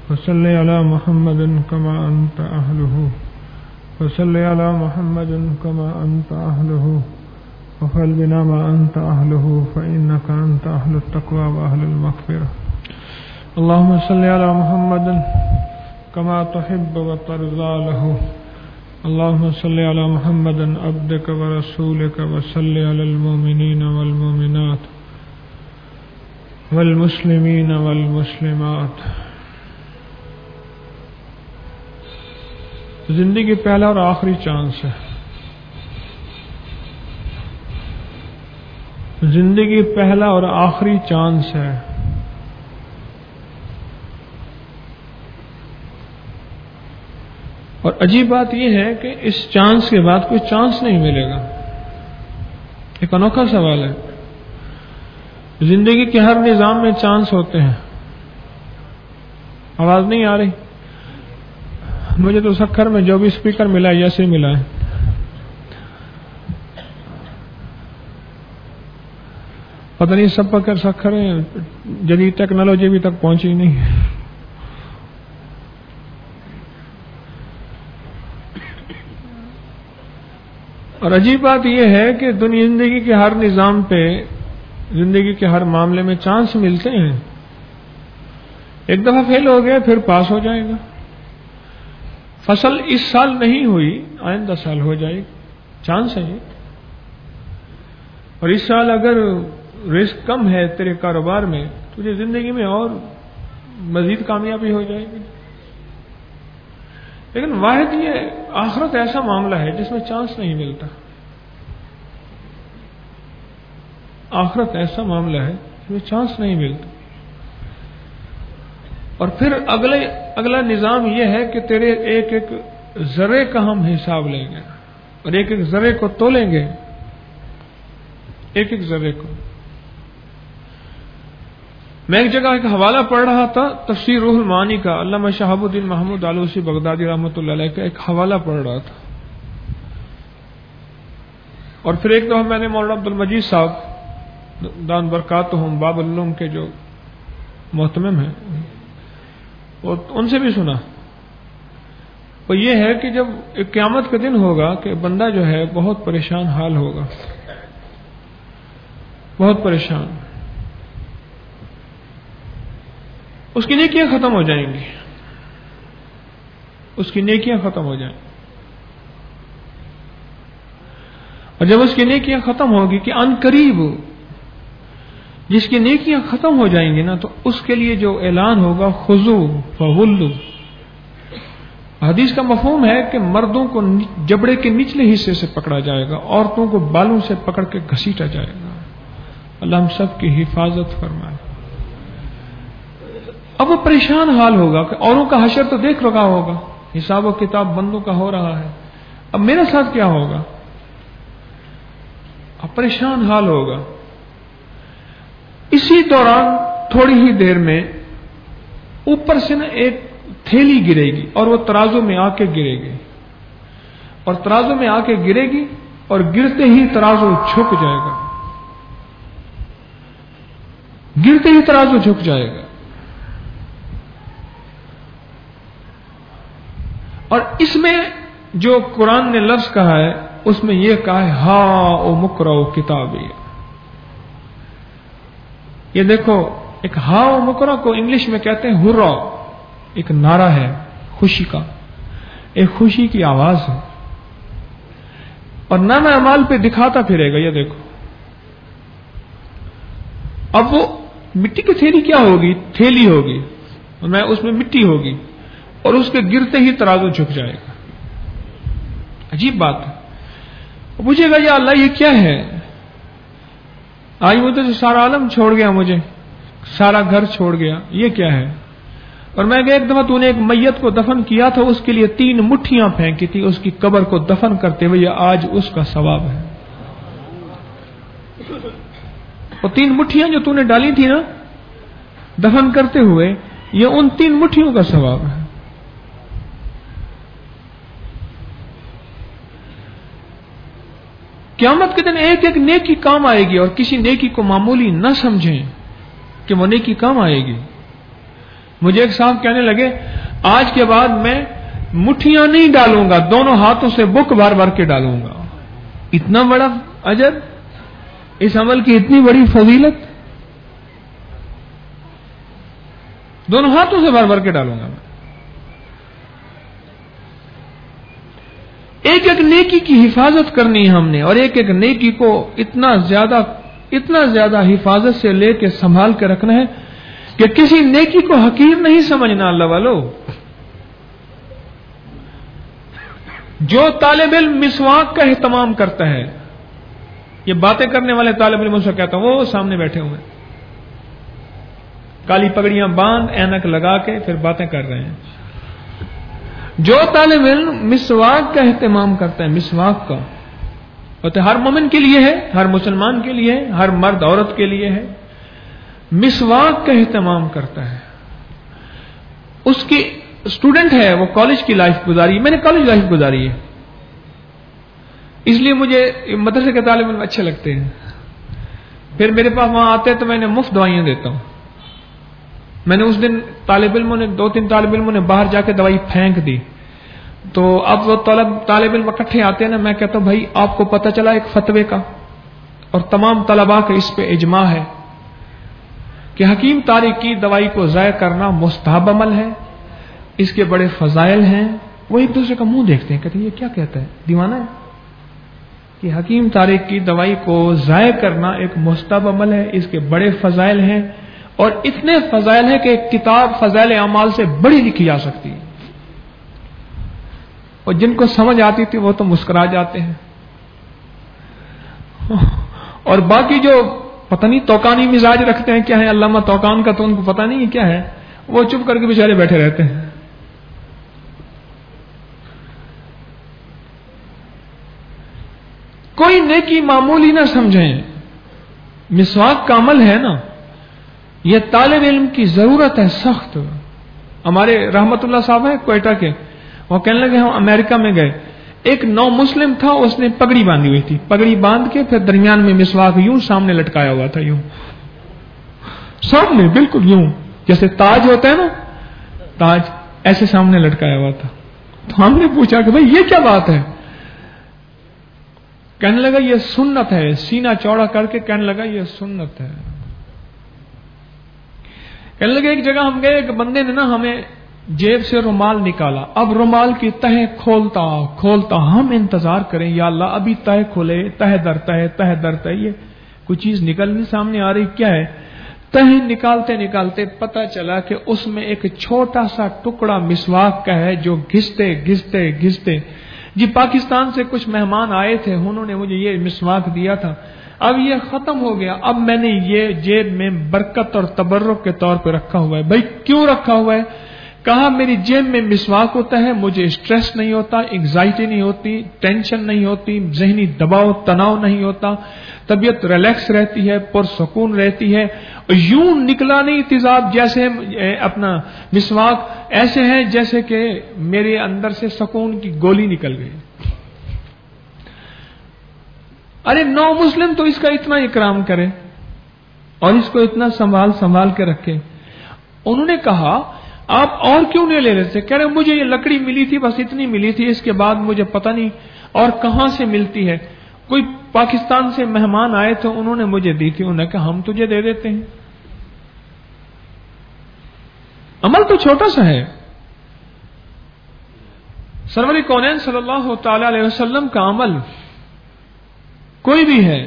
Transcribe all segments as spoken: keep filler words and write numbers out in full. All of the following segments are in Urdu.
فصل على محمد كما أنت أهله فصل على محمد كما أنت أهله وفعل بنا ما أنت أهله فإنك أنت أهل التقوى وأهل المغفرة. اللهم صل على محمد كما تحب وترضى له. اللهم صل على محمد عبدك ورسولك وصل على المؤمنين والمؤمنات والمسلمين والمسلمات. زندگی پہلا اور آخری چانس ہے. زندگی پہلا اور آخری چانس ہے. اور عجیب بات یہ ہے کہ اس چانس کے بعد کوئی چانس نہیں ملے گا. ایک انوکھا سوال ہے. زندگی کے ہر نظام میں چانس ہوتے ہیں. آواز نہیں آ رہی؟ مجھے تو سکھر میں جو بھی اسپیکر ملا ہے ایسے ملا ہے. پتہ نہیں سب پکڑ سکھر ہیں، جدید ٹیکنالوجی ابھی تک پہنچی نہیں. اور عجیب بات یہ ہے کہ دنیا زندگی کے ہر نظام پہ، زندگی کے ہر معاملے میں چانس ملتے ہیں. ایک دفعہ فیل ہو گیا پھر پاس ہو جائے گا. فصل اس سال نہیں ہوئی آئندہ سال ہو جائے گی. چانس ہے یہ. اور اس سال اگر رسک کم ہے تیرے کاروبار میں، تجھے زندگی میں اور مزید کامیابی ہو جائے گی. لیکن واحد یہ آخرت ایسا معاملہ ہے جس میں چانس نہیں ملتا. آخرت ایسا معاملہ ہے جس میں چانس نہیں ملتا. اور پھر اگلے اگلا نظام یہ ہے کہ تیرے ایک ایک ذرے کا ہم حساب لیں گے اور ایک ایک ذرے کو تولیں گے. ایک ایک ذرے کو. میں ایک جگہ ایک حوالہ پڑھ رہا تھا، تفسیر روح المعانی کا، علامہ شہاب الدین محمود آلوسی بغدادی رحمۃ اللہ علیہ کا ایک حوالہ پڑھ رہا تھا. اور پھر ایک دفعہ میں نے مولانا عبد المجید صاحب دان برکاتہم باب العلوم کے جو محتمم ہیں اور ان سے بھی سنا. وہ یہ ہے کہ جب ایک قیامت کا دن ہوگا کہ بندہ جو ہے بہت پریشان حال ہوگا، بہت پریشان. اس کی نیکیاں ختم ہو جائیں گی. اس کی نیکیاں ختم ہو جائیں. اور جب اس کی نیکیاں ختم ہوگی کہ ان قریب جس کی نیکیاں ختم ہو جائیں گی نا، تو اس کے لیے جو اعلان ہوگا خذو فغلو. حدیث کا مفہوم ہے کہ مردوں کو جبڑے کے نچلے حصے سے پکڑا جائے گا، عورتوں کو بالوں سے پکڑ کے گھسیٹا جائے گا. اللہ ہم سب کی حفاظت فرمائے. اب وہ پریشان حال ہوگا کہ اوروں کا حشر تو دیکھ رکھا ہوگا، حساب و کتاب بندوں کا ہو رہا ہے، اب میرے ساتھ کیا ہوگا؟ اب پریشان حال ہوگا. اسی دوران تھوڑی ہی دیر میں اوپر سے نا ایک تھیلی گرے گی اور وہ ترازو میں آ کے گرے گی. اور ترازو میں آ کے گرے گی اور گرتے ہی ترازو جھک جائے گا. گرتے ہی ترازو جھک جائے گا. اور اس میں جو قرآن نے لفظ کہا ہے اس میں یہ کہا ہے ہا او مقرؤ کتابی. یہ دیکھو، ایک ہا او مقرؤ کو انگلش میں کہتے ہیں ہرا. ایک نعرہ ہے خوشی کا، ایک خوشی کی آواز ہے. اور نامہ اعمال پہ دکھاتا پھرے گا. یہ دیکھو، اب وہ مٹی کی تھیلی کیا ہوگی؟ تھیلی ہوگی، میں اس میں مٹی ہوگی اور اس کے گرتے ہی ترازو جھک جائے گا. عجیب بات ہے. پوچھے گا یا اللہ یہ کیا ہے؟ آج مجھے تو سارا عالم چھوڑ گیا، مجھے سارا گھر چھوڑ گیا، یہ کیا ہے؟ اور میں کہ ایک دفعہ تو نے ایک میت کو دفن کیا تھا، اس کے لیے تین مٹھیاں پھینکی تھی اس کی قبر کو دفن کرتے ہوئے، آج اس کا ثواب ہے. اور تین مٹھیاں جو تو نے ڈالی تھی نا دفن کرتے ہوئے، یہ ان تین مٹھیوں کا ثواب ہے. قیامت کے دن ایک ایک نیکی کام آئے گی، اور کسی نیکی کو معمولی نہ سمجھیں کہ وہ نیکی کام آئے گی. مجھے ایک صاحب کہنے لگے آج کے بعد میں مٹھیاں نہیں ڈالوں گا، دونوں ہاتھوں سے بک بھر بھر کے ڈالوں گا۔ اتنا بڑا اجر، اس عمل کی اتنی بڑی فضیلت، دونوں ہاتھوں سے بھر بھر کے ڈالوں گا میں۔ ایک ایک نیکی کی حفاظت کرنی ہے ہم نے، اور ایک ایک نیکی کو اتنا زیادہ اتنا زیادہ حفاظت سے لے کے سنبھال کے رکھنا ہے کہ کسی نیکی کو حقیر نہیں سمجھنا۔ اللہ والو، جو طالب علم مسواک کا اہتمام کرتا ہے، یہ باتیں کرنے والے طالب علموں سے کہتا ہوں، وہ سامنے بیٹھے ہوئے کالی پگڑیاں باندھ اینک لگا کے پھر باتیں کر رہے ہیں۔ جو طالب علم مسواک کا اہتمام کرتا ہے، مسواک کا، وہ تو ہر مومن کے لیے ہے، ہر مسلمان کے لیے ہے، ہر مرد عورت کے لیے ہے، مسواک کا اہتمام کرتا ہے، اس کی اسٹوڈنٹ ہے، وہ کالج کی لائف گزاری ہے، میں نے کالج لائف گزاری ہے، اس لیے مجھے مدرسے کے طالب علم اچھے لگتے ہیں۔ پھر میرے پاس وہاں آتے ہیں تو میں انہیں مفت دوائیاں دیتا ہوں۔ میں نے اس دن طالب علموں نے دو تین طالب علموں نے باہر جا کے دوائی پھینک دی، تو اب وہ طالب طالب علم اکٹھے آتے ہیں نا، میں کہتا ہوں بھائی آپ کو پتہ چلا ایک فتوے کا، اور تمام طلباء کا اس پہ اجماع ہے کہ حکیم طارق کی دوائی کو ضائع کرنا مستحب عمل ہے، اس کے بڑے فضائل ہیں۔ وہ ایک دوسرے کا منہ دیکھتے ہیں، کہتے ہیں یہ کیا کہتا ہے، دیوانہ ہے؟ کہ حکیم طارق کی دوائی کو ضائع کرنا ایک مستحب عمل ہے، اس کے بڑے فضائل ہیں، اور اتنے فضائل ہیں کہ ایک کتاب فضائل اعمال سے بڑی لکھی جا سکتی ہے۔ اور جن کو سمجھ آتی تھی وہ تو مسکرا جاتے ہیں، اور باقی جو پتہ نہیں توقانی مزاج رکھتے ہیں، کیا ہے علامہ توقان کا تو ان کو پتہ نہیں کیا ہے، وہ چپ کر کے بیچارے بیٹھے رہتے ہیں۔ کوئی نیکی معمولی نہ سمجھیں، مسواک کا عمل ہے نا، یہ طالب علم کی ضرورت ہے سخت۔ ہمارے رحمت اللہ صاحب ہیں کوئٹہ کے، وہ کہنے لگے ہم امریکہ میں گئے، ایک نو مسلم تھا، اس نے پگڑی باندھی ہوئی تھی، پگڑی باندھ کے پھر درمیان میں مسواک یوں سامنے لٹکایا ہوا تھا، یوں سامنے بالکل یوں جیسے تاج ہوتا ہے نا، تاج ایسے سامنے لٹکایا ہوا تھا۔ تو ہم نے پوچھا کہ بھئی یہ کیا بات ہے؟ کہنے لگا یہ سنت ہے، سینہ چوڑا کر کے کہنے لگا یہ سنت ہے۔ کہنے لگے ایک جگہ ہم گئے، ایک بندے نے نا ہمیں جیب سے رومال نکالا، اب رومال کی تہ کھولتا کھولتا ہم انتظار کریں یا اللہ ابھی تہ کھولے، تہ در تہ تہ در تہ، یہ کوئی چیز نکلنی سامنے آ رہی کیا ہے؟ تہ نکالتے نکالتے پتہ چلا کہ اس میں ایک چھوٹا سا ٹکڑا مسواک کا ہے جو گھستے گھستے گھستے، جی پاکستان سے کچھ مہمان آئے تھے، انہوں نے مجھے یہ مسواک دیا تھا، اب یہ ختم ہو گیا، اب میں نے یہ جیب میں برکت اور تبرک کے طور پہ رکھا ہوا ہے۔ بھائی کیوں رکھا ہوا ہے؟ کہا میری جیب میں مسواک ہوتا ہے، مجھے اسٹریس نہیں ہوتا، انگزائٹی نہیں ہوتی، ٹینشن نہیں ہوتی، ذہنی دباؤ تناؤ نہیں ہوتا، طبیعت ریلیکس رہتی ہے، پرسکون رہتی ہے، اور یوں نکلا نہیں تیزاب جیسے اپنا مسواک ایسے ہے جیسے کہ میرے اندر سے سکون کی گولی نکل گئی۔ ارے نو مسلم تو اس کا اتنا اکرام کرے اور اس کو اتنا سنبھال سنبھال کے رکھے۔ انہوں نے کہا آپ اور کیوں نہیں لے رہے تھے؟ کہہ رہے مجھے یہ لکڑی ملی تھی، بس اتنی ملی تھی، اس کے بعد مجھے پتہ نہیں اور کہاں سے ملتی ہے، کوئی پاکستان سے مہمان آئے تو انہوں نے مجھے دی تھی، انہوں نے کہا ہم تجھے دے دیتے ہیں۔ عمل تو چھوٹا سا ہے، سرور کونین صلی اللہ تعالی علیہ وسلم کا عمل کوئی بھی ہے،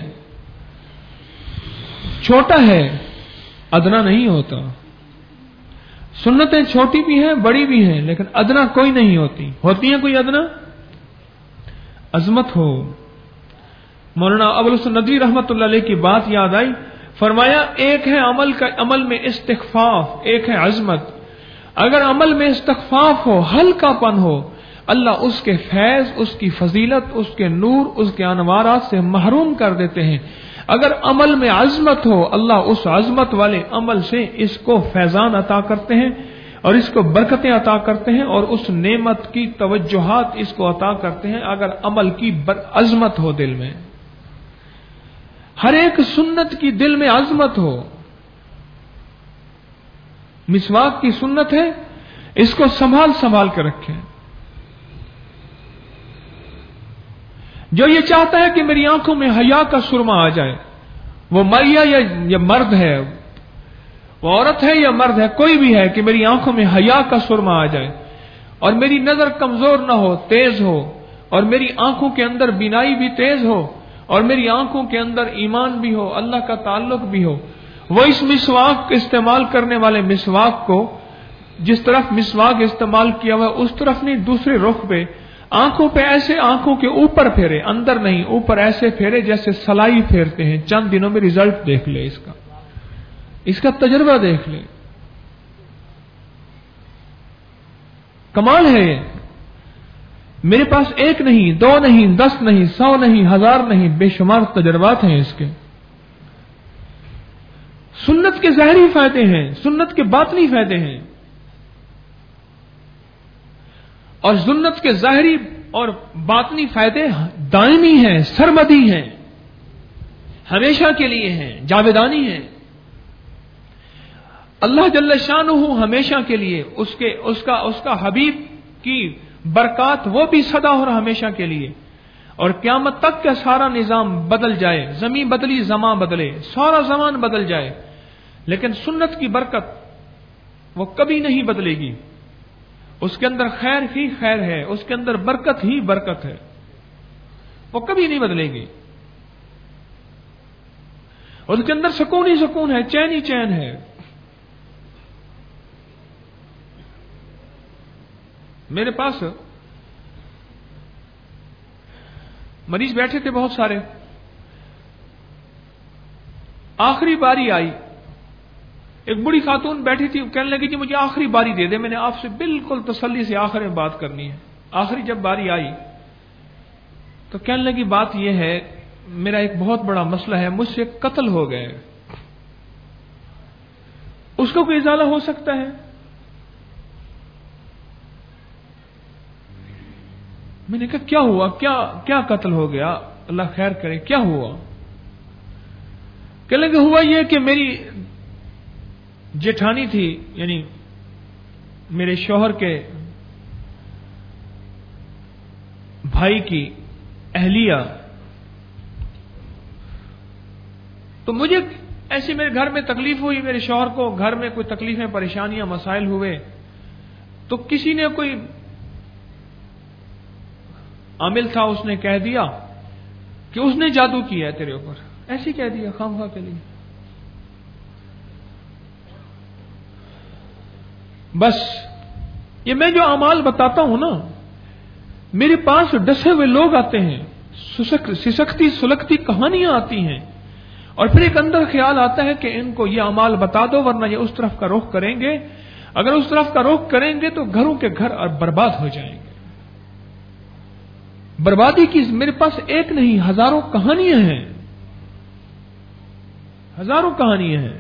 چھوٹا ہے، ادنا نہیں ہوتا۔ سنتیں چھوٹی بھی ہیں بڑی بھی ہیں، لیکن ادنا کوئی نہیں ہوتی۔ ہوتی ہیں کوئی ادنا؟ عظمت ہو۔ مولانا ابوالحسن ندوی رحمت اللہ علیہ کی بات یاد آئی، فرمایا ایک ہے عمل کا عمل میں استخفاف، ایک ہے عظمت۔ اگر عمل میں استخفاف ہو، ہلکا پن ہو، اللہ اس کے فیض، اس کی فضیلت، اس کے نور، اس کے انوارات سے محروم کر دیتے ہیں۔ اگر عمل میں عظمت ہو، اللہ اس عظمت والے عمل سے اس کو فیضان عطا کرتے ہیں اور اس کو برکتیں عطا کرتے ہیں اور اس نعمت کی توجہات اس کو عطا کرتے ہیں اگر عمل کی عظمت ہو دل میں۔ ہر ایک سنت کی دل میں عظمت ہو، مسواک کی سنت ہے، اس کو سنبھال سنبھال کے رکھیں. جو یہ چاہتا ہے کہ میری آنکھوں میں حیا کا سرما آ جائے، وہ مریا یا, یا مرد ہے، وہ عورت ہے یا مرد ہے، کوئی بھی ہے، کہ میری آنکھوں میں حیا کا سرما آ جائے اور میری نظر کمزور نہ ہو، تیز ہو، اور میری آنکھوں کے اندر بینائی بھی تیز ہو، اور میری آنکھوں کے اندر ایمان بھی ہو، اللہ کا تعلق بھی ہو، وہ اس مسواک استعمال کرنے والے مسواک کو جس طرف مسواک استعمال کیا ہوا اس طرف نہیں، دوسرے رخ پہ، آنکھوں پہ ایسے آنکھوں کے اوپر پھیرے، اندر نہیں، اوپر ایسے پھیرے جیسے سلائی پھیرتے ہیں. چند دنوں میں ریزلٹ دیکھ لے، اس کا اس کا تجربہ دیکھ لے. کمال ہے یہ. میرے پاس ایک نہیں، دو نہیں، دس نہیں، سو نہیں، ہزار نہیں، بے شمار تجربات ہیں اس کے. سنت کے ظاہری فائدے ہیں، سنت کے باطنی فائدے ہیں، اور سنت کے ظاہری اور باطنی فائدے دائمی ہیں، سرمدی ہیں، ہمیشہ کے لیے ہیں، جاویدانی ہیں. اللہ جل شانہ ہمیشہ کے لیے، اس کے اس کا اس کا حبیب کی برکات وہ بھی سدا اور ہمیشہ کے لیے، اور قیامت تک کا سارا نظام بدل جائے، زمین بدلی زمان بدلے، سارا زمان بدل جائے، لیکن سنت کی برکت وہ کبھی نہیں بدلے گی. اس کے اندر خیر ہی خیر ہے، اس کے اندر برکت ہی برکت ہے، وہ کبھی نہیں بدلے گی. اس کے اندر سکون ہی سکون ہے، چین ہی چین ہے. میرے پاس مریض بیٹھے تھے بہت سارے. آخری باری آئی، ایک بڑی خاتون بیٹھی تھی، کہنے لگی جی مجھے آخری باری دے دے، میں نے آپ سے بالکل تسلی سے آخر میں بات کرنی ہے. آخری جب باری آئی تو کہنے لگی بات یہ ہے، میرا ایک بہت بڑا مسئلہ ہے، مجھ سے قتل ہو گئے، اس کو کوئی ازالہ ہو سکتا ہے؟ میں نے کہا کیا ہوا، کیا کیا قتل ہو گیا، اللہ خیر کرے، کیا ہوا؟ کہنے لگے ہوا یہ کہ میری جیٹھانی تھی، یعنی میرے شوہر کے بھائی کی اہلیہ، تو مجھے ایسی میرے گھر میں تکلیف ہوئی، میرے شوہر کو گھر میں کوئی تکلیفیں پریشانیاں مسائل ہوئے، تو کسی نے کوئی عامل تھا، اس نے کہہ دیا کہ اس نے جادو کیا ہے تیرے اوپر، ایسے ہی کہہ دیا خام خواہ کے لیے. بس یہ میں جو اعمال بتاتا ہوں نا، میرے پاس ڈسے ہوئے لوگ آتے ہیں، سسکتی سلگتی کہانیاں آتی ہیں، اور پھر ایک اندر خیال آتا ہے کہ ان کو یہ اعمال بتا دو ورنہ یہ اس طرف کا رخ کریں گے، اگر اس طرف کا رخ کریں گے تو گھروں کے گھر اور برباد ہو جائیں گے. بربادی کی میرے پاس ایک نہیں ہزاروں کہانیاں ہیں، ہزاروں کہانیاں ہیں.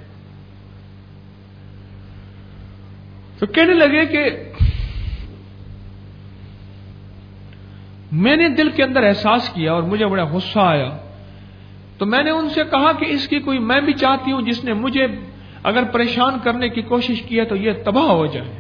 تو کہنے لگے کہ میں نے دل کے اندر احساس کیا اور مجھے بڑا غصہ آیا، تو میں نے ان سے کہا کہ اس کی کوئی، میں بھی چاہتی ہوں جس نے مجھے اگر پریشان کرنے کی کوشش کی ہے تو یہ تباہ ہو جائے.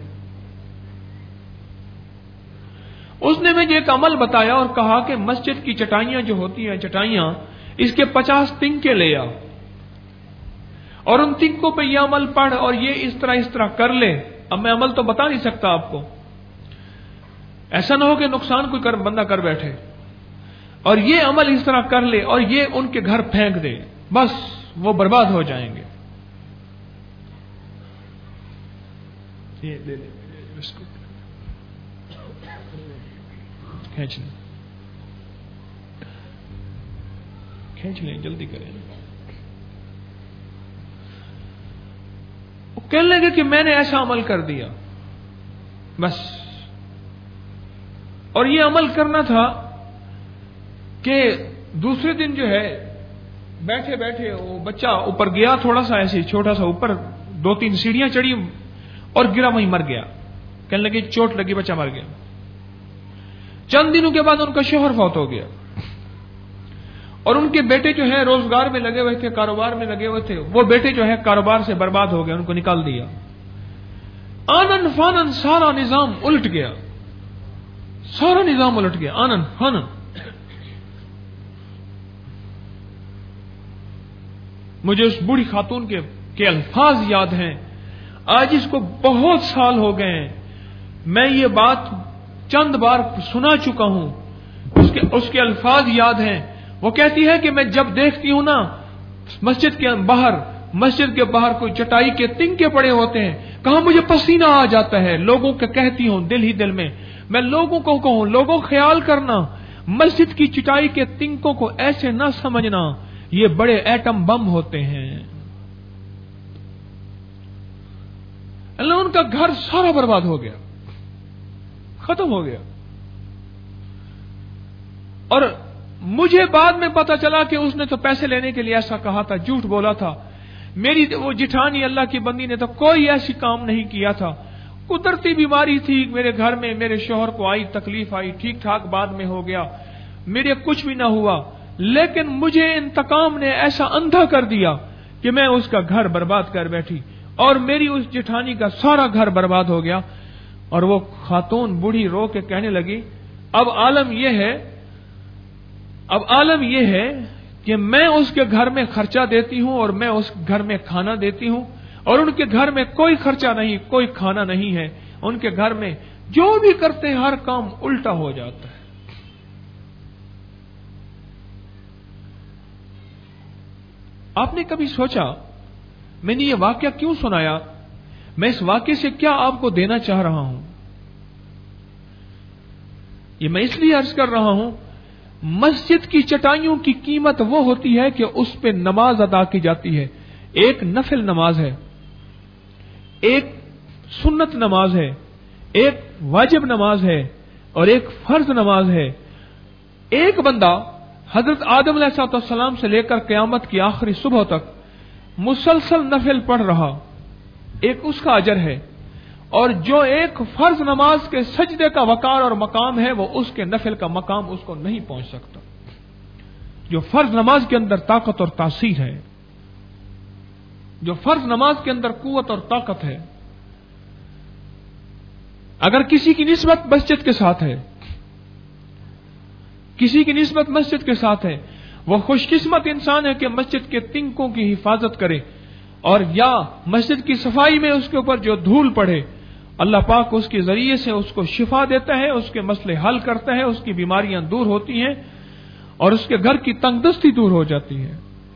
اس نے مجھے ایک عمل بتایا اور کہا کہ مسجد کی چٹائیاں جو ہوتی ہیں، چٹائیاں، اس کے پچاس تنکے لے آ، اور ان تنکوں پہ یہ عمل پڑھ اور یہ اس طرح اس طرح کر لے. اب میں عمل تو بتا نہیں سکتا آپ کو، ایسا نہ ہو کہ نقصان کوئی کر بندہ کر بیٹھے، اور یہ عمل اس طرح کر لے اور یہ ان کے گھر پھینک دے، بس وہ برباد ہو جائیں گے. یہ لے لے بسکٹ کھینچ لیں کھینچ لیں جلدی کریں. وہ کہنے لگے کہ میں نے ایسا عمل کر دیا بس، اور یہ عمل کرنا تھا کہ دوسرے دن جو ہے بیٹھے بیٹھے وہ بچہ اوپر گیا، تھوڑا سا ایسے چھوٹا سا اوپر دو تین سیڑھیاں چڑھی اور گرا، وہیں مر گیا. کہنے لگے چوٹ لگی، بچہ مر گیا. چند دنوں کے بعد ان کا شوہر فوت ہو گیا، اور ان کے بیٹے جو ہیں روزگار میں لگے ہوئے تھے، کاروبار میں لگے ہوئے تھے، وہ بیٹے جو ہے کاروبار سے برباد ہو گئے، ان کو نکال دیا. آنن فانن سارا نظام الٹ گیا، سارا نظام الٹ گیا، آنن فانن. مجھے اس بوڑھی خاتون کے کے الفاظ یاد ہیں، آج اس کو بہت سال ہو گئے ہیں، میں یہ بات چند بار سنا چکا ہوں، اس کے اس کے الفاظ یاد ہیں. وہ کہتی ہے کہ میں جب دیکھتی ہوں نا مسجد کے باہر مسجد کے باہر کوئی چٹائی کے تنکے پڑے ہوتے ہیں، کہاں مجھے پسینہ آ جاتا ہے. لوگوں کے کہتی ہوں دل ہی دل میں، میں لوگوں کو کہوں لوگوں خیال کرنا، مسجد کی چٹائی کے تنکوں کو ایسے نہ سمجھنا، یہ بڑے ایٹم بم ہوتے ہیں. اللہ ان کا گھر سارا برباد ہو گیا، ختم ہو گیا. اور مجھے بعد میں پتا چلا کہ اس نے تو پیسے لینے کے لیے ایسا کہا تھا، جھوٹ بولا تھا. میری وہ جٹھانی اللہ کی بندی نے تو کوئی ایسی کام نہیں کیا تھا. قدرتی بیماری تھی میرے گھر میں، میرے شوہر کو آئی، تکلیف آئی، ٹھیک ٹھاک بعد میں ہو گیا، میرے کچھ بھی نہ ہوا. لیکن مجھے انتقام نے ایسا اندھا کر دیا کہ میں اس کا گھر برباد کر بیٹھی، اور میری اس جٹھانی کا سارا گھر برباد ہو گیا. اور وہ خاتون بوڑھی رو کے کہنے لگی، اب عالم یہ ہے اب عالم یہ ہے کہ میں اس کے گھر میں خرچہ دیتی ہوں اور میں اس گھر میں کھانا دیتی ہوں، اور ان کے گھر میں کوئی خرچہ نہیں، کوئی کھانا نہیں ہے. ان کے گھر میں جو بھی کرتے ہیں ہر کام الٹا ہو جاتا ہے. آپ نے کبھی سوچا میں نے یہ واقعہ کیوں سنایا؟ میں اس واقعے سے کیا آپ کو دینا چاہ رہا ہوں؟ یہ میں اس لیے عرض کر رہا ہوں، مسجد کی چٹائیوں کی قیمت وہ ہوتی ہے کہ اس پہ نماز ادا کی جاتی ہے. ایک نفل نماز ہے، ایک سنت نماز ہے، ایک واجب نماز ہے، اور ایک فرض نماز ہے. ایک بندہ حضرت آدم علیہ السلام سے لے کر قیامت کی آخری صبح تک مسلسل نفل پڑھ رہا، ایک اس کا اجر ہے. اور جو ایک فرض نماز کے سجدے کا وقار اور مقام ہے، وہ اس کے نفل کا مقام اس کو نہیں پہنچ سکتا. جو فرض نماز کے اندر طاقت اور تاثیر ہے، جو فرض نماز کے اندر قوت اور طاقت ہے، اگر کسی کی نسبت مسجد کے ساتھ ہے کسی کی نسبت مسجد کے ساتھ ہے وہ خوش قسمت انسان ہے کہ مسجد کے تنکوں کی حفاظت کرے، اور یا مسجد کی صفائی میں اس کے اوپر جو دھول پڑے اللہ پاک اس کے ذریعے سے اس کو شفا دیتا ہے، اس کے مسئلے حل کرتا ہے، اس کی بیماریاں دور ہوتی ہیں اور اس کے گھر کی تنگ دستی دور ہو جاتی ہے.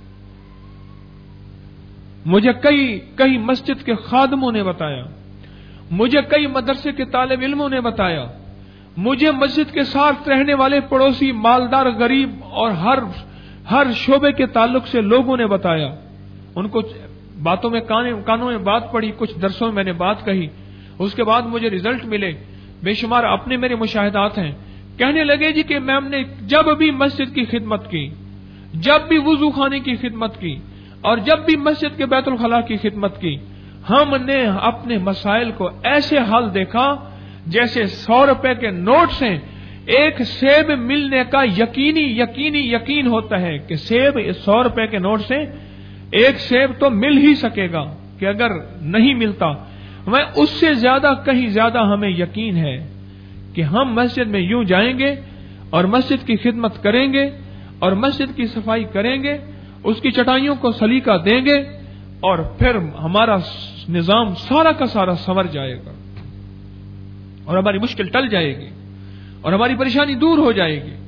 مجھے کئی کئی مسجد کے خادموں نے بتایا، مجھے کئی مدرسے کے طالب علموں نے بتایا، مجھے مسجد کے ساتھ رہنے والے پڑوسی مالدار غریب اور ہر ہر شعبے کے تعلق سے لوگوں نے بتایا. ان کو باتوں میں کانوں میں بات پڑی، کچھ درسوں میں میں نے بات کہی، اس کے بعد مجھے رزلٹ ملے بے شمار، اپنے میرے مشاہدات ہیں. کہنے لگے جی کہ میم نے جب بھی مسجد کی خدمت کی، جب بھی وضو خانے کی خدمت کی، اور جب بھی مسجد کے بیت الخلاء کی خدمت کی، ہم نے اپنے مسائل کو ایسے حل دیکھا جیسے سو روپے کے نوٹ سے ایک سیب ملنے کا یقینی یقینی یقین ہوتا ہے کہ سیب سو روپے کے نوٹ سے ایک سیب تو مل ہی سکے گا، کہ اگر نہیں ملتا میں اس سے زیادہ کہیں زیادہ ہمیں یقین ہے کہ ہم مسجد میں یوں جائیں گے اور مسجد کی خدمت کریں گے اور مسجد کی صفائی کریں گے، اس کی چٹائیوں کو سلیقہ دیں گے، اور پھر ہمارا نظام سارا کا سارا سنور جائے گا اور ہماری مشکل ٹل جائے گی اور ہماری پریشانی دور ہو جائے گی.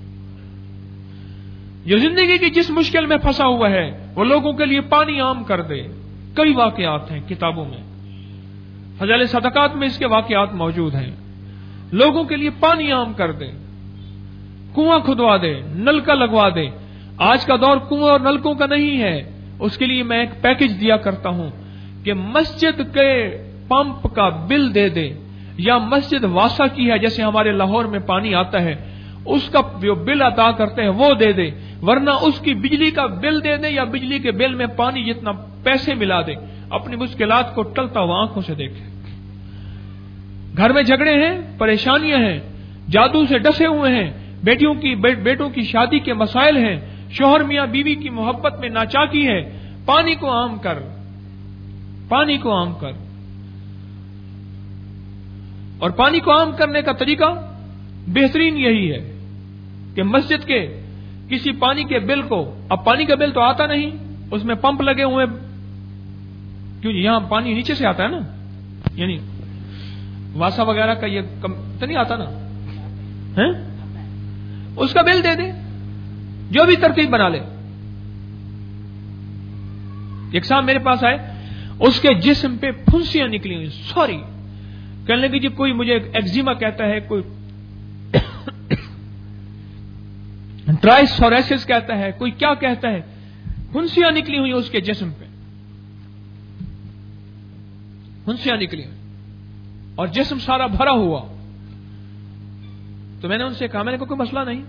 جو زندگی کی جس مشکل میں پھنسا ہوا ہے وہ لوگوں کے لیے پانی عام کر دے. کئی واقعات ہیں کتابوں میں، فضائل صدقات میں اس کے واقعات موجود ہیں. لوگوں کے لیے پانی عام کر دے، کنواں کھدوا دے، نلکا لگوا دے. آج کا دور کنواں اور نلکوں کا نہیں ہے، اس کے لیے میں ایک پیکج دیا کرتا ہوں کہ مسجد کے پمپ کا بل دے دے، یا مسجد واسا کی ہے جیسے ہمارے لاہور میں پانی آتا ہے اس کا جو بل ادا کرتے ہیں وہ دے دے، ورنہ اس کی بجلی کا بل دے دے یا بجلی کے بل میں پانی جتنا پیسے ملا دے، اپنی مشکلات کو ٹلتا ہوا آنکھوں سے دیکھے. گھر میں جھگڑے ہیں، پریشانیاں ہیں، جادو سے ڈسے ہوئے ہیں، بیٹیوں کی بیٹوں کی شادی کے مسائل ہیں، شوہر میاں بیوی کی محبت میں ناچاکی ہے. پانی کو عام کر، پانی کو عام کر. اور پانی کو عام کرنے کا طریقہ بہترین یہی ہے کہ مسجد کے کسی پانی کے بل کو، اب پانی کا بل تو آتا نہیں، اس میں پمپ لگے ہوئے، کیوں یہاں پانی نیچے سے آتا ہے نا، یعنی واسا وغیرہ کا یہ کم تو نہیں آتا نا، ہے اس کا بل دے دے، جو بھی ترتیب بنا لے. ایک صاحب میرے پاس آئے، اس کے جسم پہ پھنسیاں نکلی ہوئی، سوری کہنے لگی جی کوئی مجھے ایکزیما کہتا ہے، کوئی ٹرائسوریسس کہتا ہے، کوئی کیا کہتا ہے، پھنسیاں نکلی ہوئی اس کے جسم پہ، پھنسیاں نکلی ہوئی اور جسم سارا بھرا ہوا. تو میں نے ان سے کہا، میں نے کہا کوئی مسئلہ نہیں.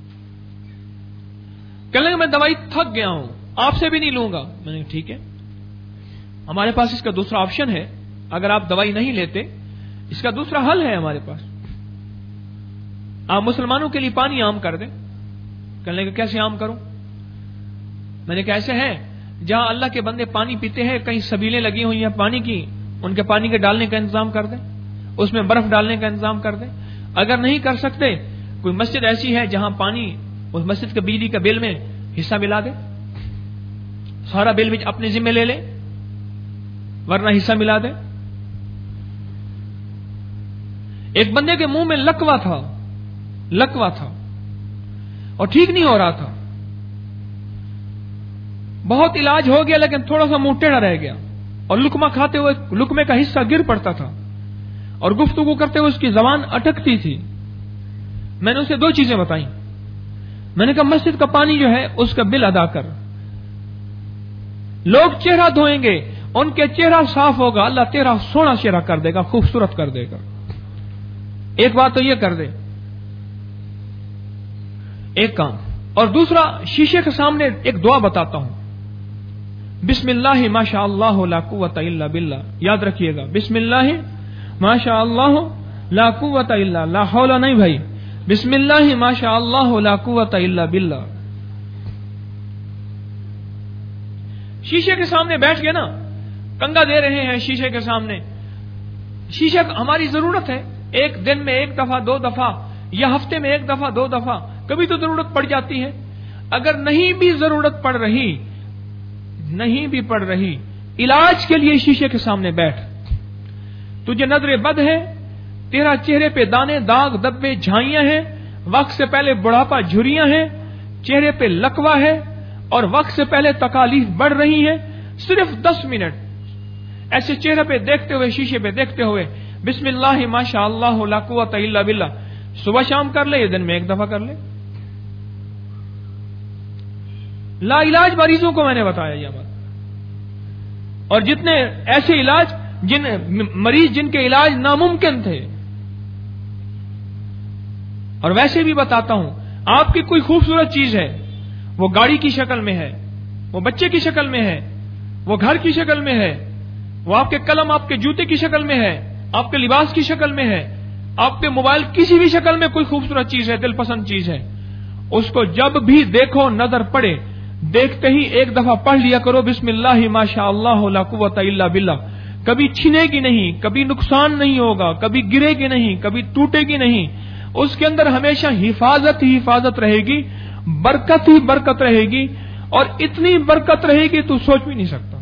کہنے لگے میں دوائی تھک گیا ہوں، آپ سے بھی نہیں لوں گا. میں نے کہا ٹھیک ہے، ہمارے پاس اس کا دوسرا آپشن ہے، اگر آپ دوائی نہیں لیتے اس کا دوسرا حل ہے ہمارے پاس، آپ مسلمانوں کے لیے پانی عام کر دیں. کہنے لگے کیسے عام کروں؟ میں نے کہا ایسے ہے، جہاں اللہ کے بندے پانی پیتے ہیں کہیں سبیلیں لگی ہوئی ہیں پانی کی، ان کے پانی کے ڈالنے کا انتظام کر دیں، اس میں برف ڈالنے کا انتظام کر دیں. اگر نہیں کر سکتے، کوئی مسجد ایسی ہے جہاں پانی اس مسجد کے بجلی کا بل میں حصہ ملا دے، سارا بل بھی اپنے ذمہ لے لے، ورنہ حصہ ملا دے. ایک بندے کے منہ میں لکوا تھا، لکوا تھا اور ٹھیک نہیں ہو رہا تھا، بہت علاج ہو گیا لیکن تھوڑا سا منہ ٹیڑھا رہ گیا اور لقمہ کھاتے ہوئے لقمے کا حصہ گر پڑتا تھا اور گفتگو کرتے ہوئے اس کی زبان اٹکتی تھی. میں نے اسے دو چیزیں بتائیں. میں نے کہا مسجد کا پانی جو ہے اس کا بل ادا کر، لوگ چہرہ دھوئیں گے، ان کے چہرہ صاف ہوگا، اللہ تیرا سونا چہرہ کر دے گا، خوبصورت کر دے گا. ایک بات تو یہ کر دے، ایک کام. اور دوسرا، شیشے کے سامنے ایک دعا بتاتا ہوں، بسم اللہ ما شاء اللہ لا قوت الا باللہ. یاد رکھیے گا، بسم اللہ ما شاء اللہ لا قوت الا، لا حول نہیں بھائی، بسم اللہ ما شاء اللہ لا قوت الا باللہ. شیشے کے سامنے بیٹھ کے نا کنگا دے رہے ہیں شیشے کے سامنے. شیشہ ہماری ضرورت ہے، ایک دن میں ایک دفعہ دو دفعہ یا ہفتے میں ایک دفعہ دو دفعہ، کبھی تو ضرورت پڑ جاتی ہے. اگر نہیں بھی ضرورت پڑ رہی، نہیں بھی پڑ رہی، علاج کے لیے شیشے کے سامنے بیٹھ. تجھے نظر بد ہے، تیرا چہرے پہ دانے داغ دبے جھائیاں ہیں، وقت سے پہلے بڑھاپا جھریاں ہیں، چہرے پہ لکوا ہے اور وقت سے پہلے تکالیف بڑھ رہی ہیں. صرف دس منٹ ایسے چہرے پہ دیکھتے ہوئے، شیشے پہ دیکھتے ہوئے بسم اللہ ما شاء اللہ لا قوت الا باللہ صبح شام کر لے یا دن میں ایک دفعہ کر لے. لا علاج مریضوں کو میں نے بتایا یہ بات. اور جتنے ایسے علاج جن مریض جن کے علاج ناممکن تھے، اور ویسے بھی بتاتا ہوں، آپ کی کوئی خوبصورت چیز ہے، وہ گاڑی کی شکل میں ہے، وہ بچے کی شکل میں ہے، وہ گھر کی شکل میں ہے، وہ آپ کے قلم آپ کے جوتے کی شکل میں ہے، آپ کے لباس کی شکل میں ہے، آپ کے موبائل کسی بھی شکل میں کوئی خوبصورت چیز ہے، دل پسند چیز ہے، اس کو جب بھی دیکھو نظر پڑے، دیکھتے ہی ایک دفعہ پڑھ لیا کرو بسم اللہ ما شاء اللہ لا قوت الا باللہ. کبھی چھنے گی نہیں، کبھی نقصان نہیں ہوگا، کبھی گرے گی نہیں، کبھی ٹوٹے گی نہیں. اس کے اندر ہمیشہ حفاظت ہی حفاظت رہے گی، برکت ہی برکت رہے گی، اور اتنی برکت رہے گی تو سوچ بھی نہیں سکتا.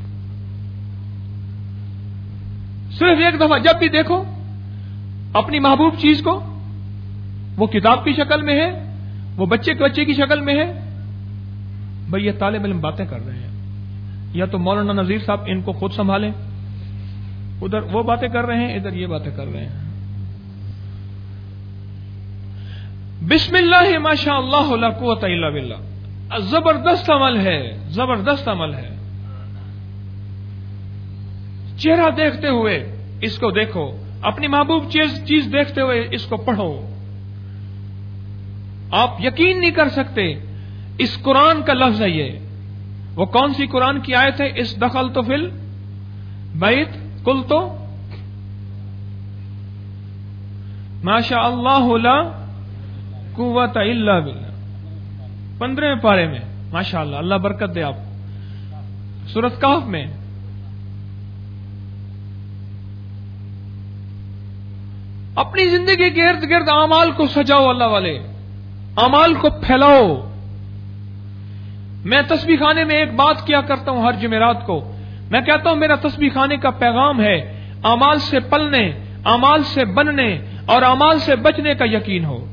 صرف ایک دفعہ جب بھی دیکھو اپنی محبوب چیز کو، وہ کتاب کی شکل میں ہے، وہ بچے کے بچے کی شکل میں ہے. بھئی یہ طالب علم باتیں کر رہے ہیں، یا تو مولانا نذیر صاحب ان کو خود سنبھالیں، ادھر وہ باتیں کر رہے ہیں، ادھر یہ باتیں کر رہے ہیں. بسم اللہ ما شاء اللہ لا قوت الا باللہ زبردست عمل ہے، زبردست عمل ہے. چہرہ دیکھتے ہوئے اس کو دیکھو، اپنی محبوب چیز چیز دیکھتے ہوئے اس کو پڑھو. آپ یقین نہیں کر سکتے، اس قرآن کا لفظ ہے یہ. وہ کون سی قرآن کی آیت ہے؟ اس دخل تو فل بیت کل تو ما شاء اللہ لا قوت الا باللہ، پندرہویں پارے میں. ماشاء اللہ، اللہ برکت دے آپ. سورۃ کہف میں اپنی زندگی کے ارد گرد اعمال کو سجاؤ، اللہ والے اعمال کو پھیلاؤ۔ میں تسبیح خانے میں ایک بات کیا کرتا ہوں ہر جمعرات کو، میں کہتا ہوں میرا تسبیح خانے کا پیغام ہے اعمال سے پلنے، اعمال سے بننے اور اعمال سے بچنے کا یقین ہو،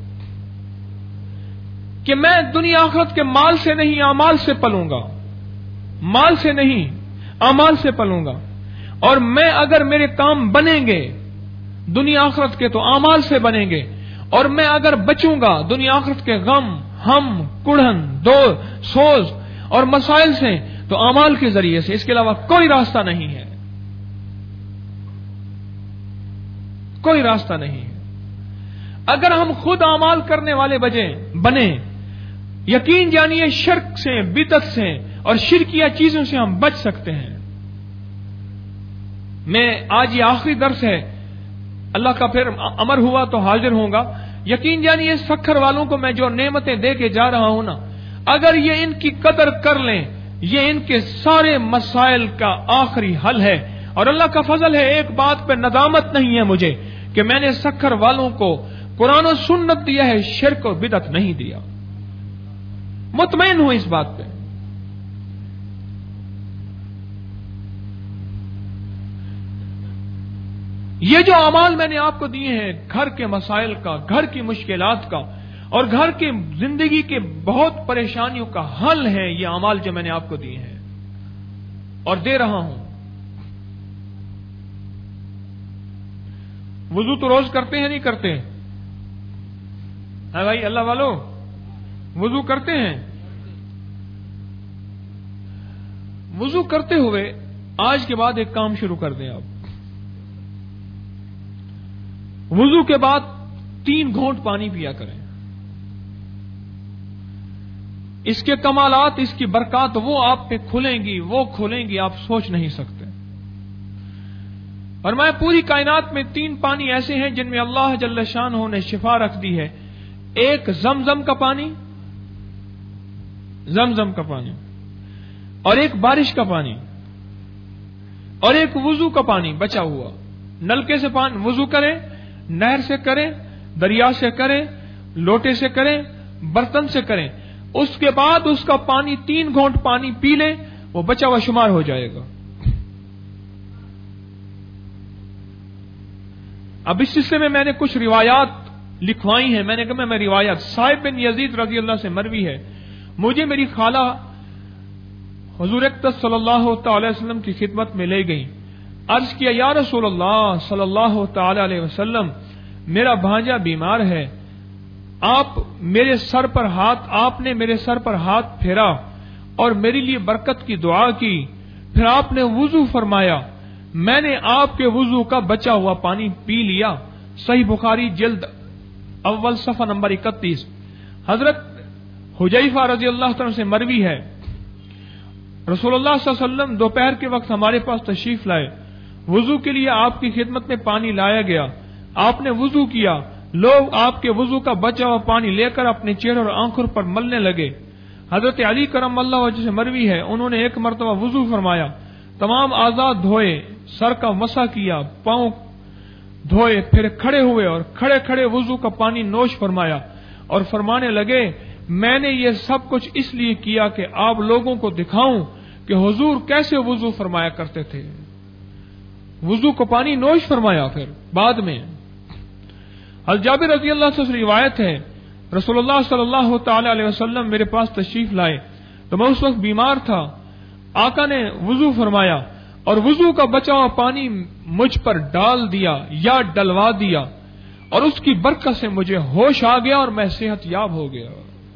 کہ میں دنیا آخرت کے مال سے نہیں اعمال سے پلوں گا، مال سے نہیں اعمال سے پلوں گا، اور میں اگر میرے کام بنیں گے دنیا آخرت کے تو اعمال سے بنیں گے، اور میں اگر بچوں گا دنیا آخرت کے غم، ہم، کڑھن، دو سوز اور مسائل سے تو اعمال کے ذریعے سے، اس کے علاوہ کوئی راستہ نہیں ہے، کوئی راستہ نہیں ہے۔ اگر ہم خود اعمال کرنے والے بجے بنے، یقین جانیے شرک سے، بدعت سے اور شرکیہ چیزوں سے ہم بچ سکتے ہیں۔ میں آج یہ آخری درس ہے، اللہ کا پھر امر ہوا تو حاضر ہوں گا۔ یقین جانیے سکھر والوں کو میں جو نعمتیں دے کے جا رہا ہوں نا، اگر یہ ان کی قدر کر لیں، یہ ان کے سارے مسائل کا آخری حل ہے۔ اور اللہ کا فضل ہے، ایک بات پہ ندامت نہیں ہے مجھے کہ میں نے سکھر والوں کو قرآن و سنت دیا ہے، شرک و بدعت نہیں دیا، مطمئن ہوں اس بات پہ۔ یہ جو اعمال میں نے آپ کو دیے ہیں، گھر کے مسائل کا، گھر کی مشکلات کا اور گھر کی زندگی کے بہت پریشانیوں کا حل ہے، یہ اعمال جو میں نے آپ کو دیے ہیں اور دے رہا ہوں۔ وضو تو روز کرتے ہیں نہیں کرتے ہیں بھائی اللہ والو؟ وضو کرتے ہیں؟ وضو کرتے ہوئے آج کے بعد ایک کام شروع کر دیں آپ، وضو کے بعد تین گھونٹ پانی پیا کریں۔ اس کے کمالات، اس کی برکات وہ آپ پہ کھلیں گی، وہ کھلیں گی آپ سوچ نہیں سکتے۔ اور میں پوری کائنات میں تین پانی ایسے ہیں جن میں اللہ جل شانہ نے شفا رکھ دی ہے، ایک زمزم کا پانی، زمزم کا پانی، اور ایک بارش کا پانی، اور ایک وضو کا پانی بچا ہوا۔ نلکے سے پانی وضو کریں، نہر سے کریں، دریا سے کریں، لوٹے سے کریں، برتن سے کریں، اس کے بعد اس کا پانی تین گھونٹ پانی پی لیں، وہ بچا ہوا شمار ہو جائے گا۔ اب اس سلسلے میں میں نے کچھ روایات لکھوائی ہیں، میں نے کہا میں روایات صاحب بن یزید رضی اللہ سے مروی ہے، مجھے میری خالہ حضور اقدس صلی اللہ تعالی وسلم کی خدمت میں لے گئی، عرض کیا یا رسول اللہ صلی اللہ تعالی علیہ وسلم، میرا بھانجا بیمار ہے، آپ میرے سر پر ہاتھ آپ نے میرے سر پر ہاتھ پھیرا اور میرے لیے برکت کی دعا کی، پھر آپ نے وضو فرمایا، میں نے آپ کے وضو کا بچا ہوا پانی پی لیا۔ صحیح بخاری جلد اول صفحہ نمبر اکتیس۔ حضرت حذیفہ رضی اللہ تعالیٰ سے مروی ہے، رسول اللہ صلی اللہ علیہ وسلم دوپہر کے وقت ہمارے پاس تشریف لائے، وضو کے لیے آپ کی خدمت میں پانی لایا گیا، آپ نے وضو کیا، لوگ آپ کے وضو کا بچا ہوا پانی لے کر اپنے چہرے اور آنکھوں پر ملنے لگے۔ حضرت علی کرم اللہ وجہ سے مروی ہے، انہوں نے ایک مرتبہ وضو فرمایا، تمام اعضاء دھوئے، سر کا مسح کیا، پاؤں دھوئے، پھر کھڑے ہوئے اور کھڑے کھڑے وضو کا پانی نوش فرمایا اور فرمانے لگے میں نے یہ سب کچھ اس لیے کیا کہ آپ لوگوں کو دکھاؤں کہ حضور کیسے وضو فرمایا کرتے تھے۔ وضو کو پانی نوش فرمایا۔ پھر بعد میں حضرت جابر رضی اللہ عنہ سے روایت ہے، رسول اللہ صلی اللہ تعالی علیہ وسلم میرے پاس تشریف لائے تو میں اس وقت بیمار تھا، آقا نے وضو فرمایا اور وضو کا بچا ہوا پانی مجھ پر ڈال دیا یا ڈلوا دیا اور اس کی برکت سے مجھے ہوش آ گیا اور میں صحت یاب ہو گیا۔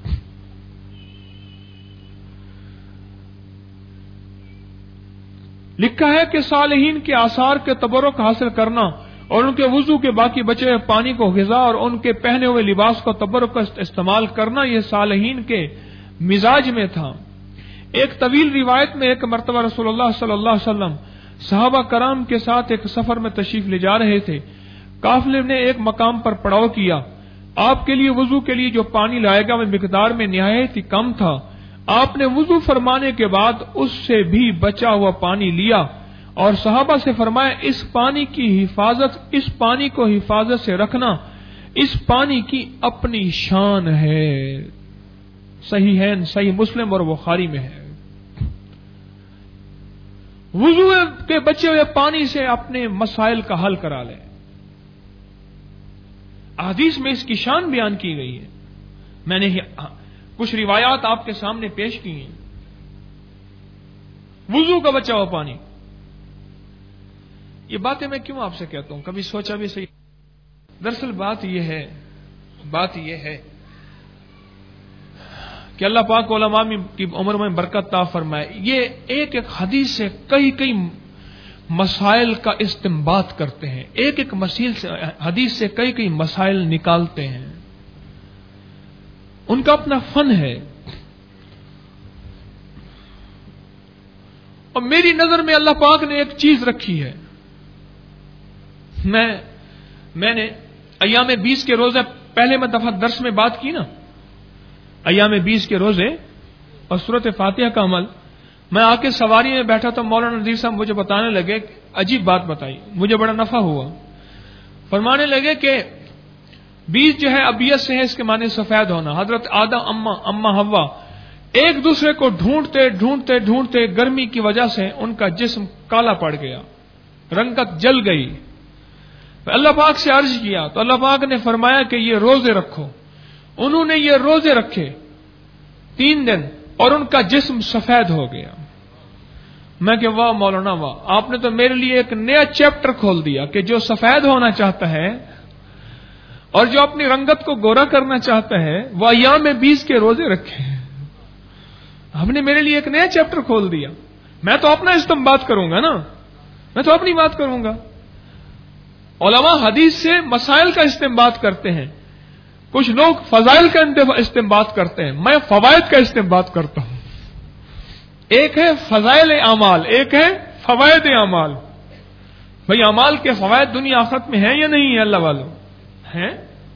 لکھا ہے کہ صالحین کے آثار کے تبرک حاصل کرنا اور ان کے وضو کے باقی بچے ہوئے پانی کو غذا اور ان کے پہنے ہوئے لباس کو تبرک استعمال کرنا یہ صالحین کے مزاج میں تھا۔ ایک طویل روایت میں ایک مرتبہ رسول اللہ صلی اللہ علیہ وسلم صحابہ کرام کے ساتھ ایک سفر میں تشریف لے جا رہے تھے، قافلے نے ایک مقام پر پڑاؤ کیا، آپ کے لیے وضو کے لیے جو پانی لائے گا وہ مقدار میں نہایت ہی کم تھا، آپ نے وضو فرمانے کے بعد اس سے بھی بچا ہوا پانی لیا اور صحابہ سے فرمایا اس پانی کی حفاظت، اس پانی کو حفاظت سے رکھنا اس پانی کی اپنی شان ہے. صحیح ہے، صحیح مسلم اور بخاری میں ہے. وضو کے بچے ہوئے پانی سے اپنے مسائل کا حل کرا لیں. حدیث میں اس کی شان بیان کی گئی ہے. میں نے کچھ روایات آپ کے سامنے پیش کی ہیں. وضو کا بچا ہوا پانی. یہ باتیں میں کیوں آپ سے کہتا ہوں؟ کبھی سوچا بھی صحیح. دراصل بات یہ ہے بات یہ ہے کہ اللہ پاک علماء کی عمر میں برکت عطا فرمائے. یہ ایک ایک حدیث سے کئی کئی مسائل کا استنباط کرتے ہیں. ایک ایک مسیل سے حدیث سے کئی کئی مسائل نکالتے ہیں. ان کا اپنا فن ہے. اور میری نظر میں اللہ پاک نے ایک چیز رکھی ہے. میں میں نے ایام بیس کے روزے پہلے میں دفعہ درس میں بات کی نا، ایام بیس کے روزے اور سورۃ فاتحہ کا عمل. میں آ کے سواری میں بیٹھا تو مولانا نذیر صاحب مجھے بتانے لگے، عجیب بات بتائی، مجھے بڑا نفع ہوا. فرمانے لگے کہ بیج جو ہے ابیت سے ہے، اس کے معنی سفید ہونا. حضرت آدم اما اما حوا ایک دوسرے کو ڈھونڈتے ڈھونڈتے ڈھونڈتے گرمی کی وجہ سے ان کا جسم کالا پڑ گیا، رنگت جل گئی. اللہ پاک سے عرض کیا تو اللہ پاک نے فرمایا کہ یہ روزے رکھو. انہوں نے یہ روزے رکھے تین دن اور ان کا جسم سفید ہو گیا. میں کہ واہ مولانا واہ، آپ نے تو میرے لیے ایک نیا چیپٹر کھول دیا کہ جو سفید ہونا چاہتا ہے اور جو اپنی رنگت کو گورا کرنا چاہتا ہے وہ ایام بیس کے روزے رکھے. آپ نے میرے لیے ایک نیا چیپٹر کھول دیا. میں تو اپنا استنباط کروں گا نا، میں تو اپنی بات کروں گا. علماء حدیث سے مسائل کا استنباط کرتے ہیں، کچھ لوگ فضائل کا استنباط کرتے ہیں، میں فوائد کا استنباط کرتا ہوں. ایک ہے فضائل اعمال، ایک ہے فوائد اعمال. بھئی اعمال کے فوائد دنیا آخرت میں ہیں یا نہیں ہیں؟ اللہ والوں ہیں.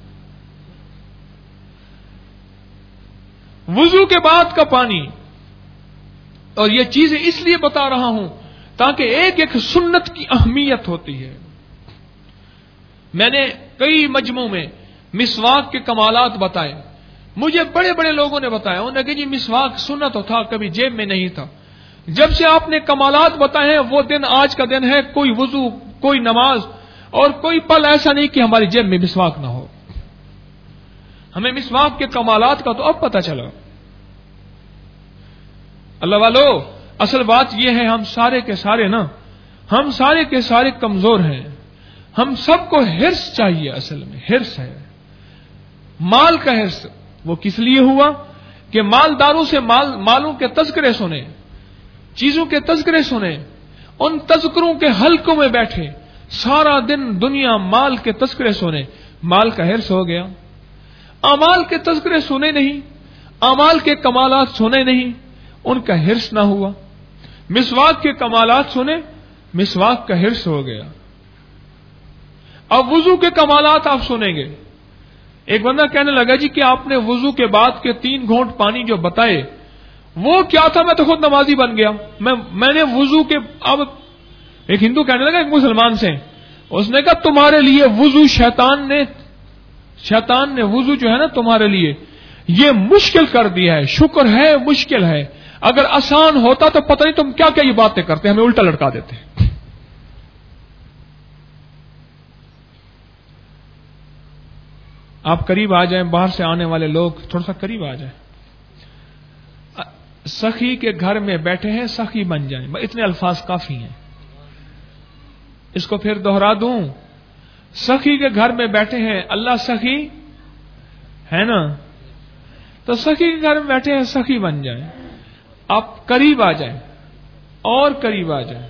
وضو کے بعد کا پانی، اور یہ چیزیں اس لیے بتا رہا ہوں تاکہ ایک ایک سنت کی اہمیت ہوتی ہے. میں نے کئی مجموع میں مسواک کے کمالات بتائے. مجھے بڑے بڑے لوگوں نے بتایا، انہوں نے کہا جی مسواک سنت تو تھا، کبھی جیب میں نہیں تھا. جب سے آپ نے کمالات بتائے ہیں وہ دن آج کا دن ہے. کوئی وضو، کوئی نماز اور کوئی پل ایسا نہیں کہ ہماری جیب میں مسواک نہ ہو. ہمیں مسواک کے کمالات کا تو اب پتہ چلا. اللہ والو، اصل بات یہ ہے ہم سارے کے سارے نا ہم سارے کے سارے کمزور ہیں. ہم سب کو ہرس چاہیے. اصل میں ہرس ہے، مال کا ہرس. وہ کس لیے ہوا کہ مالداروں سے مال مالوں کے تذکرے سنے، چیزوں کے تذکرے سنے، ان تذکروں کے حلقوں میں بیٹھے سارا دن دنیا مال کے تذکرے سنے. مال کا ہرس ہو گیا. اعمال کے تذکرے سنے نہیں، اعمال کے کمالات سنے نہیں، ان کا ہرس نہ ہوا. مسواک کے کمالات سنے، مسواک کا ہرس ہو گیا. اب وضو کے کمالات آپ سنیں گے. ایک بندہ کہنے لگا جی کہ آپ نے وضو کے بعد کے تین گھونٹ پانی جو بتائے وہ کیا تھا؟ میں تو خود نمازی بن گیا. میں میں نے وضو کے اب ایک ہندو کہنے لگا ایک مسلمان سے، اس نے کہا تمہارے لیے وضو شیطان نے شیطان نے وضو جو ہے نا تمہارے لیے یہ مشکل کر دیا ہے. شکر ہے مشکل ہے، اگر آسان ہوتا تو پتہ نہیں تم کیا کیا یہ باتیں کرتے، ہمیں الٹا لٹکا دیتے. آپ قریب آ جائیں، باہر سے آنے والے لوگ تھوڑا سا قریب آ جائیں. سخی کے گھر میں بیٹھے ہیں، سخی بن جائیں. اتنے الفاظ کافی ہیں. اس کو پھر دوہرا دوں. سخی کے گھر میں بیٹھے ہیں، اللہ سخی ہے نا، تو سخی کے گھر میں بیٹھے ہیں، سخی بن جائیں. آپ قریب آ جائیں اور قریب آ جائیں.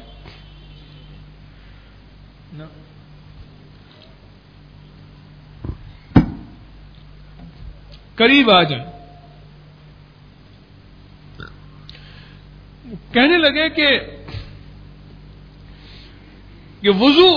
قریب آ جائیں. کہنے لگے کہ کہ وضو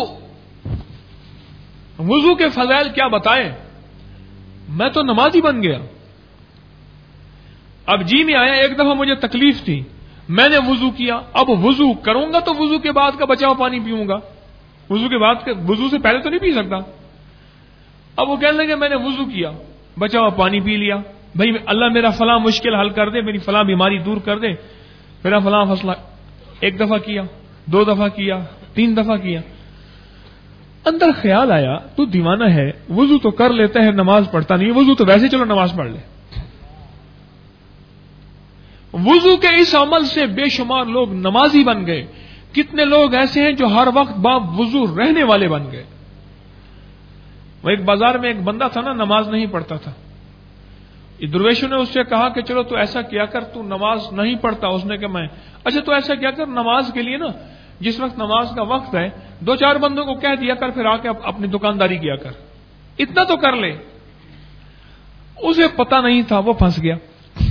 وضو کے فضائل کیا بتائیں، میں تو نمازی بن گیا. اب جی میں آیا، ایک دفعہ مجھے تکلیف تھی، میں نے وضو کیا، اب وضو کروں گا تو وضو کے بعد کا بچا ہوا پانی پیوں گا، وضو کے بعد کے وضو سے پہلے تو نہیں پی سکتا۔ اب وہ کہنے لگے میں نے وضو کیا، بچا ہوا پانی پی لیا، بھائی اللہ میرا فلاں مشکل حل کر دے، میری فلاں بیماری دور کر دے، میرا فلاں مسئلہ۔ ایک دفعہ کیا، دو دفعہ کیا، تین دفعہ کیا، اندر خیال آیا تو دیوانہ ہے، وضو تو کر لیتا ہے نماز پڑھتا نہیں، وضو تو ویسے چلو نماز پڑھ لے۔ وضو کے اس عمل سے بے شمار لوگ نمازی بن گئے، کتنے لوگ ایسے ہیں جو ہر وقت باب وضو رہنے والے بن گئے۔ وہ ایک بازار میں ایک بندہ تھا نا، نماز نہیں پڑھتا تھا، درویشوں نے اس سے کہا کہ چلو تو ایسا کیا کر، تو نماز نہیں پڑھتا، اس نے کہا میں اچھا تو ایسا کیا کر، نماز کے لیے نا جس وقت نماز کا وقت ہے دو چار بندوں کو کہہ دیا کر، پھر آ کے اپنی دکانداری کیا کر، اتنا تو کر لے۔ اسے پتا نہیں تھا، وہ پھنس گیا۔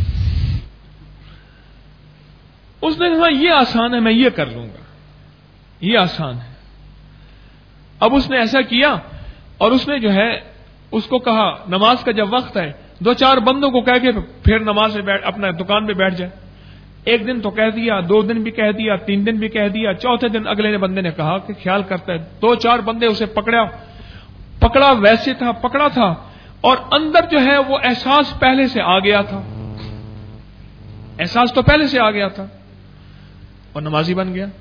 اس نے کہا یہ آسان ہے، میں یہ کر لوں گا، یہ آسان ہے۔ اب اس نے ایسا کیا اور اس نے جو ہے اس کو کہا نماز کا جب وقت ہے دو چار بندوں کو کہہ کے پھر نماز میں بیٹھ اپنا دکان پہ بیٹھ جائے۔ ایک دن تو کہہ دیا، دو دن بھی کہہ دیا، تین دن بھی کہہ دیا، چوتھے دن اگلے بندے نے کہا کہ خیال کرتا ہے، دو چار بندے اسے پکڑا پکڑا ویسے تھا پکڑا تھا اور اندر جو ہے وہ احساس پہلے سے آ گیا تھا، احساس تو پہلے سے آ گیا تھا اور نمازی بن گیا۔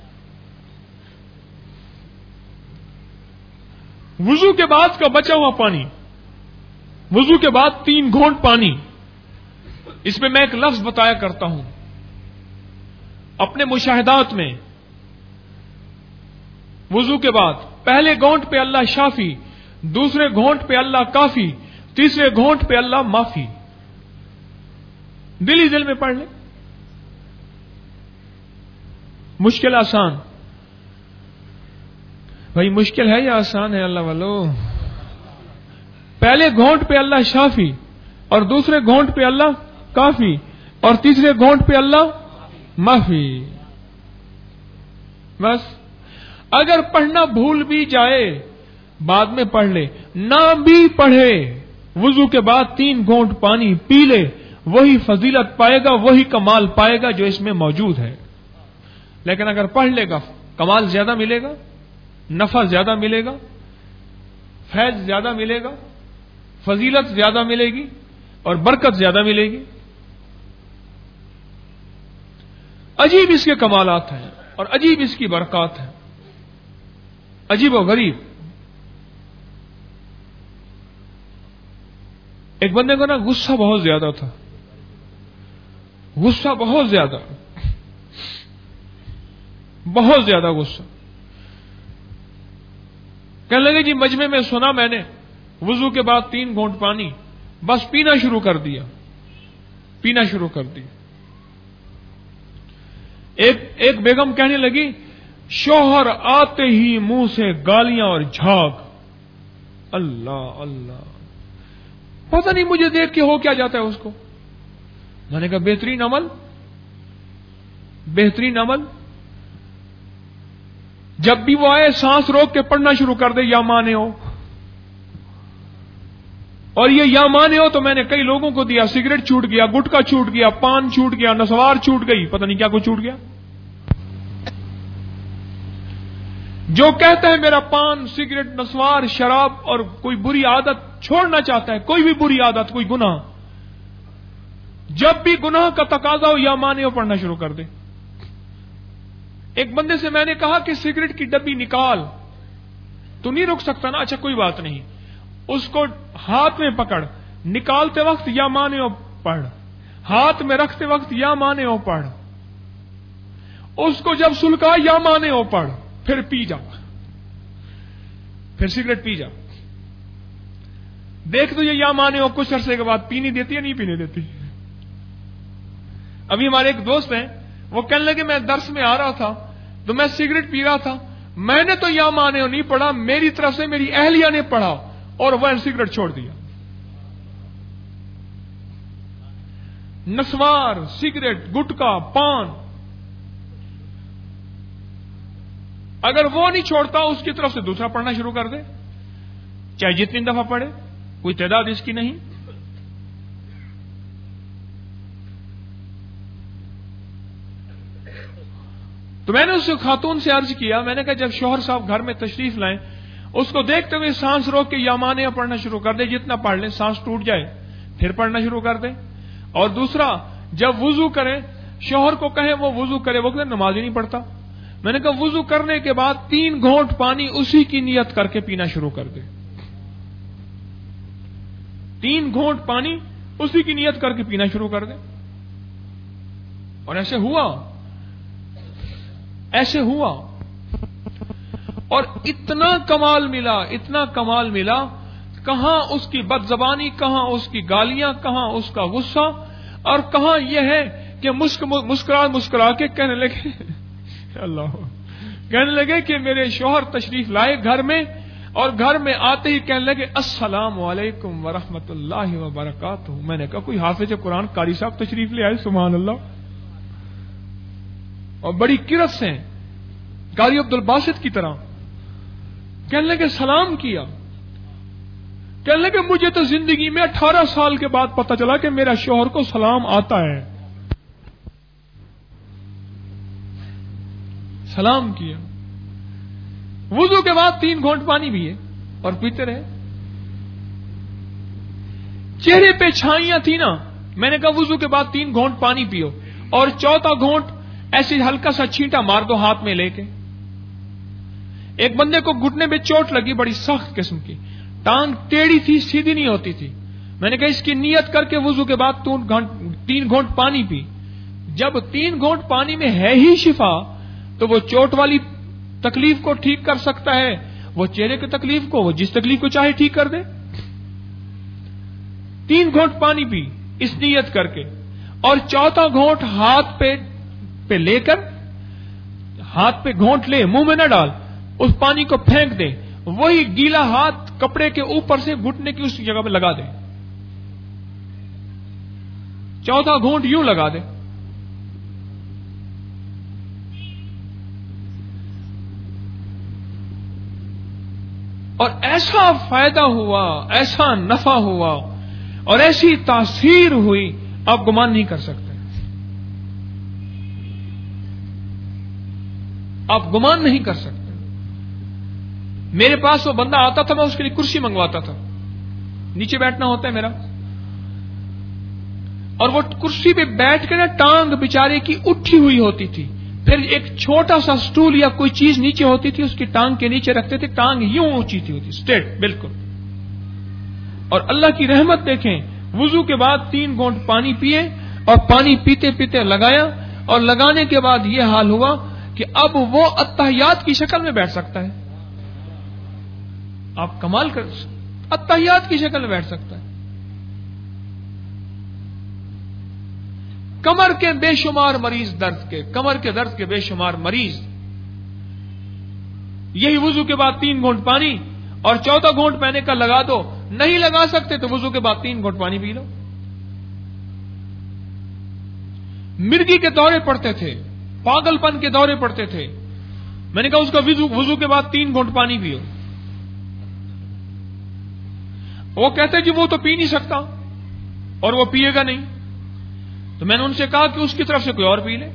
وضو کے بعد کا بچا ہوا پانی، وضو کے بعد تین گھونٹ پانی، اس میں میں ایک لفظ بتایا کرتا ہوں اپنے مشاہدات میں۔ وضو کے بعد پہلے گھونٹ پہ اللہ شافی، دوسرے گھونٹ پہ اللہ کافی، تیسرے گھونٹ پہ اللہ معافی۔ دل ہی دل میں پڑھ لیں، مشکل آسان؟ بھائی مشکل ہے یا آسان ہے اللہ والو؟ پہلے گھونٹ پہ اللہ شافی اور دوسرے گھونٹ پہ اللہ کافی اور تیسرے گھونٹ پہ اللہ معافی۔ بس اگر پڑھنا بھول بھی جائے بعد میں پڑھ لے، نہ بھی پڑھے وضو کے بعد تین گھونٹ پانی پی لے، وہی فضیلت پائے گا، وہی کمال پائے گا جو اس میں موجود ہے۔ لیکن اگر پڑھ لے گا کمال زیادہ ملے گا، نفع زیادہ ملے گا، فیض زیادہ ملے گا، فضیلت زیادہ ملے گی اور برکت زیادہ ملے گی۔ عجیب اس کے کمالات ہیں اور عجیب اس کی برکات ہیں، عجیب و غریب۔ ایک بندے کو نا غصہ بہت زیادہ تھا، غصہ بہت زیادہ، بہت زیادہ غصہ۔ کہنے لگے جی مجمع میں سنا میں نے وضو کے بعد تین گھونٹ پانی، بس پینا شروع کر دیا، پینا شروع کر دیا۔ ایک ایک بیگم کہنے لگی شوہر آتے ہی منہ سے گالیاں اور جھاگ۔ اللہ اللہ، پتہ نہیں مجھے دیکھ کے ہو کیا جاتا ہے اس کو۔ میں نے کہا بہترین عمل، بہترین عمل، جب بھی وہ آئے سانس روک کے پڑھنا شروع کر دے یا مانے ہو، اور یہ یا مانے ہو تو میں نے کئی لوگوں کو دیا، سگریٹ چھوٹ گیا، گٹکا چھوٹ گیا، پان چھوٹ گیا، نسوار چھوٹ گئی، پتہ نہیں کیا کچھ چھوٹ گیا۔ جو کہتا ہے میرا پان، سگریٹ، نسوار، شراب اور کوئی بری عادت چھوڑنا چاہتا ہے، کوئی بھی بری عادت، کوئی گناہ، جب بھی گناہ کا تقاضا ہو یا مانے ہو پڑھنا شروع کر دے۔ ایک بندے سے میں نے کہا کہ سگریٹ کی ڈبی نکال، تو نہیں رک سکتا نا، اچھا کوئی بات نہیں، اس کو ہاتھ میں پکڑ، نکالتے وقت یا مانے ہو پڑھ، ہاتھ میں رکھتے وقت یا مانے ہو پڑھ، اس کو جب سلکا یا مانے ہو پڑھ، پھر پی جا، پھر سگریٹ پی جا، دیکھ تو یہ یا مانے ہو کچھ عرصے کے بعد پینی دیتی ہے نہیں پینے دیتی۔ ابھی ہمارے ایک دوست ہیں، وہ کہنے لگے میں درس میں آ رہا تھا تو میں سگریٹ پی رہا تھا، میں نے تو یا مانے ہو نہیں پڑھا، میری طرف سے میری اہلیہ نے پڑھا اور وہ سگریٹ چھوڑ دیا۔ نسوار، سگریٹ، گٹکا، پان، اگر وہ نہیں چھوڑتا اس کی طرف سے دوسرا پڑھنا شروع کر دے، چاہے جتنی دفعہ پڑھے، کوئی تعداد اس کی نہیں۔ تو میں نے اس خاتون سے عرض کیا، میں نے کہا جب شوہر صاحب گھر میں تشریف لائیں، اس کو دیکھتے ہوئے سانس روک کے یا مانیہ پڑھنا شروع کر دیں، جتنا پڑھ لیں سانس ٹوٹ جائے پھر پڑھنا شروع کر دیں. اور دوسرا، جب وضو کریں شوہر کو کہیں وہ وضو کرے، وہ کہتے نماز ہی نہیں پڑھتا. میں نے کہا وضو کرنے کے بعد تین گھونٹ پانی اسی کی نیت کر کے پینا شروع کر دے. تین گھونٹ پانی اسی کی نیت کر کے پینا شروع کر دے. اور ایسے ہوا ایسے ہوا اور اتنا کمال ملا اتنا کمال ملا کہاں اس کی بد زبانی، کہاں اس کی گالیاں، کہاں اس کا غصہ، اور کہاں یہ ہے کہ مسکرا مسکرا کے کہنے لگے اللہ کہنے لگے کہ میرے شوہر تشریف لائے گھر میں، اور گھر میں آتے ہی کہنے لگے السلام علیکم ورحمۃ اللہ وبرکاتہ. میں نے کہا کوئی حافظ قرآن قاری صاحب تشریف لے آئے، سبحان اللہ. اور بڑی کرت سے قاری عبد الباسط کی طرح کہنے لگے سلام کیا. کہنے لگے مجھے تو زندگی میں اٹھارہ سال کے بعد پتا چلا کہ میرا شوہر کو سلام آتا ہے. سلام کیا. وضو کے بعد تین گھونٹ پانی پیے اور پیتے رہے. چہرے پہ چھائیاں تھی نا، میں نے کہا وضو کے بعد تین گھونٹ پانی پیو، اور چوتھا گھونٹ ایسے ہلکا سا چھینٹا مار دو ہاتھ میں لے کے. ایک بندے کو گھٹنے میں چوٹ لگی بڑی سخت قسم کی، ٹانگ ٹیڑھی تھی، سیدھی نہیں ہوتی تھی. میں نے کہا اس کی نیت کر کے وضو کے بعد تین گھونٹ پانی پی. جب تین گھونٹ پانی میں ہے ہی شفا تو وہ چوٹ والی تکلیف کو ٹھیک کر سکتا ہے، وہ چہرے کی تکلیف کو، وہ جس تکلیف کو چاہے ٹھیک کر دے. تین گھونٹ پانی پی اس نیت کر کے، اور چوتھا گھونٹ ہاتھ پہ پہ لے کر، ہاتھ پہ گھونٹ لے منہ میں نہ ڈال، اس پانی کو پھینک دے، وہی گیلا ہاتھ کپڑے کے اوپر سے گھٹنے کی اس جگہ پہ لگا دے. چوتھا گھونٹ یوں لگا دے. اور ایسا فائدہ ہوا، ایسا نفع ہوا اور ایسی تاثیر ہوئی، آپ گمان نہیں کر سکتے. آپ گمان نہیں کر سکتے. میرے پاس وہ بندہ آتا تھا، میں اس کے لیے کرسی منگواتا تھا، نیچے بیٹھنا ہوتا ہے میرا، اور وہ کرسی پہ بیٹھ کے نا ٹانگ بیچارے کی اٹھی ہوئی ہوتی تھی، پھر ایک چھوٹا سا سٹول یا کوئی چیز نیچے ہوتی تھی، اس کی ٹانگ کے نیچے رکھتے تھے، ٹانگ یوں اونچی تھی ہوتی، اسٹریٹ بالکل. اور اللہ کی رحمت دیکھیں، وضو کے بعد تین گھونٹ پانی پیے اور پانی پیتے پیتے لگایا، اور لگانے کے بعد یہ حال ہوا کہ اب وہ اتحیات کی شکل میں بیٹھ سکتا ہے. آپ کمال کر، اتحیات کی شکل میں بیٹھ سکتا ہے. کمر کے بے شمار مریض درد کے، کمر کے درد کے بے شمار مریض، یہی وضو کے بعد تین گھونٹ پانی اور چوتھا گھونٹ پہنے کا لگا دو. نہیں لگا سکتے تو وضو کے بعد تین گھونٹ پانی پی لو. مرگی کے دورے پڑتے تھے، پاگل پن کے دورے پڑتے تھے، میں نے کہا اس کا وضو کے بعد تین گھونٹ پانی پیو. وہ کہتے کہ وہ تو پی نہیں سکتا اور وہ پیے گا نہیں. تو میں نے ان سے کہا کہ اس کی طرف سے کوئی اور پی لے.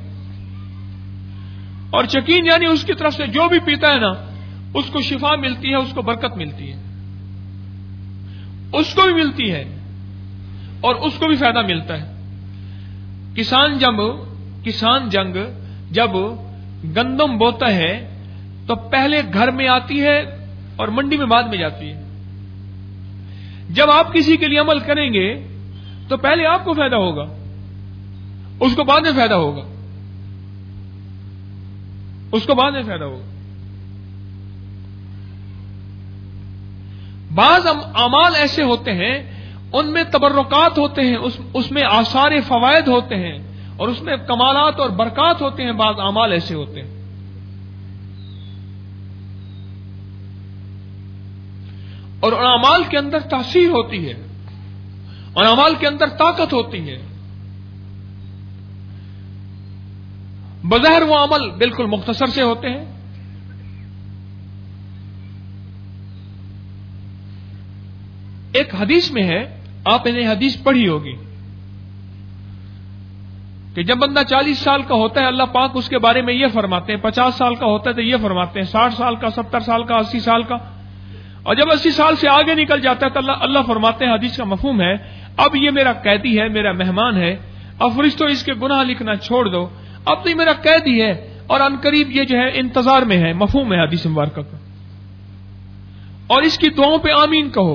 اور یقین یعنی اس کی طرف سے جو بھی پیتا ہے نا، اس کو شفا ملتی ہے، اس کو برکت ملتی ہے، اس کو بھی ملتی ہے اور اس کو بھی فائدہ ملتا ہے. کسان جب کسان جنگ جب گندم بوتا ہے تو پہلے گھر میں آتی ہے اور منڈی میں بعد میں جاتی ہے. جب آپ کسی کے لیے عمل کریں گے تو پہلے آپ کو فائدہ ہوگا، اس کو بعد میں فائدہ ہوگا، اس کو بعد میں فائدہ ہوگا. بعض اعمال ایسے ہوتے ہیں ان میں تبرکات ہوتے ہیں، اس, اس میں آثار فوائد ہوتے ہیں اور اس میں کمالات اور برکات ہوتے ہیں. بعض اعمال ایسے ہوتے ہیں. اور ان اعمال کے اندر تاثیر ہوتی ہے اور اعمال کے اندر طاقت ہوتی ہے. بظاہر وہ عمل بالکل مختصر سے ہوتے ہیں. ایک حدیث میں ہے، آپ نے حدیث پڑھی ہوگی، کہ جب بندہ چالیس سال کا ہوتا ہے اللہ پاک اس کے بارے میں یہ فرماتے ہیں، پچاس سال کا ہوتا ہے تو یہ فرماتے ہیں، ساٹھ سال کا، ستر سال کا، اسی سال کا، اور جب اسی سال سے آگے نکل جاتا ہے تو اللہ اللہ فرماتے ہیں، حدیث کا مفہوم ہے، اب یہ میرا قیدی ہے، میرا مہمان ہے، اب فرشتوں اس کے گناہ لکھنا چھوڑ دو، اب تو یہ میرا قیدی ہے اور ان قریب یہ جو ہے انتظار میں ہے، مفہوم ہے حدیث مبارکہ کا، اور اس کی دعاؤں پہ آمین کہو۔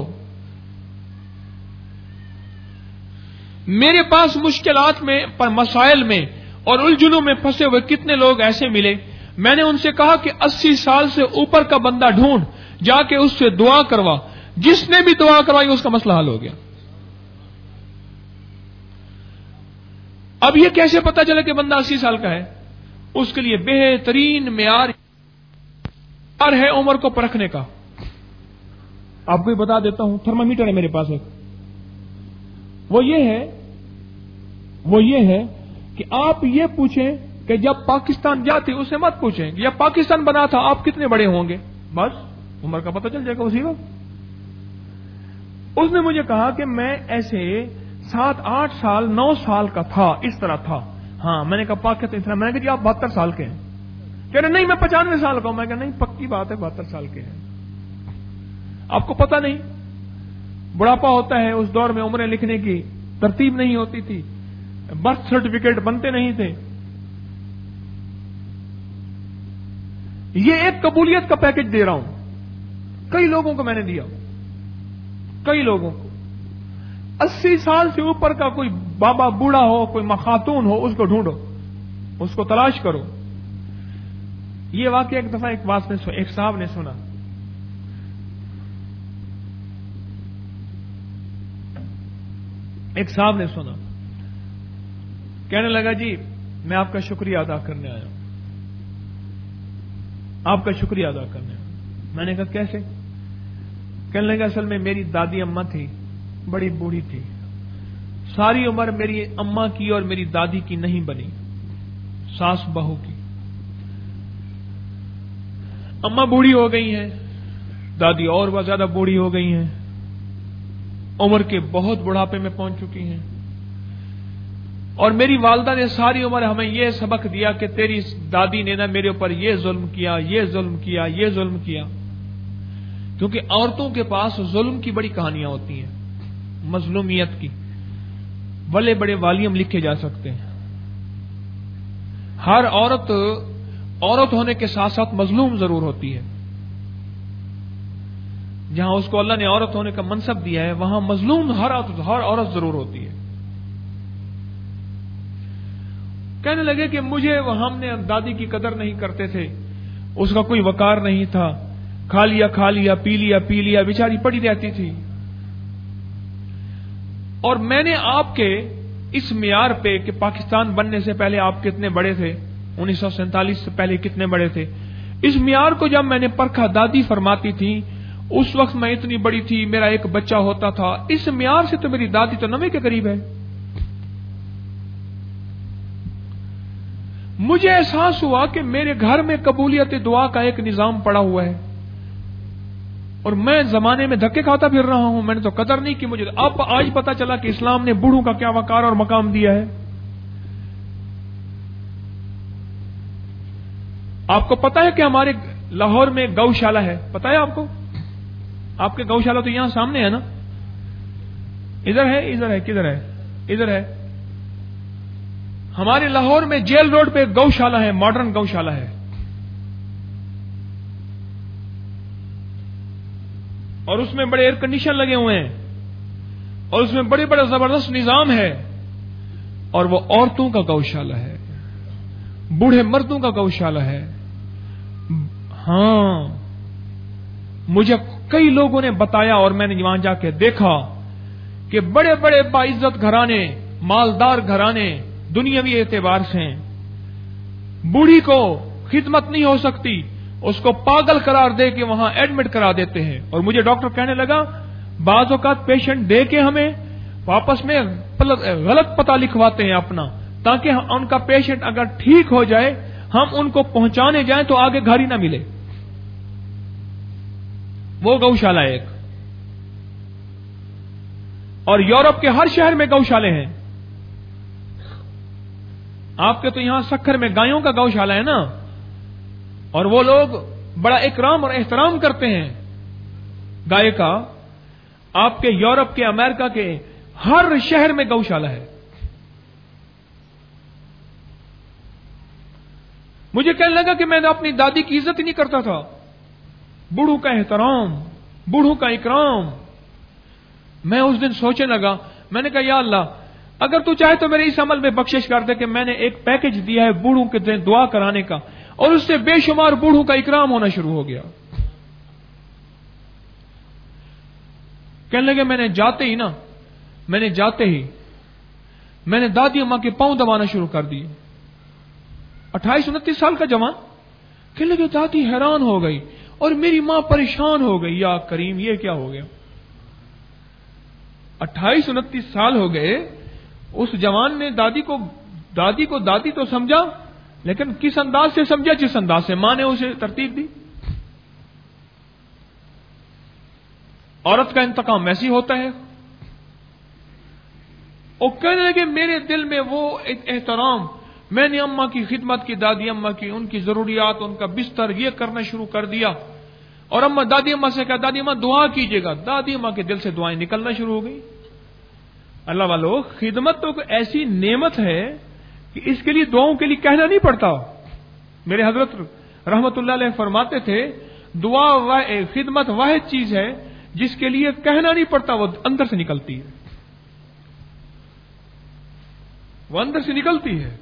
میرے پاس مشکلات میں، پر مسائل میں اور الجھنوں میں پھنسے ہوئے کتنے لوگ ایسے ملے، میں نے ان سے کہا کہ اسی سال سے اوپر کا بندہ ڈھونڈ، جا کے اس سے دعا کروا، جس نے بھی دعا کروائی اس کا مسئلہ حل ہو گیا۔ اب یہ کیسے پتا چلے کہ بندہ اسی سال کا ہے؟ اس کے لیے بہترین معیار ہے عمر کو پرکھنے کا۔ آپ کو بتا دیتا ہوں، تھرمامیٹر ہے میرے پاس ایک، وہ یہ ہے وہ یہ ہے کہ آپ یہ پوچھیں کہ جب پاکستان جاتے اسے مت پوچھیں کہ جب پاکستان بنا تھا آپ کتنے بڑے ہوں گے، بس عمر کا پتہ چل جائے گا اسی وقت۔ اس نے مجھے کہا کہ میں ایسے سات آٹھ سال نو سال کا تھا، اس طرح تھا۔ ہاں، میں نے کہا پاکستان اتنا، میں نے کہا جی آپ بہتر سال کے ہیں، کہہ رہے نہیں میں پچانوے سال کا ہوں، میں کہا نہیں پکی بات ہے بہتر سال کے ہیں۔ آپ کو پتہ نہیں بڑھاپا ہوتا ہے، اس دور میں عمریں لکھنے کی ترتیب نہیں ہوتی تھی، برتھ سرٹیفکیٹ بنتے نہیں تھے۔ یہ ایک قبولیت کا پیکج دے رہا ہوں، کئی لوگوں کو میں نے دیا، کئی لوگوں کو۔ اسی سال سے اوپر کا کوئی بابا بوڑھا ہو، کوئی خاتون ہو، اس کو ڈھونڈو، اس کو تلاش کرو۔ یہ واقعہ ایک دفعہ ایک بات میں ایک صاحب نے سنا، ایک صاحب نے سنا، کہنے لگا جی میں آپ کا شکریہ ادا کرنے آیا ہوں، آپ کا شکریہ ادا کرنے آیا ہوں۔ میں نے کہا کیسے؟ کہنے لگا اصل میں میری دادی اماں تھی، بڑی بوڑھی تھی، ساری عمر میری اماں کی اور میری دادی کی نہیں بنی، ساس بہو کی۔ اماں بوڑھی ہو گئی ہیں، دادی اور بہت زیادہ بوڑھی ہو گئی ہیں، عمر کے بہت بڑھاپے میں پہنچ چکی ہیں، اور میری والدہ نے ساری عمر ہمیں یہ سبق دیا کہ تیری دادی نے نا میرے اوپر یہ ظلم کیا، یہ ظلم کیا، یہ ظلم کیا۔ کیونکہ عورتوں کے پاس ظلم کی بڑی کہانیاں ہوتی ہیں، مظلومیت کی، بڑے بڑے والیوم لکھے جا سکتے ہیں۔ ہر عورت عورت ہونے کے ساتھ ساتھ مظلوم ضرور ہوتی ہے، جہاں اس کو اللہ نے عورت ہونے کا منصب دیا ہے وہاں مظلوم ہر عورت ہر عورت ضرور ہوتی ہے۔ کہنے لگے کہ مجھے ہم نے دادی کی قدر نہیں کرتے تھے، اس کا کوئی وقار نہیں تھا، کھا لیا کھا لیا پی لیا پی لیا بیچاری پڑی رہتی تھی، اور میں نے آپ کے اس معیار پہ کہ پاکستان بننے سے پہلے آپ کتنے بڑے تھے، انیس سو سینتالیس سے پہلے کتنے بڑے تھے، اس معیار کو جب میں نے پرکھا، دادی فرماتی تھی اس وقت میں اتنی بڑی تھی، میرا ایک بچہ ہوتا تھا، اس معیار سے تو میری دادی تو نوے کے قریب ہے۔ مجھے احساس ہوا کہ میرے گھر میں قبولیت دعا کا ایک نظام پڑا ہوا ہے، اور میں زمانے میں دھکے کھاتا پھر رہا ہوں، میں نے تو قدر نہیں کی۔ مجھے اب آج پتا چلا کہ اسلام نے بوڑھوں کا کیا وقار اور مقام دیا ہے۔ آپ کو پتا ہے کہ ہمارے لاہور میں گوشالہ ہے، پتا ہے آپ کو؟ آپ کے گوشالہ تو یہاں سامنے ہے نا، ادھر ہے ادھر ہے کدھر ہے ادھر ہے۔ ہمارے لاہور میں جیل روڈ پہ گوشالہ ہے، ماڈرن گوشالہ ہے، اور اس میں بڑے ایئر کنڈیشن لگے ہوئے ہیں، اور اس میں بڑے بڑے زبردست نظام ہے، اور وہ عورتوں کا گوشالہ ہے، بوڑھے مردوں کا گوشالہ ہے۔ ہاں، مجھے کئی لوگوں نے بتایا اور میں نے وہاں جا کے دیکھا کہ بڑے بڑے باعزت گھرانے، مالدار گھرانے دنیاوی اعتبار سے، بوڑھی کو خدمت نہیں ہو سکتی، اس کو پاگل قرار دے کے وہاں ایڈمٹ کرا دیتے ہیں۔ اور مجھے ڈاکٹر کہنے لگا بعض اوقات پیشنٹ دے کے ہمیں واپس میں غلط پتہ لکھواتے ہیں اپنا، تاکہ ان کا پیشنٹ اگر ٹھیک ہو جائے ہم ان کو پہنچانے جائیں تو آگے گھر ہی نہ ملے۔ وہ گوشالہ ایک، اور یورپ کے ہر شہر میں گوشالے ہیں۔ آپ کے تو یہاں سکھر میں گایوں کا گوشالہ ہے نا، اور وہ لوگ بڑا اکرام اور احترام کرتے ہیں گائے کا. آپ کے یورپ کے، امریکہ کے ہر شہر میں گوشالہ ہے. مجھے کہنے لگا کہ میں نے اپنی دادی کی عزت ہی نہیں کرتا تھا. بوڑھوں کا احترام، بوڑھوں کا اکرام. میں اس دن سوچنے لگا، میں نے کہا یا اللہ، اگر تو چاہے تو میرے اس عمل میں بخشش کر دے کہ میں نے ایک پیکج دیا ہے بوڑھوں کے دن دعا کرانے کا، اور اس سے بے شمار بوڑھوں کا اکرام ہونا شروع ہو گیا. کہنے لگے میں نے جاتے ہی نا میں نے جاتے ہی میں نے دادی اماں کے پاؤں دبانا شروع کر دیے. اٹھائیس انتیس سال کا جوان. کہنے لگے دادی حیران ہو گئی اور میری ماں پریشان ہو گئی، یا کریم یہ کیا ہو گیا. اٹھائیس انتیس سال ہو گئے، اس جوان نے دادی کو دادی کو دادی تو سمجھا، لیکن کس انداز سے سمجھا؟ جس انداز سے ماں نے اسے ترتیب دی. عورت کا انتقام ایسی ہوتا ہے. اور کہنے لگے میرے دل میں وہ ایک احترام، میں نے اماں کی خدمت کی، دادی اماں کی، ان کی ضروریات، ان کا بستر یہ کرنا شروع کر دیا. اور اماں دادی اماں سے کہا دادی اماں دعا کیجیے گا. دادی اماں کے دل سے دعائیں نکلنا شروع ہو گئی. اللہ والو، خدمت تو ایسی نعمت ہے کہ اس کے لیے دعاؤں کے لیے کہنا نہیں پڑتا. میرے حضرت رحمت اللہ علیہ فرماتے تھے دعا خدمت واحد چیز ہے جس کے لیے کہنا نہیں پڑتا، وہ اندر سے نکلتی ہے، وہ اندر سے نکلتی ہے.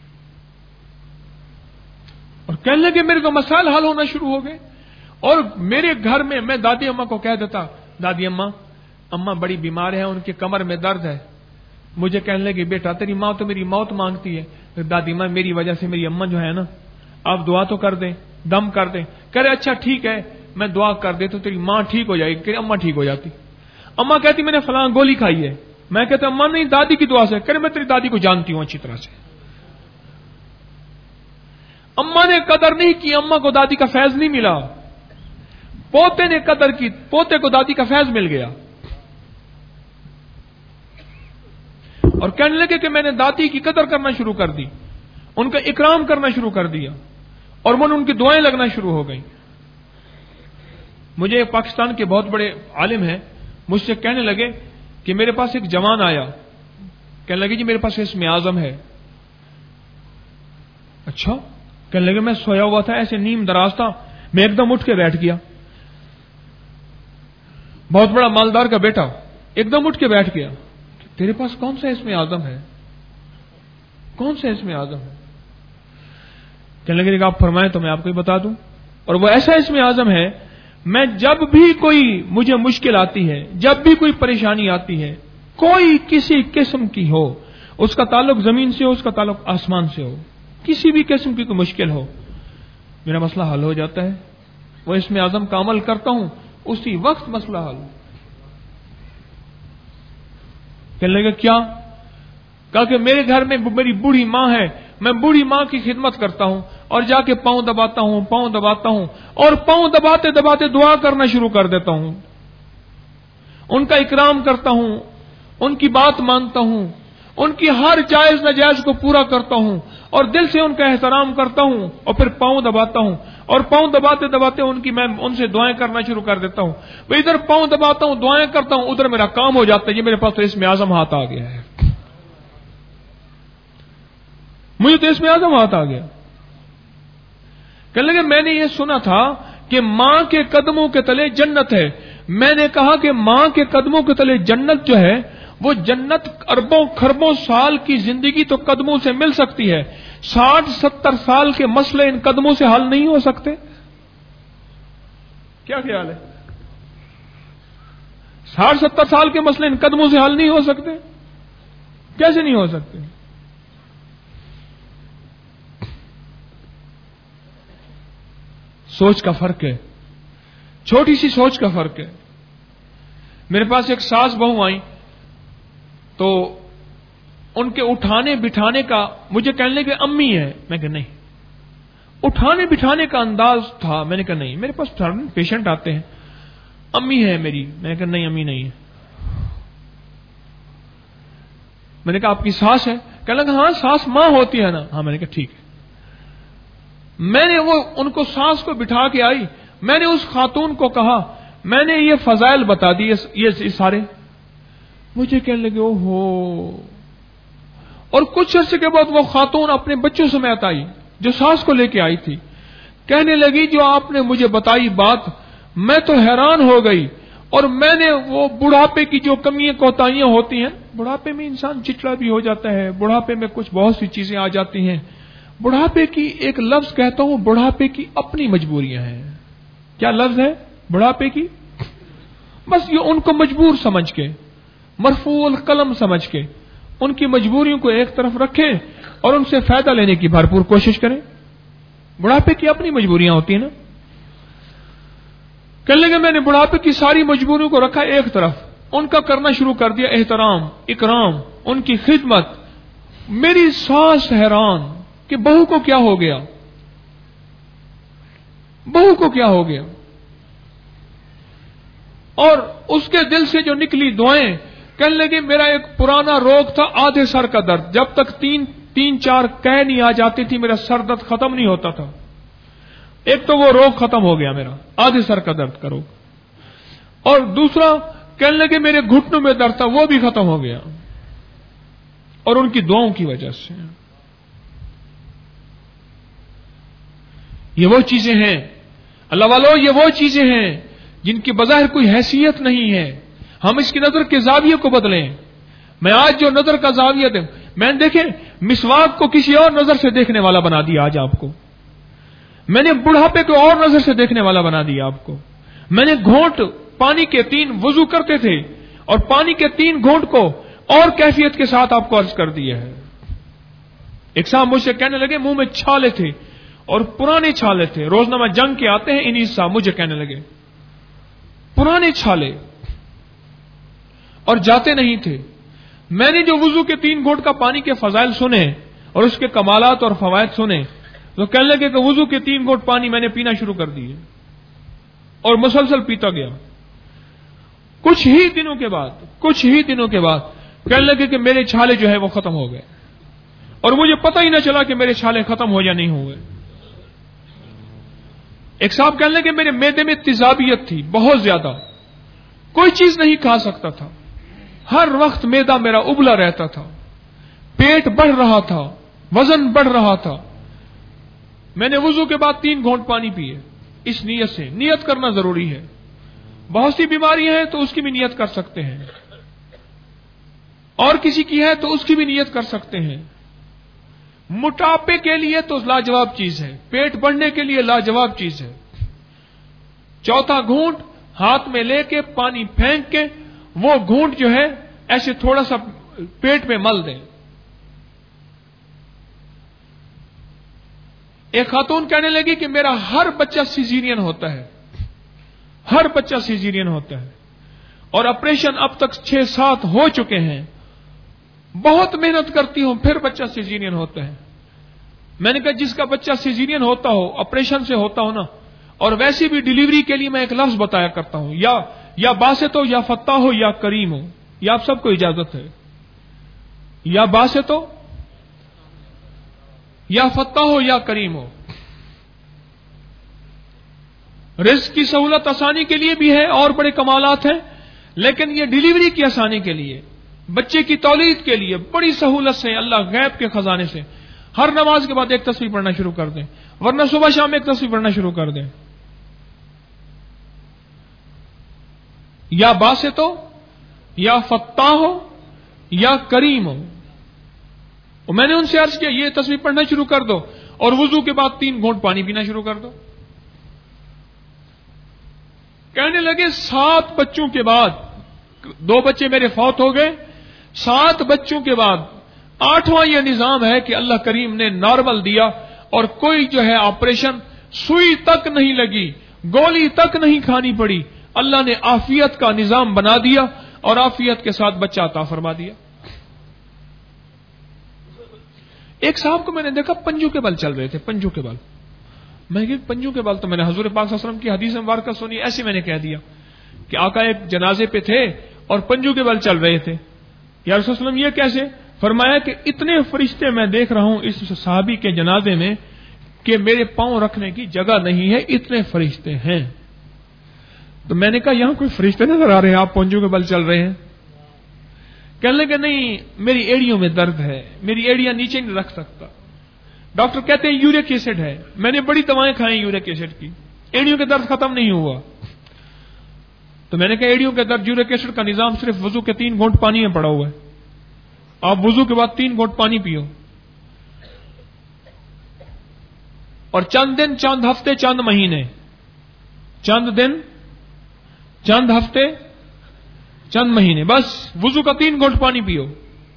اور کہنے لگے میرے تو مسائل حل ہونا شروع ہو گئے. اور میرے گھر میں میں دادی اماں کو کہہ دیتا، دادی اماں اماں بڑی بیمار ہے، ان کے کمر میں درد ہے. مجھے کہنے لگے بیٹا تیری ماں تو میری موت مانگتی ہے. دادی ماں میری وجہ سے میری اماں جو ہے نا، آپ دعا تو کر دیں، دم کر دیں. کہہ رہے اچھا ٹھیک ہے میں دعا کر دے تو تیری ماں ٹھیک ہو جائے گی. کہ اماں ٹھیک ہو جاتی. اماں کہتی میں نے فلاں گولی کھائی ہے. میں کہتا اماں نہیں، دادی کی دعا سے. کہ میں تیری دادی کو جانتی ہوں اچھی طرح سے. اماں نے قدر نہیں کی، اماں کو دادی کا فیض نہیں ملا. پوتے نے قدر کی، پوتے کو دادی کا فیض مل گیا. اور کہنے لگے کہ میں نے دادی کی قدر کرنا شروع کر دی، ان کا اکرام کرنا شروع کر دیا، اور من ان کی دعائیں لگنا شروع ہو گئیں. مجھے پاکستان کے بہت بڑے عالم ہیں، مجھ سے کہنے لگے کہ میرے پاس ایک جوان آیا، کہنے لگے جی میرے پاس اسم اعظم ہے. اچھا. کہنے لگے میں سویا ہوا تھا، ایسے نیم دراز تھا، میں ایک دم اٹھ کے بیٹھ گیا. بہت بڑا مالدار کا بیٹا ایک دم اٹھ کے بیٹھ گیا. تیرے پاس کون سا اسم اعظم ہے؟ کون سا اسم اعظم ہے؟ کہنے لگے کہ آپ فرمائیں تو میں آپ کو ہی بتا دوں. اور وہ ایسا اسم اعظم ہے، میں جب بھی کوئی مجھے مشکل آتی ہے، جب بھی کوئی پریشانی آتی ہے، کوئی کسی قسم کی ہو، اس کا تعلق زمین سے ہو، اس کا تعلق آسمان سے ہو، کسی بھی قسم کی کوئی مشکل ہو، میرا مسئلہ حل ہو جاتا ہے. وہ اسم اعظم کا عمل کرتا ہوں، اسی وقت مسئلہ حل. کہنے لگے کیا؟ کہا کہ میرے گھر میں میری بوڑھی ماں ہے، میں بوڑھی ماں کی خدمت کرتا ہوں اور جا کے پاؤں دباتا ہوں پاؤں دباتا ہوں اور پاؤں دباتے دباتے دعا کرنا شروع کر دیتا ہوں. ان کا اکرام کرتا ہوں، ان کی بات مانتا ہوں، ان کی ہر جائز ناجائز کو پورا کرتا ہوں اور دل سے ان کا احترام کرتا ہوں، اور پھر پاؤں دباتا ہوں اور پاؤں دباتے دباتے ان کی میں ان سے دعائیں کرنا شروع کر دیتا ہوں. میں ادھر پاؤں دباتا ہوں، دعائیں کرتا ہوں، ادھر میرا کام ہو جاتا ہے. یہ میرے پاس تو اسم اعظم ہاتھ آ گیا ہے، مجھے تو اسم اعظم ہاتھ آ گیا. کہنے لگے میں نے یہ سنا تھا کہ ماں کے قدموں کے تلے جنت ہے. میں نے کہا کہ ماں کے قدموں کے تلے جنت جو ہے، وہ جنت اربوں خربوں سال کی زندگی تو قدموں سے مل سکتی ہے، ساٹھ ستر سال کے مسئلے ان قدموں سے حل نہیں ہو سکتے. کیا خیال ہے؟ ساٹھ ستر سال کے مسئلے ان قدموں سے حل نہیں ہو سکتے؟ کیسے نہیں ہو سکتے؟ سوچ کا فرق ہے، چھوٹی سی سوچ کا فرق ہے. میرے پاس ایک ساس بہو آئی تو ان کے اٹھانے بٹھانے کا مجھے کہنے لگے امی ہے. میں کہ نہیں. اٹھانے بٹھانے کا انداز تھا. میں نے کہا نہیں، میرے پاس پیشنٹ آتے ہیں، امی ہے میری. میں نے کہا نہیں، امی نہیں ہے. میں نے کہا آپ کی ساس ہے؟ کہنے لگا ہاں ساس ماں ہوتی ہے نا. ہاں میں نے کہا ٹھیک ہے. میں نے وہ ان کو ساس کو بٹھا کے آئی, میں نے اس خاتون کو کہا میں نے یہ فضائل بتا دی یہ سارے. مجھے کہنے لگے او ہو. اور کچھ عرصے کے بعد وہ خاتون اپنے بچوں سمیت آئی جو ساس کو لے کے آئی تھی. کہنے لگی جو آپ نے مجھے بتائی بات میں تو حیران ہو گئی, اور میں نے وہ بڑھاپے کی جو کمیاں کوتاہیاں ہوتی ہیں, بڑھاپے میں انسان چچڑا بھی ہو جاتا ہے, بڑھاپے میں کچھ بہت سی چیزیں آ جاتی ہیں. بڑھاپے کی ایک لفظ کہتا ہوں, بڑھاپے کی اپنی مجبوریاں ہیں. کیا لفظ ہے بڑھاپے کی؟ بس یہ ان کو مجبور سمجھ کے, مرفوع القلم سمجھ کے ان کی مجبوریوں کو ایک طرف رکھیں اور ان سے فائدہ لینے کی بھرپور کوشش کریں. بڑھاپے کی اپنی مجبوریاں ہوتی ہیں نا. کہنے لگے میں نے بڑھاپے کی ساری مجبوریوں کو رکھا ایک طرف, ان کا کرنا شروع کر دیا احترام اکرام, ان کی خدمت. میری ساس حیران کہ بہو کو کیا ہو گیا, بہو کو کیا ہو گیا. اور اس کے دل سے جو نکلی دعائیں, کہنے لگے میرا ایک پرانا روگ تھا آدھے سر کا درد, جب تک تین تین چار کہہ نہیں آ جاتی تھی میرا سر درد ختم نہیں ہوتا تھا. ایک تو وہ روگ ختم ہو گیا میرا, آدھے سر کا درد کا روگ, اور دوسرا کہنے لگے میرے گھٹنوں میں درد تھا وہ بھی ختم ہو گیا, اور ان کی دعاؤں کی وجہ سے. یہ وہ چیزیں ہیں اللہ والو, یہ وہ چیزیں ہیں جن کی بظاہر کوئی حیثیت نہیں ہے. ہم اس کی نظر کے زاویے کو بدلیں. میں آج جو نظر کا زاویہ دیں, میں نے دیکھیں مسواک کو کسی اور نظر سے دیکھنے والا بنا دیا آج آپ کو. میں نے بڑھاپے کو اور نظر سے دیکھنے والا بنا دیا آپ کو. میں نے گھونٹ پانی کے تین وضو کرتے تھے اور پانی کے تین گھونٹ کو اور کیفیت کے ساتھ آپ کو عرض کر دیا ہے. ایک صاحب مجھ سے کہنے لگے منہ میں چھالے تھے اور پرانے چھالے تھے, روزنامہ جنگ کے آتے ہیں انہی صاحب مجھے کہنے لگے پرانے چھالے, اور جاتے نہیں تھے. میں نے جو وضو کے تین گھونٹ کا پانی کے فضائل سنے اور اس کے کمالات اور فوائد سنے تو کہنے لگے کہ وضو کے تین گھونٹ پانی میں نے پینا شروع کر دیے اور مسلسل پیتا گیا. کچھ ہی دنوں کے بعد کچھ ہی دنوں کے بعد کہنے لگے کہ میرے چھالے جو ہے وہ ختم ہو گئے, اور مجھے پتہ ہی نہ چلا کہ میرے چھالے ختم ہو یا نہیں ہوئے. ایک صاحب کہنے لگے میرے معدے میں تیزابیت تھی بہت زیادہ, کوئی چیز نہیں کھا سکتا تھا, ہر وقت معدہ میرا ابلا رہتا تھا, پیٹ بڑھ رہا تھا, وزن بڑھ رہا تھا. میں نے وضو کے بعد تین گھونٹ پانی پیے اس نیت سے. نیت کرنا ضروری ہے. بہت سی بیماریاں ہیں تو اس کی بھی نیت کر سکتے ہیں, اور کسی کی ہے تو اس کی بھی نیت کر سکتے ہیں. موٹاپے کے لیے تو لاجواب چیز ہے, پیٹ بڑھنے کے لیے لاجواب چیز ہے. چوتھا گھونٹ ہاتھ میں لے کے پانی پھینک کے وہ گھونٹ جو ہے ایسے تھوڑا سا پیٹ میں مل دیں. ایک خاتون کہنے لگی کہ میرا ہر بچہ سیزیرین ہوتا ہے, ہر بچہ سیزیرین ہوتا ہے, اور آپریشن اب تک چھ سات ہو چکے ہیں, بہت محنت کرتی ہوں پھر بچہ سیزیرین ہوتا ہے. میں نے کہا جس کا بچہ سیزیرین ہوتا ہو, آپریشن سے ہوتا ہو نا, اور ویسی بھی ڈیلیوری کے لیے میں ایک لفظ بتایا کرتا ہوں, یا یا باسط ہو یا فتح ہو یا کریم ہو, یا آپ سب کو اجازت ہے, یا باسط ہو یا فتح ہو یا کریم ہو. رزق کی سہولت آسانی کے لیے بھی ہے اور بڑے کمالات ہیں, لیکن یہ ڈیلیوری کی آسانی کے لیے, بچے کی تولید کے لیے بڑی سہولت سے اللہ غیب کے خزانے سے ہر نماز کے بعد ایک تسبیح پڑھنا شروع کر دیں, ورنہ صبح شام ایک تسبیح پڑھنا شروع کر دیں. یا باسط ہو یا فتح ہو یا کریم ہو. اور میں نے ان سے عرض کیا یہ تسبیح پڑھنا شروع کر دو اور وضو کے بعد تین گھونٹ پانی پینا شروع کر دو. کہنے لگے سات بچوں کے بعد, دو بچے میرے فوت ہو گئے, سات بچوں کے بعد آٹھواں یہ نظام ہے کہ اللہ کریم نے نارمل دیا, اور کوئی جو ہے آپریشن سوئی تک نہیں لگی, گولی تک نہیں کھانی پڑی. اللہ نے عافیت کا نظام بنا دیا اور عافیت کے ساتھ بچہ عطا فرما دیا. ایک صاحب کو میں نے دیکھا پنجوں کے بل چل رہے تھے, پنجوں کے بل. میں کہ پنجوں کے بل, تو میں نے حضور پاک صلی اللہ علیہ وسلم کی حدیث مبارکہ سنی, ایسے میں نے کہہ دیا کہ آقا ایک جنازے پہ تھے اور پنجوں کے بل چل رہے تھے. یا رسول اللہ یہ کیسے؟ فرمایا کہ اتنے فرشتے میں دیکھ رہا ہوں اس صحابی کے جنازے میں کہ میرے پاؤں رکھنے کی جگہ نہیں ہے، اتنے فرشتے ہیں. تو میں نے کہا یہاں کوئی فرشتے نظر آ رہے ہیں، آپ پونجوں کے بل چل رہے ہیں؟ کہنے لگے نہیں، میری ایڑیوں میں درد ہے، میری ایڑیاں نیچے نہیں رکھ سکتا. ڈاکٹر کہتے ہیں یوریک ایسڈ ہے. میں نے بڑی دوائیں کھائیں یوریک ایسڈ کی، ایڑیوں کے درد ختم نہیں ہوا. تو میں نے کہا ایڑیوں کے درد، یوریک ایسڈ کا نظام صرف وضو کے تین گھونٹ پانی میں پڑا ہوا ہے. آپ وضو کے بعد تین گھونٹ پانی پیو، اور چند دن، چند ہفتے، چند مہینے، چند دن، چند ہفتے، چند مہینے، بس وضو کا تین گھونٹ پانی پیو.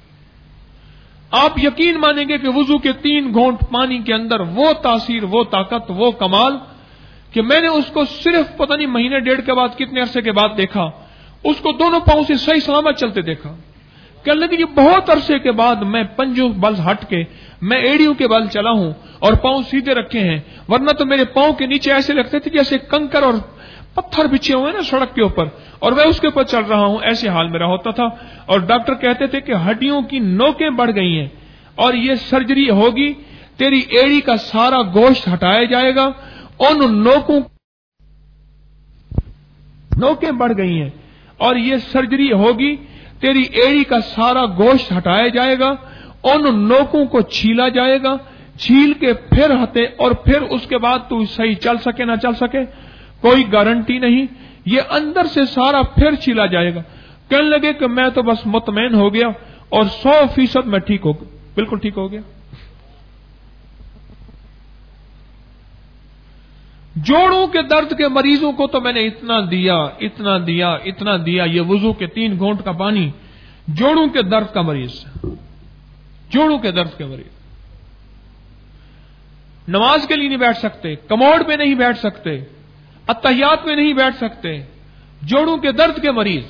آپ یقین مانیں گے کہ وضو کے تین گھونٹ پانی کے اندر وہ تاثیر، وہ طاقت، وہ کمال کہ میں نے اس کو صرف پتہ نہیں مہینے ڈیڑھ کے بعد، کتنے عرصے کے بعد دیکھا، اس کو دونوں پاؤں سے صحیح سلامت چلتے دیکھا. کہنے لگے کہ بہت عرصے کے بعد میں پنجوں بل ہٹ کے میں ایڑیوں کے بل چلا ہوں اور پاؤں سیدھے رکھے ہیں، ورنہ تو میرے پاؤں کے نیچے ایسے لگتے تھے جیسے کنکر اور پتھر بچھے ہوئے نا سڑک کے اوپر، اور میں اس کے اوپر چل رہا ہوں، ایسے حال میرا ہوتا تھا. اور ڈاکٹر کہتے تھے کہ ہڈیوں کی نوکیں بڑھ گئی ہیں اور یہ سرجری ہوگی، تیری ایڑی کا سارا گوشت ہٹایا جائے گا، ان نوکوں نوکیں بڑھ گئی ہیں اور یہ سرجری ہوگی، تیری ایڑی کا سارا گوشت ہٹایا جائے گا، ان نوکوں کو چھیلا جائے گا، چھیل کے پھر ہٹے، اور پھر اس کے بعد تو صحیح چل سکے نہ چل سکے کوئی گارنٹی نہیں، یہ اندر سے سارا پھر چھیلا جائے گا. کہنے لگے کہ میں تو بس مطمئن ہو گیا اور سو فیصد میں ٹھیک ہو گیا، بالکل ٹھیک ہو گیا. جوڑوں کے درد کے مریضوں کو تو میں نے اتنا دیا، اتنا دیا، اتنا دیا، یہ وضو کے تین گھونٹ کا پانی جوڑوں کے درد کا مریض، جوڑوں کے درد کے مریض نماز کے لیے نہیں بیٹھ سکتے، کموڈ میں نہیں بیٹھ سکتے، اتحیات میں نہیں بیٹھ سکتے، جوڑوں کے درد کے مریض.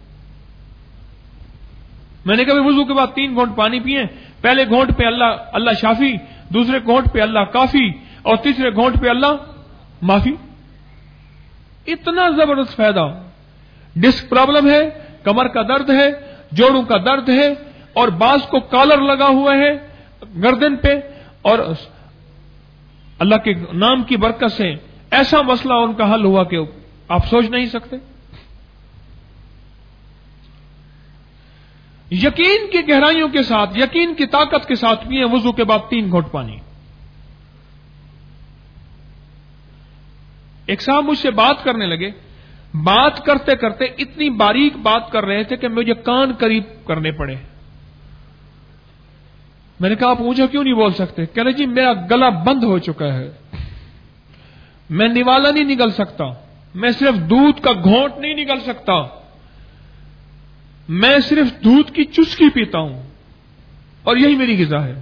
میں نے کہا وضو کے بعد تین گھونٹ پانی پیئے، پہلے گھونٹ پہ اللہ اللہ شافی، دوسرے گھونٹ پہ اللہ کافی، اور تیسرے گھونٹ پہ اللہ معافی. اتنا زبردست فائدہ. ڈسک پرابلم ہے، کمر کا درد ہے، جوڑوں کا درد ہے، اور بعض کو کالر لگا ہوا ہے گردن پہ، اور اللہ کے نام کی برکت سے ایسا مسئلہ ان کا حل ہوا کہ آپ سوچ نہیں سکتے. یقین کی گہرائیوں کے ساتھ، یقین کی طاقت کے ساتھ پیئے وضو کے بعد تین گھونٹ پانی. ایک صاحب مجھ سے بات کرنے لگے، بات کرتے کرتے اتنی باریک بات کر رہے تھے کہ مجھے کان قریب کرنے پڑے. میں نے کہا آپ مجھے کیوں نہیں بول سکتے؟ کہہ رہے جی میرا گلا بند ہو چکا ہے، میں نوالا نہیں نگل سکتا، میں صرف دودھ کا گھونٹ نہیں نگل سکتا، میں صرف دودھ کی چسکی پیتا ہوں اور یہی میری غذا ہے.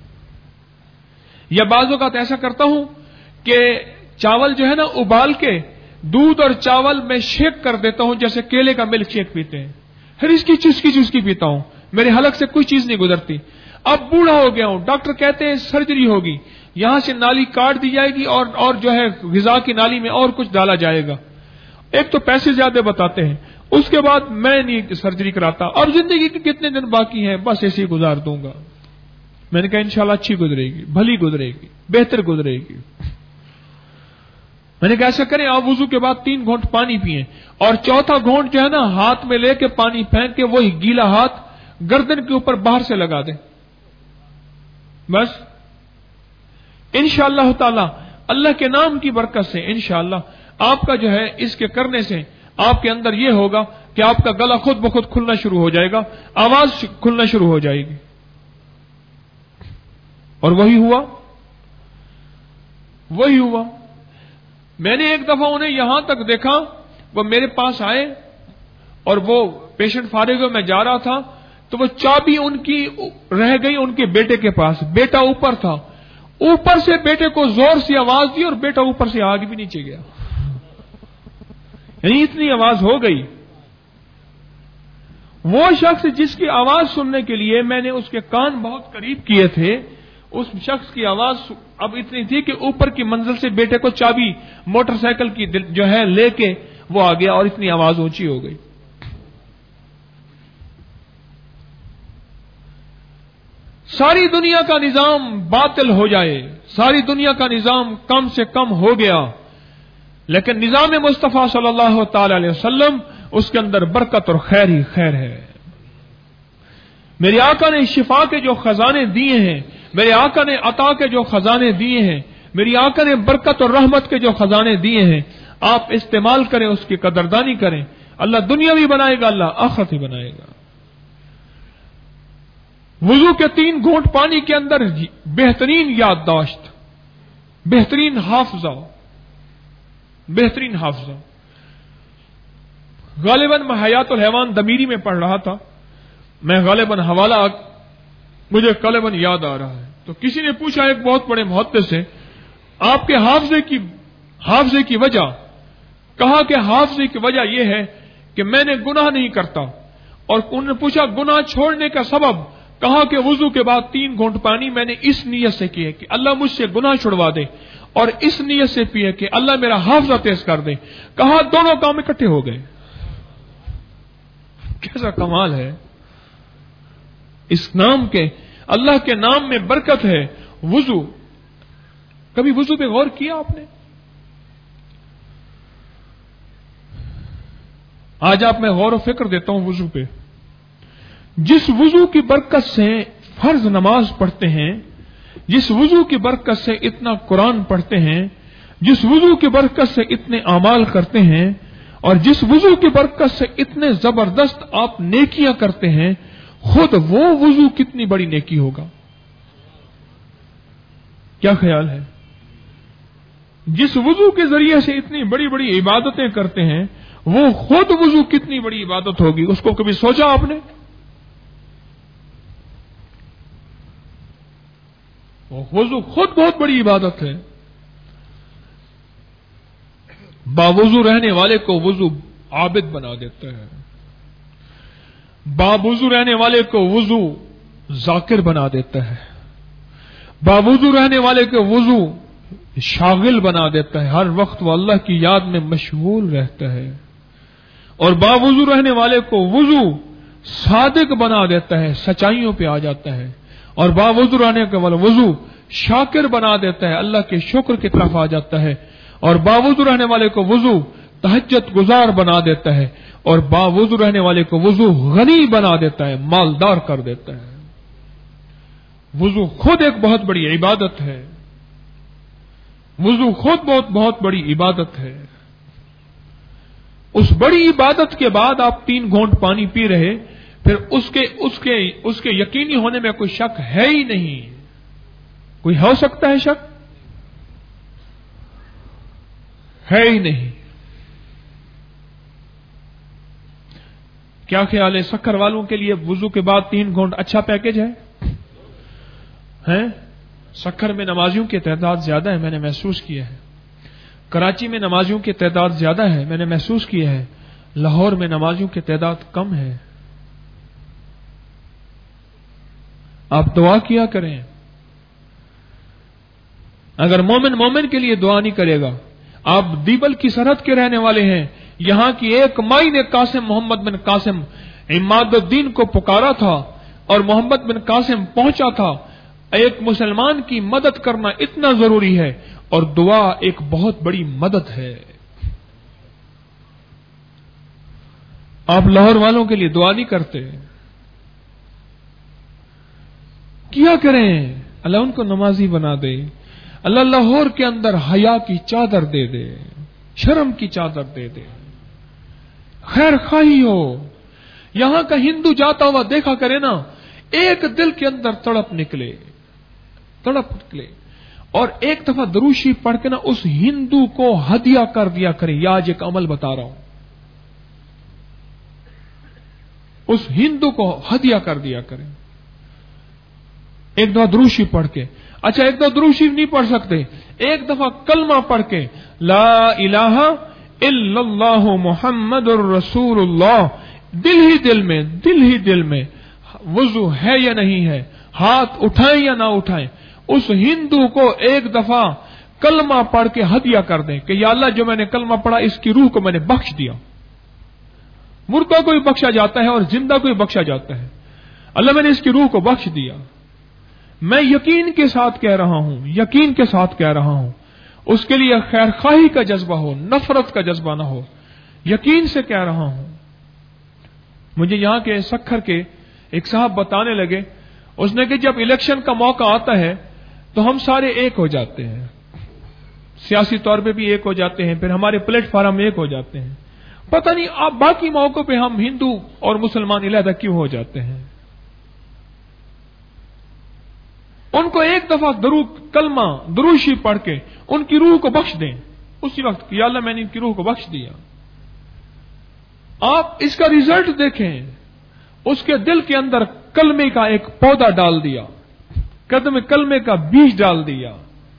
یا بعض اوقات ایسا کرتا ہوں کہ چاول جو ہے نا ابال کے دودھ اور چاول میں شیک کر دیتا ہوں، جیسے کیلے کا ملک شیک پیتے ہیں، پھر اس کی چسکی چسکی پیتا ہوں، میرے حلق سے کوئی چیز نہیں گزرتی. اب بوڑھا ہو گیا ہوں، ڈاکٹر کہتے ہیں سرجری ہوگی، یہاں سے نالی کاٹ دی جائے گی اور اور جو ہے غذا کی نالی میں اور کچھ ڈالا جائے گا. ایک تو پیسے زیادہ بتاتے ہیں، اس کے بعد میں نہیں سرجری کراتا، اور زندگی کے کتنے دن باقی ہیں، بس ایسے ہی گزار دوں گا. میں نے کہا انشاءاللہ اچھی گزرے گی، بھلی گزرے گی، بہتر گزرے گی. میں نے کہا ایسا کریں آپ وضو کے بعد تین گھونٹ پانی پیئیں، اور چوتھا گھونٹ جو ہے نا ہاتھ میں لے کے پانی پھینک کے وہی گیلا ہاتھ گردن کے اوپر باہر سے لگا دیں. بس انشاءاللہ تعالی اللہ کے نام کی برکت سے انشاءاللہ آپ کا جو ہے اس کے کرنے سے آپ کے اندر یہ ہوگا کہ آپ کا گلا خود بخود کھلنا شروع ہو جائے گا، آواز کھلنا شروع ہو جائے گی. اور وہی ہوا، وہی ہوا. میں نے ایک دفعہ انہیں یہاں تک دیکھا، وہ میرے پاس آئے اور وہ پیشنٹ فارغ ہوئے، میں جا رہا تھا تو وہ چابی ان کی رہ گئی ان کے بیٹے کے پاس، بیٹا اوپر تھا، اوپر سے بیٹے کو زور سے آواز دی اور بیٹا اوپر سے آگے بھی نیچے گیا، یعنی اتنی آواز ہو گئی. وہ شخص جس کی آواز سننے کے لیے میں نے اس کے کان بہت قریب کیے تھے، اس شخص کی آواز اب اتنی تھی کہ اوپر کی منزل سے بیٹے کو چابی موٹر سائیکل کی جو ہے لے کے وہ آ گیا، اور اتنی آواز اونچی ہو گئی. ساری دنیا کا نظام باطل ہو جائے، ساری دنیا کا نظام کم سے کم ہو گیا، لیکن نظام مصطفیٰ صلی اللہ تعالی علیہ وسلم اس کے اندر برکت اور خیر ہی خیر ہے۔ میرے آقا نے شفا کے جو خزانے دیے ہیں، میرے آقا نے عطا کے جو خزانے دیے ہیں، میری آقا نے برکت اور رحمت کے جو خزانے دیے ہیں، آپ استعمال کریں، اس کی قدردانی کریں، اللہ دنیا بھی بنائے گا، اللہ آخرت بھی بنائے گا۔ وضو کے تین گھونٹ پانی کے اندر بہترین یادداشت، بہترین حافظہ، بہترین حافظہ۔ غالباً میں حیات الحیوان دمیری میں پڑھ رہا تھا، میں غالباً حوالہ مجھے غالباً یاد آ رہا ہے، تو کسی نے پوچھا ایک بہت بڑے محدث سے، آپ کے حافظے کی حافظے کی وجہ، کہا کہ حافظے کی وجہ یہ ہے کہ میں نے گناہ نہیں کرتا، اور انہوں نے پوچھا گناہ چھوڑنے کا سبب، کہا کہ وضو کے بعد تین گھونٹ پانی میں نے اس نیت سے کی ہے کہ اللہ مجھ سے گناہ چھڑوا دے، اور اس نیت سے پیے کہ اللہ میرا حافظہ تیز کر دے۔ کہا دونوں کام اکٹھے ہو گئے۔ کیسا کمال ہے اس نام کے، اللہ کے نام میں برکت ہے۔ وضو، کبھی وضو پہ غور کیا آپ نے؟ آج آپ میں غور و فکر دیتا ہوں وضو پہ۔ جس وضو کی برکت سے فرض نماز پڑھتے ہیں، جس وضو کی برکت سے اتنا قرآن پڑھتے ہیں، جس وضو کی برکت سے اتنے اعمال کرتے ہیں، اور جس وضو کی برکت سے اتنے زبردست آپ نیکیاں کرتے ہیں، خود وہ وضو کتنی بڑی نیکی ہوگا؟ کیا خیال ہے؟ جس وضو کے ذریعے سے اتنی بڑی بڑی عبادتیں کرتے ہیں، وہ خود وضو کتنی بڑی عبادت ہوگی؟ اس کو کبھی سوچا آپ نے؟ وہ وضو خود بہت بڑی عبادت ہے۔ باوضو رہنے والے کو وضو عابد بنا دیتا ہے، باوضو رہنے والے کو وضو ذاکر بنا دیتا ہے، باوضو رہنے والے کو وضو شاغل بنا دیتا ہے، ہر وقت وہ اللہ کی یاد میں مشغول رہتا ہے، اور باوضو رہنے والے کو وضو صادق بنا دیتا ہے، سچائیوں پہ آ جاتا ہے، اور باوضو رہنے والا وضو شاکر بنا دیتا ہے، اللہ کے شکر کی طرف آ جاتا ہے، اور باوضو رہنے والے کو وضو تہجد گزار بنا دیتا ہے، اور باوضو رہنے والے کو وضو غنی بنا دیتا ہے، مالدار کر دیتا ہے۔ وضو خود ایک بہت بڑی عبادت ہے، وضو خود بہت بہت بڑی عبادت ہے۔ اس بڑی عبادت کے بعد آپ تین گھونٹ پانی پی رہے، پھر اس کے اس کے اس کے یقینی ہونے میں کوئی شک ہے ہی نہیں۔ کوئی ہو سکتا ہے شک؟ ہے ہی نہیں۔ کیا خیال ہے سکر والوں کے لیے وضو کے بعد تین گھونٹ اچھا پیکج ہے؟ ہیں؟ سکر میں نمازیوں کی تعداد زیادہ ہے، میں نے محسوس کیا ہے۔ کراچی میں نمازیوں کی تعداد زیادہ ہے، میں نے محسوس کیا ہے۔ لاہور میں نمازیوں کی تعداد کم ہے۔ آپ دعا کیا کریں۔ اگر مومن مومن کے لیے دعا نہیں کرے گا، آپ دیبل کی سرحد کے رہنے والے ہیں، یہاں کی ایک مائی نے قاسم محمد بن قاسم عماد الدین کو پکارا تھا، اور محمد بن قاسم پہنچا تھا۔ ایک مسلمان کی مدد کرنا اتنا ضروری ہے، اور دعا ایک بہت بڑی مدد ہے۔ آپ لاہور والوں کے لیے دعا نہیں کرتے؟ کیا کریں؟ اللہ ان کو نمازی بنا دے، اللہ لاہور کے اندر حیا کی چادر دے دے، شرم کی چادر دے دے، خیر خواہی ہو۔ یہاں کا ہندو جاتا ہوا دیکھا کرے نا، ایک دل کے اندر تڑپ نکلے، تڑپ نکلے، اور ایک دفعہ دروشی پڑھ کے نا اس ہندو کو ہدیہ کر دیا کرے۔ یا آج ایک عمل بتا رہا ہوں، اس ہندو کو ہدیہ کر دیا کرے ایک دفعہ دروشی پڑھ کے۔ اچھا ایک دفعہ دروشی نہیں پڑھ سکتے، ایک دفعہ کلمہ پڑھ کے، لا الہ الا اللہ محمد الرسول اللہ، دل ہی دل میں دل ہی دل میں وضو ہے یا نہیں ہے، ہاتھ اٹھائیں یا نہ اٹھائیں، اس ہندو کو ایک دفعہ کلمہ پڑھ کے ہدیہ کر دیں کہ یا اللہ جو میں نے کلمہ پڑھا اس کی روح کو میں نے بخش دیا۔ مردہ کو بھی بخشا جاتا ہے اور زندہ کو بھی بخشا جاتا ہے۔ اللہ میں نے اس کی روح کو بخش دیا۔ میں یقین کے ساتھ کہہ رہا ہوں، یقین کے ساتھ کہہ رہا ہوں، اس کے لیے خیر خواہی کا جذبہ ہو، نفرت کا جذبہ نہ ہو، یقین سے کہہ رہا ہوں۔ مجھے یہاں کے سکھر کے ایک صاحب بتانے لگے، اس نے کہ جب الیکشن کا موقع آتا ہے تو ہم سارے ایک ہو جاتے ہیں، سیاسی طور پہ بھی ایک ہو جاتے ہیں، پھر ہمارے پلیٹ فارم ایک ہو جاتے ہیں، پتہ نہیں آپ باقی موقعوں پہ ہم ہندو اور مسلمان علیحدہ کیوں ہو جاتے ہیں۔ ان کو ایک دفعہ درود کلمہ دروشی پڑھ کے ان کی روح کو بخش دیں، اسی وقت یا اللہ میں نے ان کی روح کو بخش دیا۔ آپ اس کا ریزلٹ دیکھیں، اس کے دل کے اندر کلمے کا ایک پودا ڈال دیا، قدم کلمے کا بیج ڈال دیا،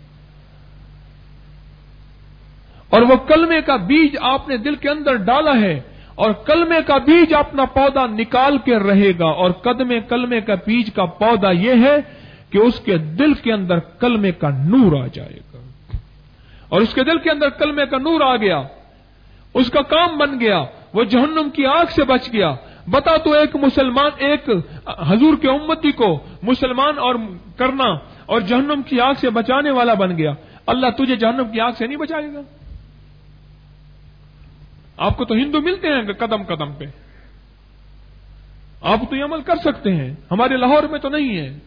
اور وہ کلمے کا بیج آپ نے دل کے اندر ڈالا ہے، اور کلمے کا بیج اپنا پودا نکال کے رہے گا، اور قدم کلمے کا بیج کا پودا یہ ہے کہ اس کے دل کے اندر کلمے کا نور آ جائے گا، اور اس کے دل کے اندر کلمے کا نور آ گیا، اس کا کام بن گیا، وہ جہنم کی آگ سے بچ گیا۔ بتا تو ایک مسلمان، ایک حضور کے امتی کو مسلمان اور کرنا اور جہنم کی آگ سے بچانے والا بن گیا، اللہ تجھے جہنم کی آگ سے نہیں بچائے گا؟ آپ کو تو ہندو ملتے ہیں قدم قدم پہ، آپ تو یہ عمل کر سکتے ہیں، ہمارے لاہور میں تو نہیں ہے۔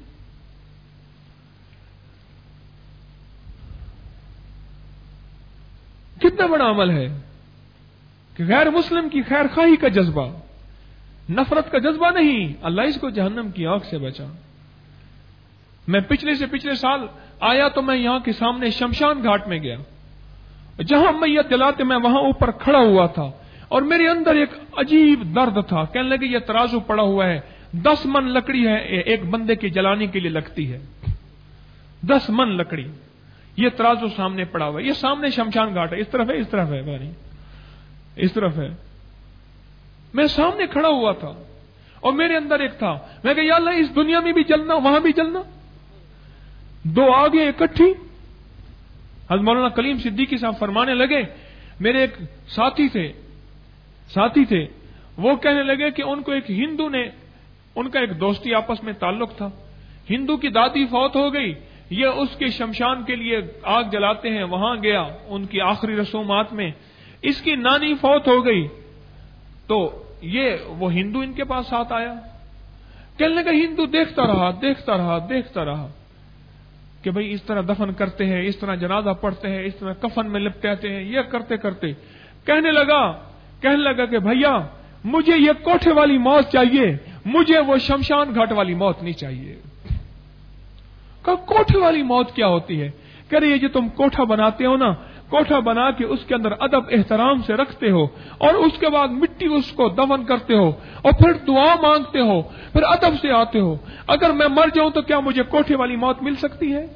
کتنا بڑا عمل ہے کہ غیر مسلم کی خیر خواہی کا جذبہ، نفرت کا جذبہ نہیں، اللہ اس کو جہنم کی آگ سے بچا۔ میں پچھلے سے پچھلے سال آیا تو میں یہاں کے سامنے شمشان گھاٹ میں گیا، جہاں میت جلاتے میں وہاں اوپر کھڑا ہوا تھا، اور میرے اندر ایک عجیب درد تھا، کہنے لگے یہ ترازو پڑا ہوا ہے، دس من لکڑی ہے ایک بندے کی جلانے کے لیے لگتی ہے، دس من لکڑی، یہ ترازو سامنے پڑا ہوا ہے، یہ سامنے شمشان گھاٹ ہے، اس طرف ہے اس طرف ہے بھائی اس طرف ہے، میں سامنے کھڑا ہوا تھا، اور میرے اندر ایک تھا، میں کہ یا اللہ اس دنیا میں بھی جلنا وہاں بھی جلنا، دو آگے اکٹھی۔ حضرت مولانا کلیم صدیقی صاحب فرمانے لگے، میرے ایک ساتھی تھے ساتھی تھے وہ کہنے لگے کہ ان کو ایک ہندو نے، ان کا ایک دوستی آپس میں تعلق تھا، ہندو کی دادی فوت ہو گئی، یہ اس کے شمشان کے لیے آگ جلاتے ہیں، وہاں گیا ان کی آخری رسومات میں، اس کی نانی فوت ہو گئی تو یہ وہ ہندو ان کے پاس ساتھ آیا، کہنے لگا ہندو دیکھتا رہا دیکھتا رہا دیکھتا رہا کہ بھئی اس طرح دفن کرتے ہیں، اس طرح جنازہ پڑھتے ہیں، اس طرح کفن میں لپٹاتے ہیں، یہ کرتے کرتے کہنے لگا کہنے لگا کہ بھیا مجھے یہ کوٹھے والی موت چاہیے، مجھے وہ شمشان گھاٹ والی موت نہیں چاہیے۔ کہا کوٹھے والی موت کیا ہوتی ہے؟ کہہ رہے یہ جو تم کوٹھا بناتے ہو نا، کوٹھا بنا کے اس کے اندر ادب احترام سے رکھتے ہو، اور اس کے بعد مٹی اس کو دفن کرتے ہو، اور پھر دعا مانگتے ہو، پھر ادب سے آتے ہو، اگر میں مر جاؤں تو کیا مجھے کوٹھے والی موت مل سکتی ہے؟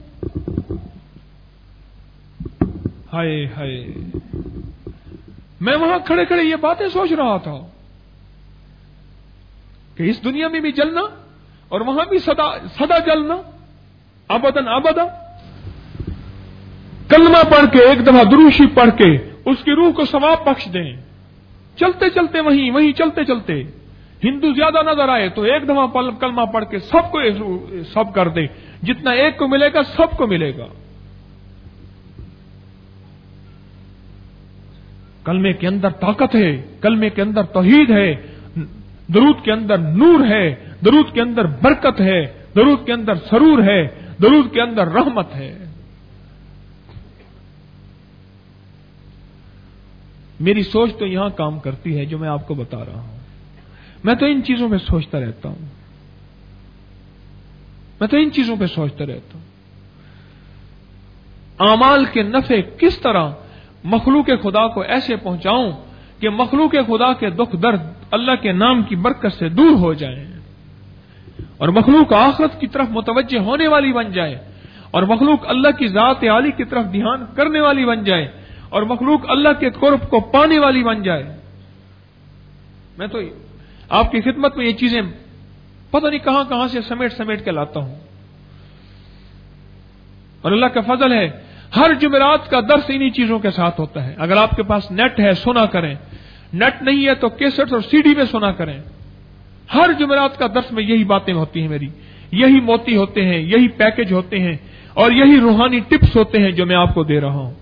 ہائے ہائے، میں وہاں کھڑے کھڑے یہ باتیں سوچ رہا تھا کہ اس دنیا میں بھی جلنا اور وہاں بھی سدا سدا جلنا، ابداً ابدا۔ کلمہ پڑھ کے ایک دفعہ دروشی پڑھ کے اس کی روح کو ثواب بخش دیں، چلتے چلتے وہیں وہیں چلتے چلتے ہندو زیادہ نظر آئے تو ایک دفعہ کلمہ پڑھ کے سب کو سب کر دیں، جتنا ایک کو ملے گا سب کو ملے گا۔ کلمے کے اندر طاقت ہے، کلمے کے اندر توحید ہے، درود کے اندر نور ہے، درود کے اندر برکت ہے، درود کے اندر سرور ہے، درود کے اندر رحمت ہے۔ میری سوچ تو یہاں کام کرتی ہے جو میں آپ کو بتا رہا ہوں، میں تو ان چیزوں پہ سوچتا رہتا ہوں میں تو ان چیزوں پہ سوچتا رہتا ہوں اعمال کے نفع کس طرح مخلوق خدا کو ایسے پہنچاؤں کہ مخلوق خدا کے دکھ درد اللہ کے نام کی برکت سے دور ہو جائیں، اور مخلوق آخرت کی طرف متوجہ ہونے والی بن جائے، اور مخلوق اللہ کی ذات عالی کی طرف دھیان کرنے والی بن جائے، اور مخلوق اللہ کے قرب کو پانے والی بن جائے۔ میں تو آپ کی خدمت میں یہ چیزیں پتہ نہیں کہاں کہاں سے سمیٹ سمیٹ کے لاتا ہوں، اور اللہ کا فضل ہے ہر جمعرات کا درس انہی چیزوں کے ساتھ ہوتا ہے۔ اگر آپ کے پاس نیٹ ہے سنا کریں، نیٹ نہیں ہے تو کیسٹ اور سی ڈی میں سنا کریں، ہر جمعرات کا درس میں یہی باتیں ہوتی ہیں میری، یہی موتی ہوتے ہیں، یہی پیکج ہوتے ہیں، اور یہی روحانی ٹپس ہوتے ہیں جو میں آپ کو دے رہا ہوں۔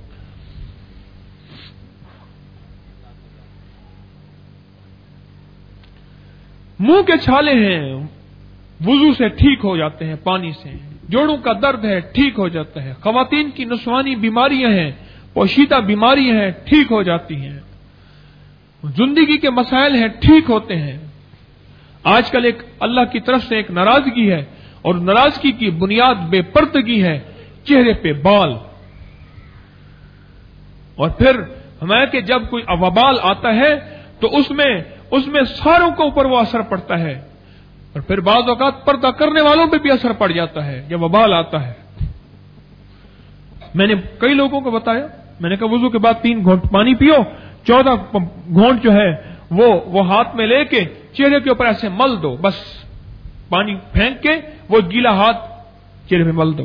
منہ کے چھالے ہیں، وضو سے ٹھیک ہو جاتے ہیں، پانی سے۔ جوڑوں کا درد ہے، ٹھیک ہو جاتا ہے۔ خواتین کی نسوانی بیماریاں ہیں، پوشیدہ بیماریاں ہیں، ٹھیک ہو جاتی ہیں۔ زندگی کے مسائل ہیں، ٹھیک ہوتے ہیں۔ آج کل ایک اللہ کی طرف سے ایک ناراضگی ہے، اور ناراضگی کی بنیاد بے پردگی ہے، چہرے پہ بال۔ اور پھر ہمیں کہ جب کوئی وبال آتا ہے تو اس میں اس میں ساروں کے اوپر وہ اثر پڑتا ہے، اور پھر بعض اوقات پردہ کرنے والوں پہ بھی اثر پڑ جاتا ہے جب وبال آتا ہے۔ میں نے کئی لوگوں کو بتایا، میں نے کہا وضو کے بعد تین گھونٹ پانی پیو، چودہ گھونٹ جو ہے وہ وہ ہاتھ میں لے کے چہرے کے اوپر ایسے مل دو، بس پانی پھینک کے وہ گیلا ہاتھ چہرے پہ مل دو۔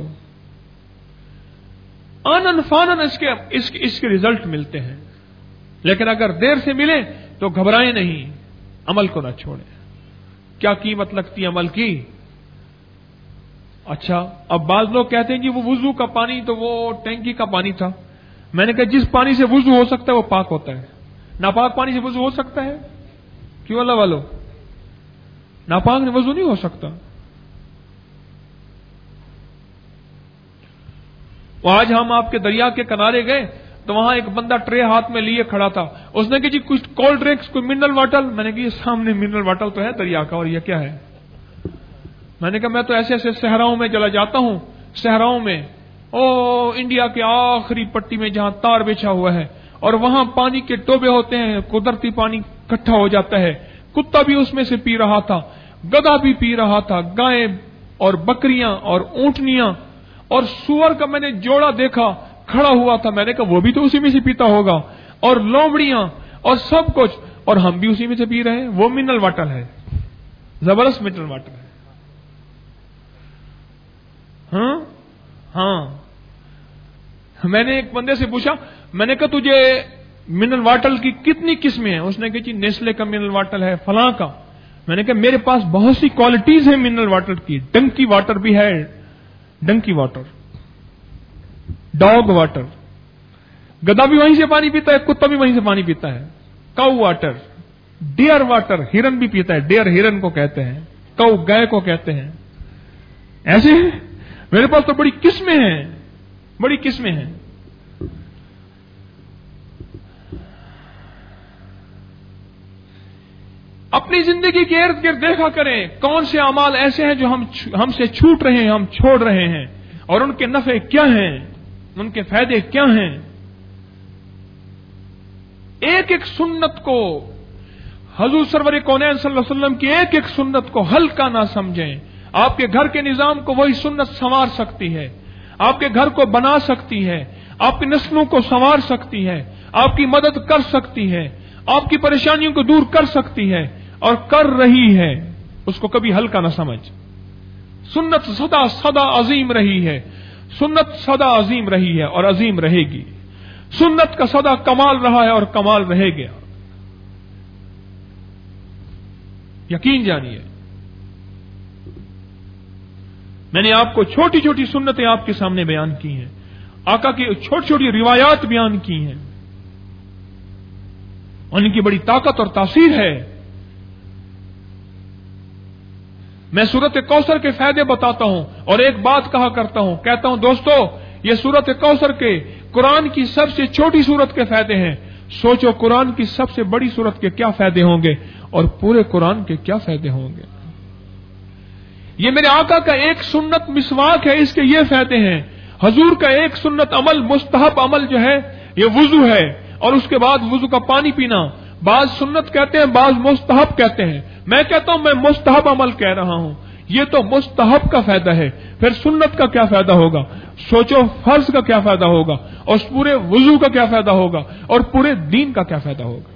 آنن فانن اس کے اس کے, اس کے رزلٹ ملتے ہیں، لیکن اگر دیر سے ملے تو گھبرائیں نہیں، عمل کو نہ چھوڑیں۔ کیا قیمت لگتی عمل کی؟ اچھا، اب بعض لوگ کہتے ہیں جی وہ وضو کا پانی تو وہ ٹینکی کا پانی تھا۔ میں نے کہا جس پانی سے وضو ہو سکتا ہے وہ پاک ہوتا ہے، ناپاک پانی سے وضو ہو سکتا ہے؟ کیوں اللہ والو؟ ناپاک سے وضو نہیں ہو سکتا۔ آج ہم آپ کے دریا کے کنارے گئے تو وہاں ایک بندہ ٹرے ہاتھ میں لیے کھڑا تھا، اس نے کہا جی کچھ کولڈ ڈرنکس، کوئی منرل واٹر۔ میں نے کہا یہ سامنے منرل واٹر تو ہے دریا کا، اور یہ کیا ہے؟ میں نے کہا میں تو ایسے ایسے صحراؤں میں چلا جاتا ہوں، صحراؤں میں، او انڈیا کے آخری پٹی میں جہاں تار بچھا ہوا ہے، اور وہاں پانی کے ٹوبے ہوتے ہیں، قدرتی پانی اکٹھا ہو جاتا ہے، کتا بھی اس میں سے پی رہا تھا، گدھا بھی پی رہا تھا، گائیں اور بکریاں اور اونٹنیاں اور سور کا میں نے جوڑا دیکھا کھڑا ہوا تھا، میں نے کہا وہ بھی تو اسی میں سے پیتا ہوگا، اور لومڑیاں اور سب کچھ، اور ہم بھی اسی میں سے پی رہے ہیں۔ وہ منرل واٹر ہے، زبردست منرل واٹر ہے۔ ہاں ہاں میں نے ایک بندے سے پوچھا، میں نے کہا تجھے منرل واٹر کی کتنی قسمیں ہیں؟ اس نے کہا جی نیسلے کا منرل واٹر ہے، فلاں کا۔ میں نے کہا میرے پاس بہت سی کوالٹیز ہیں منرل واٹر کی، ڈنکی واٹر بھی ہے، ڈنکی واٹر، ڈاگ واٹر، گدھا بھی وہیں سے پانی پیتا ہے، کتا بھی وہیں سے پانی پیتا ہے، کاؤ واٹر، ڈیئر واٹر، ہرن بھی پیتا ہے، ڈیئر ہرن کو کہتے ہیں، کاؤ گائے کو کہتے ہیں۔ ایسے میرے پاس تو بڑی قسمیں ہیں، بڑی قسمیں ہیں۔ اپنی زندگی کے ارد گرد دیکھا کریں کون سے اعمال ایسے ہیں جو ہم ہم سے چھوٹ رہے ہیں، ہم چھوڑ رہے ہیں، اور ان کے نفع کیا ہیں، ان کے فائدے کیا ہیں۔ ایک ایک سنت کو، حضور سرور کونین صلی اللہ علیہ وسلم کی ایک ایک سنت کو ہلکا نہ سمجھیں۔ آپ کے گھر کے نظام کو وہی سنت سنوار سکتی ہے، آپ کے گھر کو بنا سکتی ہے، آپ کی نسلوں کو سنوار سکتی ہے، آپ کی مدد کر سکتی ہے، آپ کی پریشانیوں کو دور کر سکتی ہے، اور کر رہی ہے۔ اس کو کبھی ہلکا نہ سمجھ۔ سنت سدا سدا عظیم رہی ہے، سنت سدا عظیم رہی ہے اور عظیم رہے گی۔ سنت کا سدا کمال رہا ہے اور کمال رہے گا، یقین جانیے۔ میں نے آپ کو چھوٹی چھوٹی سنتیں آپ کے سامنے بیان کی ہیں، آقا کی چھوٹی چھوٹی روایات بیان کی ہیں، ان کی بڑی طاقت اور تاثیر ہے۔ میں سورت کوثر کے فائدے بتاتا ہوں اور ایک بات کہا کرتا ہوں، کہتا ہوں دوستو یہ سورت کوثر کے قرآن کی سب سے چھوٹی سورت کے فائدے ہیں، سوچو قرآن کی سب سے بڑی سورت کے کیا فائدے ہوں گے اور پورے قرآن کے کیا فائدے ہوں گے۔ یہ میرے آقا کا ایک سنت مسواک ہے، اس کے یہ فائدے ہیں۔ حضور کا ایک سنت عمل، مستحب عمل جو ہے یہ وضو ہے، اور اس کے بعد وضو کا پانی پینا۔ بعض سنت کہتے ہیں، بعض مستحب کہتے ہیں، میں کہتا ہوں میں مستحب عمل کہہ رہا ہوں۔ یہ تو مستحب کا فائدہ ہے، پھر سنت کا کیا فائدہ ہوگا؟ سوچو فرض کا کیا فائدہ ہوگا، اور پورے وضو کا کیا فائدہ ہوگا، اور پورے دین کا کیا فائدہ ہوگا۔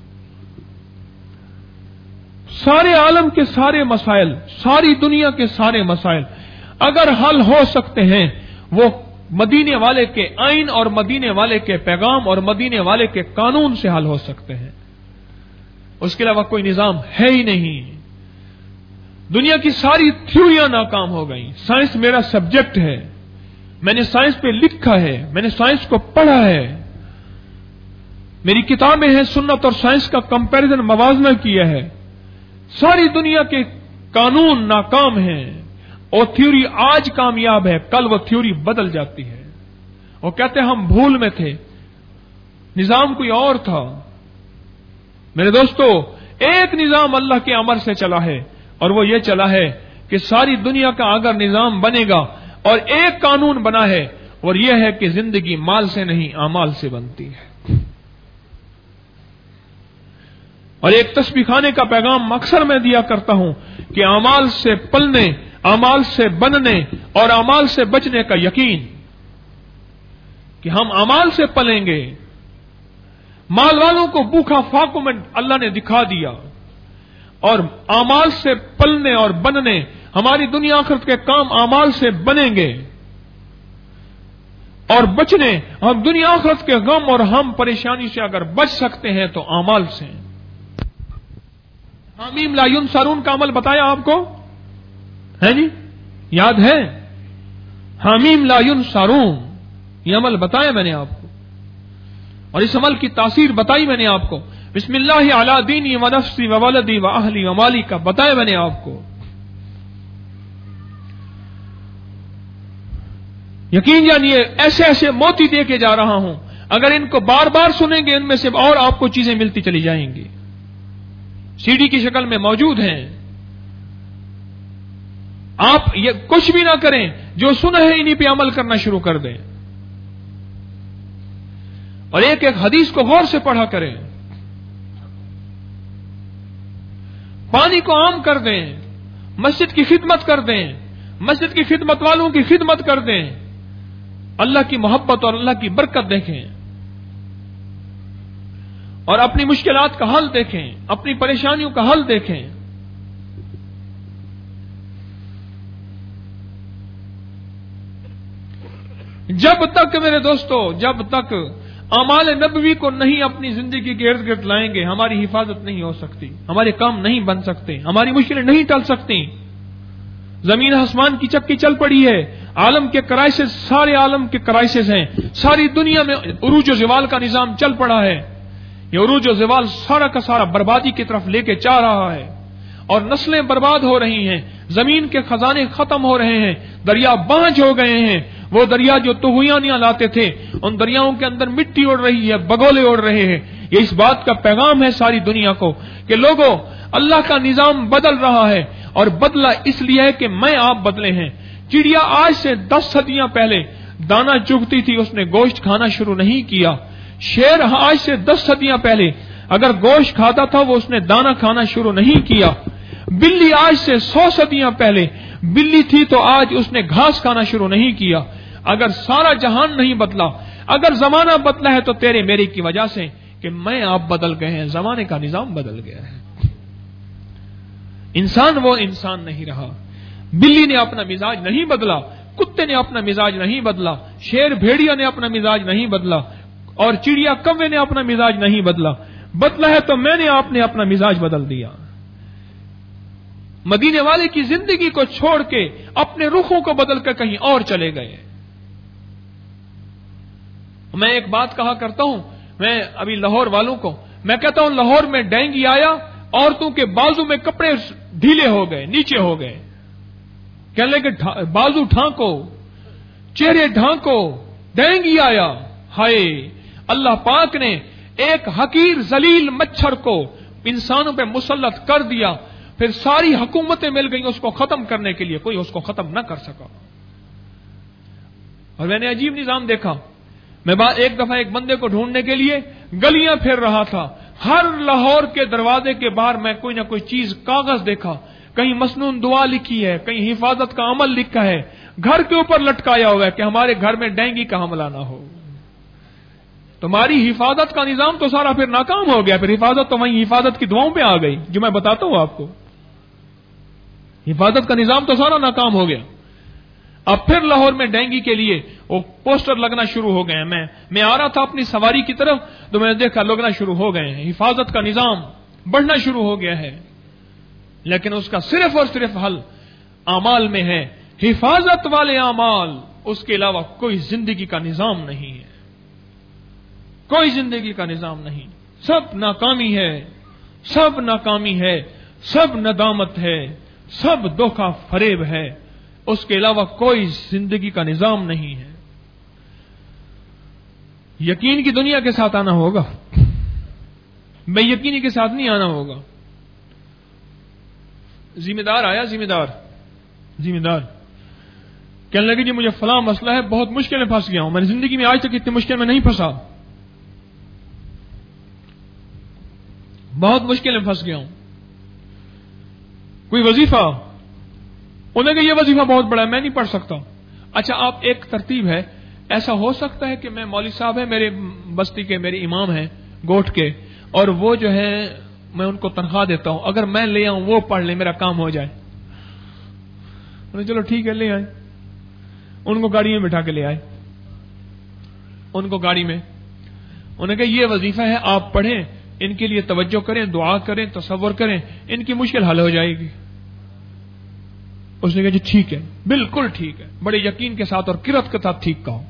سارے عالم کے سارے مسائل، ساری دنیا کے سارے مسائل اگر حل ہو سکتے ہیں وہ مدینے والے کے آئین اور مدینے والے کے پیغام اور مدینے والے کے قانون سے حل ہو سکتے ہیں، اس کے علاوہ کوئی نظام ہے ہی نہیں۔ دنیا کی ساری تھیوریاں ناکام ہو گئیں. سائنس میرا سبجیکٹ ہے, میں نے سائنس پہ لکھا ہے, میں نے سائنس کو پڑھا ہے, میری کتابیں ہیں, سنت اور سائنس کا کمپیریزن موازنہ کیا ہے. ساری دنیا کے قانون ناکام ہیں, اور تھیوری آج کامیاب ہے, کل وہ تھیوری بدل جاتی ہے. وہ کہتے ہیں ہم بھول میں تھے, نظام کوئی اور تھا. میرے دوستو, ایک نظام اللہ کے امر سے چلا ہے, اور وہ یہ چلا ہے کہ ساری دنیا کا اگر نظام بنے گا اور ایک قانون بنا ہے, اور یہ ہے کہ زندگی مال سے نہیں اعمال سے بنتی ہے. اور ایک تسبیح خانے کا پیغام اکثر میں دیا کرتا ہوں کہ اعمال سے پلنے, اعمال سے بننے اور اعمال سے بچنے کا یقین, کہ ہم اعمال سے پلیں گے. مال والوں کو بھوکا فاقوں میں اللہ نے دکھا دیا, اور اعمال سے پلنے اور بننے, ہماری دنیا آخرت کے کام اعمال سے بنیں گے, اور بچنے, ہم دنیا آخرت کے غم اور ہم پریشانی سے اگر بچ سکتے ہیں تو اعمال سے. حمیم لا ینصرون کا عمل بتایا آپ کو ہے جی, یاد ہے؟ حمیم لا ینصرون, یہ عمل بتایا میں نے آپ کو, اور اس عمل کی تاثیر بتائی میں نے آپ کو. بسم اللہ علی دینی و نفسی و ولدی و اہلی و مالی کا بتایا میں نے آپ کو. یقین جانیے ایسے ایسے موتی دے کے جا رہا ہوں, اگر ان کو بار بار سنیں گے ان میں سے اور آپ کو چیزیں ملتی چلی جائیں گی, سی ڈی کی شکل میں موجود ہیں. آپ یہ کچھ بھی نہ کریں, جو سنا ہے انہی پہ عمل کرنا شروع کر دیں, اور ایک ایک حدیث کو غور سے پڑھا کریں. پانی کو عام کر دیں, مسجد کی خدمت کر دیں, مسجد کی خدمت والوں کی خدمت کر دیں, اللہ کی محبت اور اللہ کی برکت دیکھیں, اور اپنی مشکلات کا حل دیکھیں, اپنی پریشانیوں کا حل دیکھیں. جب تک میرے دوستو, جب تک اعمال نبوی کو نہیں اپنی زندگی کے ارد گرد لائیں گے, ہماری حفاظت نہیں ہو سکتی, ہمارے کام نہیں بن سکتے, ہماری مشکلیں نہیں ٹل سکتی. زمین آسمان کی چکی چل پڑی ہے, عالم کے کرائسس سارے عالم کے کرائسس ہیں, ساری دنیا میں عروج و زوال کا نظام چل پڑا ہے. یہ عروج و زوال سارا کا سارا بربادی کی طرف لے کے جا رہا ہے, اور نسلیں برباد ہو رہی ہیں, زمین کے خزانے ختم ہو رہے ہیں, دریا بانجھ ہو گئے ہیں. وہ دریا جو طغیانیاں لاتے تھے, ان دریاؤں کے اندر مٹی اڑ رہی ہے, بگولے اڑ رہے ہیں. یہ اس بات کا پیغام ہے ساری دنیا کو کہ لوگوں, اللہ کا نظام بدل رہا ہے, اور بدلا اس لیے ہے کہ میں آپ بدلے ہیں. چڑیا آج سے دس صدیاں پہلے دانا چگتی تھی, اس نے گوشت کھانا شروع نہیں کیا. شیر آج سے دس صدیاں پہلے اگر گوشت کھاتا تھا, وہ اس نے دانا کھانا شروع نہیں کیا. بلی آج سے سو صدیاں پہلے بلی تھی تو آج اس نے گھاس کھانا شروع نہیں کیا. اگر سارا جہان نہیں بدلا, اگر زمانہ بدلا ہے تو تیرے میرے کی وجہ سے کہ میں آپ بدل گئے ہیں, زمانے کا نظام بدل گیا ہے. انسان وہ انسان نہیں رہا. بلی نے اپنا مزاج نہیں بدلا, کتے نے اپنا مزاج نہیں بدلا, شیر بھیڑیا نے اپنا مزاج نہیں بدلا, اور چڑیا کوے نے اپنا مزاج نہیں بدلا. بدلا ہے تو میں نے آپ نے اپنا مزاج بدل دیا. مدینے والے کی زندگی کو چھوڑ کے اپنے رخوں کو بدل کر کہیں اور چلے گئے. میں ایک بات کہا کرتا ہوں, میں ابھی لاہور والوں کو میں کہتا ہوں, لاہور میں ڈینگی آیا, عورتوں کے بازو میں کپڑے ڈھیلے ہو گئے, نیچے ہو گئے, کہنے لگے بازو ڈھانکو, چہرے ڈھانکو, ڈینگی آیا. ہائے, اللہ پاک نے ایک حقیر ذلیل مچھر کو انسانوں پہ مسلط کر دیا, پھر ساری حکومتیں مل گئیں اس کو ختم کرنے کے لیے, کوئی اس کو ختم نہ کر سکا. اور میں نے عجیب نظام دیکھا. میں ایک دفعہ ایک بندے کو ڈھونڈنے کے لیے گلیاں پھر رہا تھا, ہر لاہور کے دروازے کے باہر میں کوئی نہ کوئی چیز, کاغذ دیکھا, کہیں مسنون دعا لکھی ہے, کہیں حفاظت کا عمل لکھا ہے, گھر کے اوپر لٹکایا ہوا ہے کہ ہمارے گھر میں ڈینگی کا حملہ نہ ہو. تمہاری حفاظت کا نظام تو سارا پھر ناکام ہو گیا. پھر حفاظت تو وہیں حفاظت کی دعاؤں پہ آ گئی, جو میں بتاتا ہوں آپ کو. حفاظت کا نظام تو سارا ناکام ہو گیا. اب پھر لاہور میں ڈینگی کے لیے وہ پوسٹر لگنا شروع ہو گئے ہیں. میں میں آ رہا تھا اپنی سواری کی طرف تو میں نے دیکھا لگنا شروع ہو گئے ہیں. حفاظت کا نظام بڑھنا شروع ہو گیا ہے. لیکن اس کا صرف اور صرف حل اعمال میں ہے، حفاظت والے اعمال، اس کے علاوہ کوئی زندگی کا نظام نہیں ہے، کوئی زندگی کا نظام نہیں، سب ناکامی ہے، سب ناکامی ہے، سب ندامت ہے، سب دھوکہ فریب ہے، اس کے علاوہ کوئی زندگی کا نظام نہیں ہے۔ یقین کی دنیا کے ساتھ آنا ہوگا، بے یقینی کے ساتھ نہیں آنا ہوگا۔ ذمہ دار آیا، ذمہ دار ذمہ دار کہنے لگے جی مجھے فلاں مسئلہ ہے، بہت مشکل میں پھنس گیا ہوں، میں نے زندگی میں آج تک اتنی مشکل میں نہیں پھنسا، بہت مشکل میں پھنس گیا ہوں، کوئی وظیفہ؟ انہوں نے کہا یہ وظیفہ بہت بڑا ہے، میں نہیں پڑھ سکتا۔ اچھا آپ ایک ترتیب ہے، ایسا ہو سکتا ہے کہ میں مولوی صاحب ہیں میرے بستی کے، میرے امام ہیں گوٹھ کے، اور وہ جو ہے میں ان کو تنخواہ دیتا ہوں، اگر میں لے آؤں وہ پڑھ لیں میرا کام ہو جائے۔ چلو ٹھیک ہے، لے آئے، ان کو گاڑی میں بٹھا کے لے آئے، ان کو گاڑی میں انہوں نے کہا یہ وظیفہ ہے، آپ پڑھیں، ان کے لیے توجہ کریں، دعا کریں، تصور کریں، ان کی مشکل حل ہو جائے گی۔ اس نے کہا جی ٹھیک ہے، بالکل ٹھیک ہے، بڑے یقین کے ساتھ اور کرت کے ساتھ ٹھیک کہو۔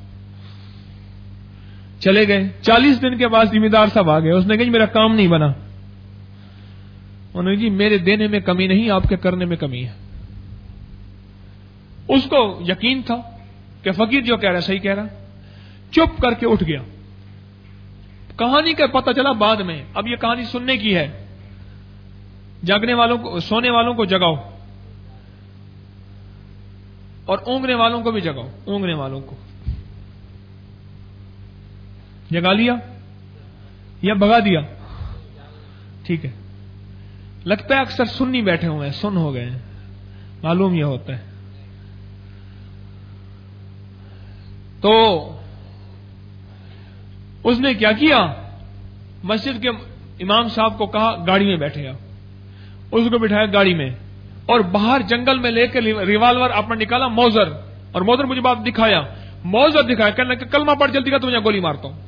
چلے گئے، چالیس دن کے بعد ذمہ دار صاحب آ گئے، اس نے کہا جی میرا کام نہیں بنا۔ انہوں نے جی میرے دینے میں کمی نہیں، آپ کے کرنے میں کمی ہے۔ اس کو یقین تھا کہ فقیر جو کہہ رہا صحیح کہہ رہا، چپ کر کے اٹھ گیا۔ کہانی کا پتہ چلا بعد میں، اب یہ کہانی سننے کی ہے، جاگنے والوں کو، سونے والوں کو جگاؤ اور اونگنے والوں کو بھی جگاؤ، اونگنے والوں کو جگا لیا یا بھگا دیا؟ ٹھیک ہے، لگتا ہے اکثر سنی بیٹھے ہوئے ہیں، سن ہو گئے ہیں، معلوم یہ ہوتا ہے۔ تو اس نے کیا کیا، مسجد کے امام صاحب کو کہا گاڑی میں بیٹھے آپ، اس کو بٹھایا گاڑی میں، اور باہر جنگل میں لے کے ریوالور اپنا نکالا، موزر، اور موزر مجھے بات دکھایا، موزر دکھایا، کہنے کہ کلمہ پڑھ جلدی کا تو مجھے گولی مارتا ہوں۔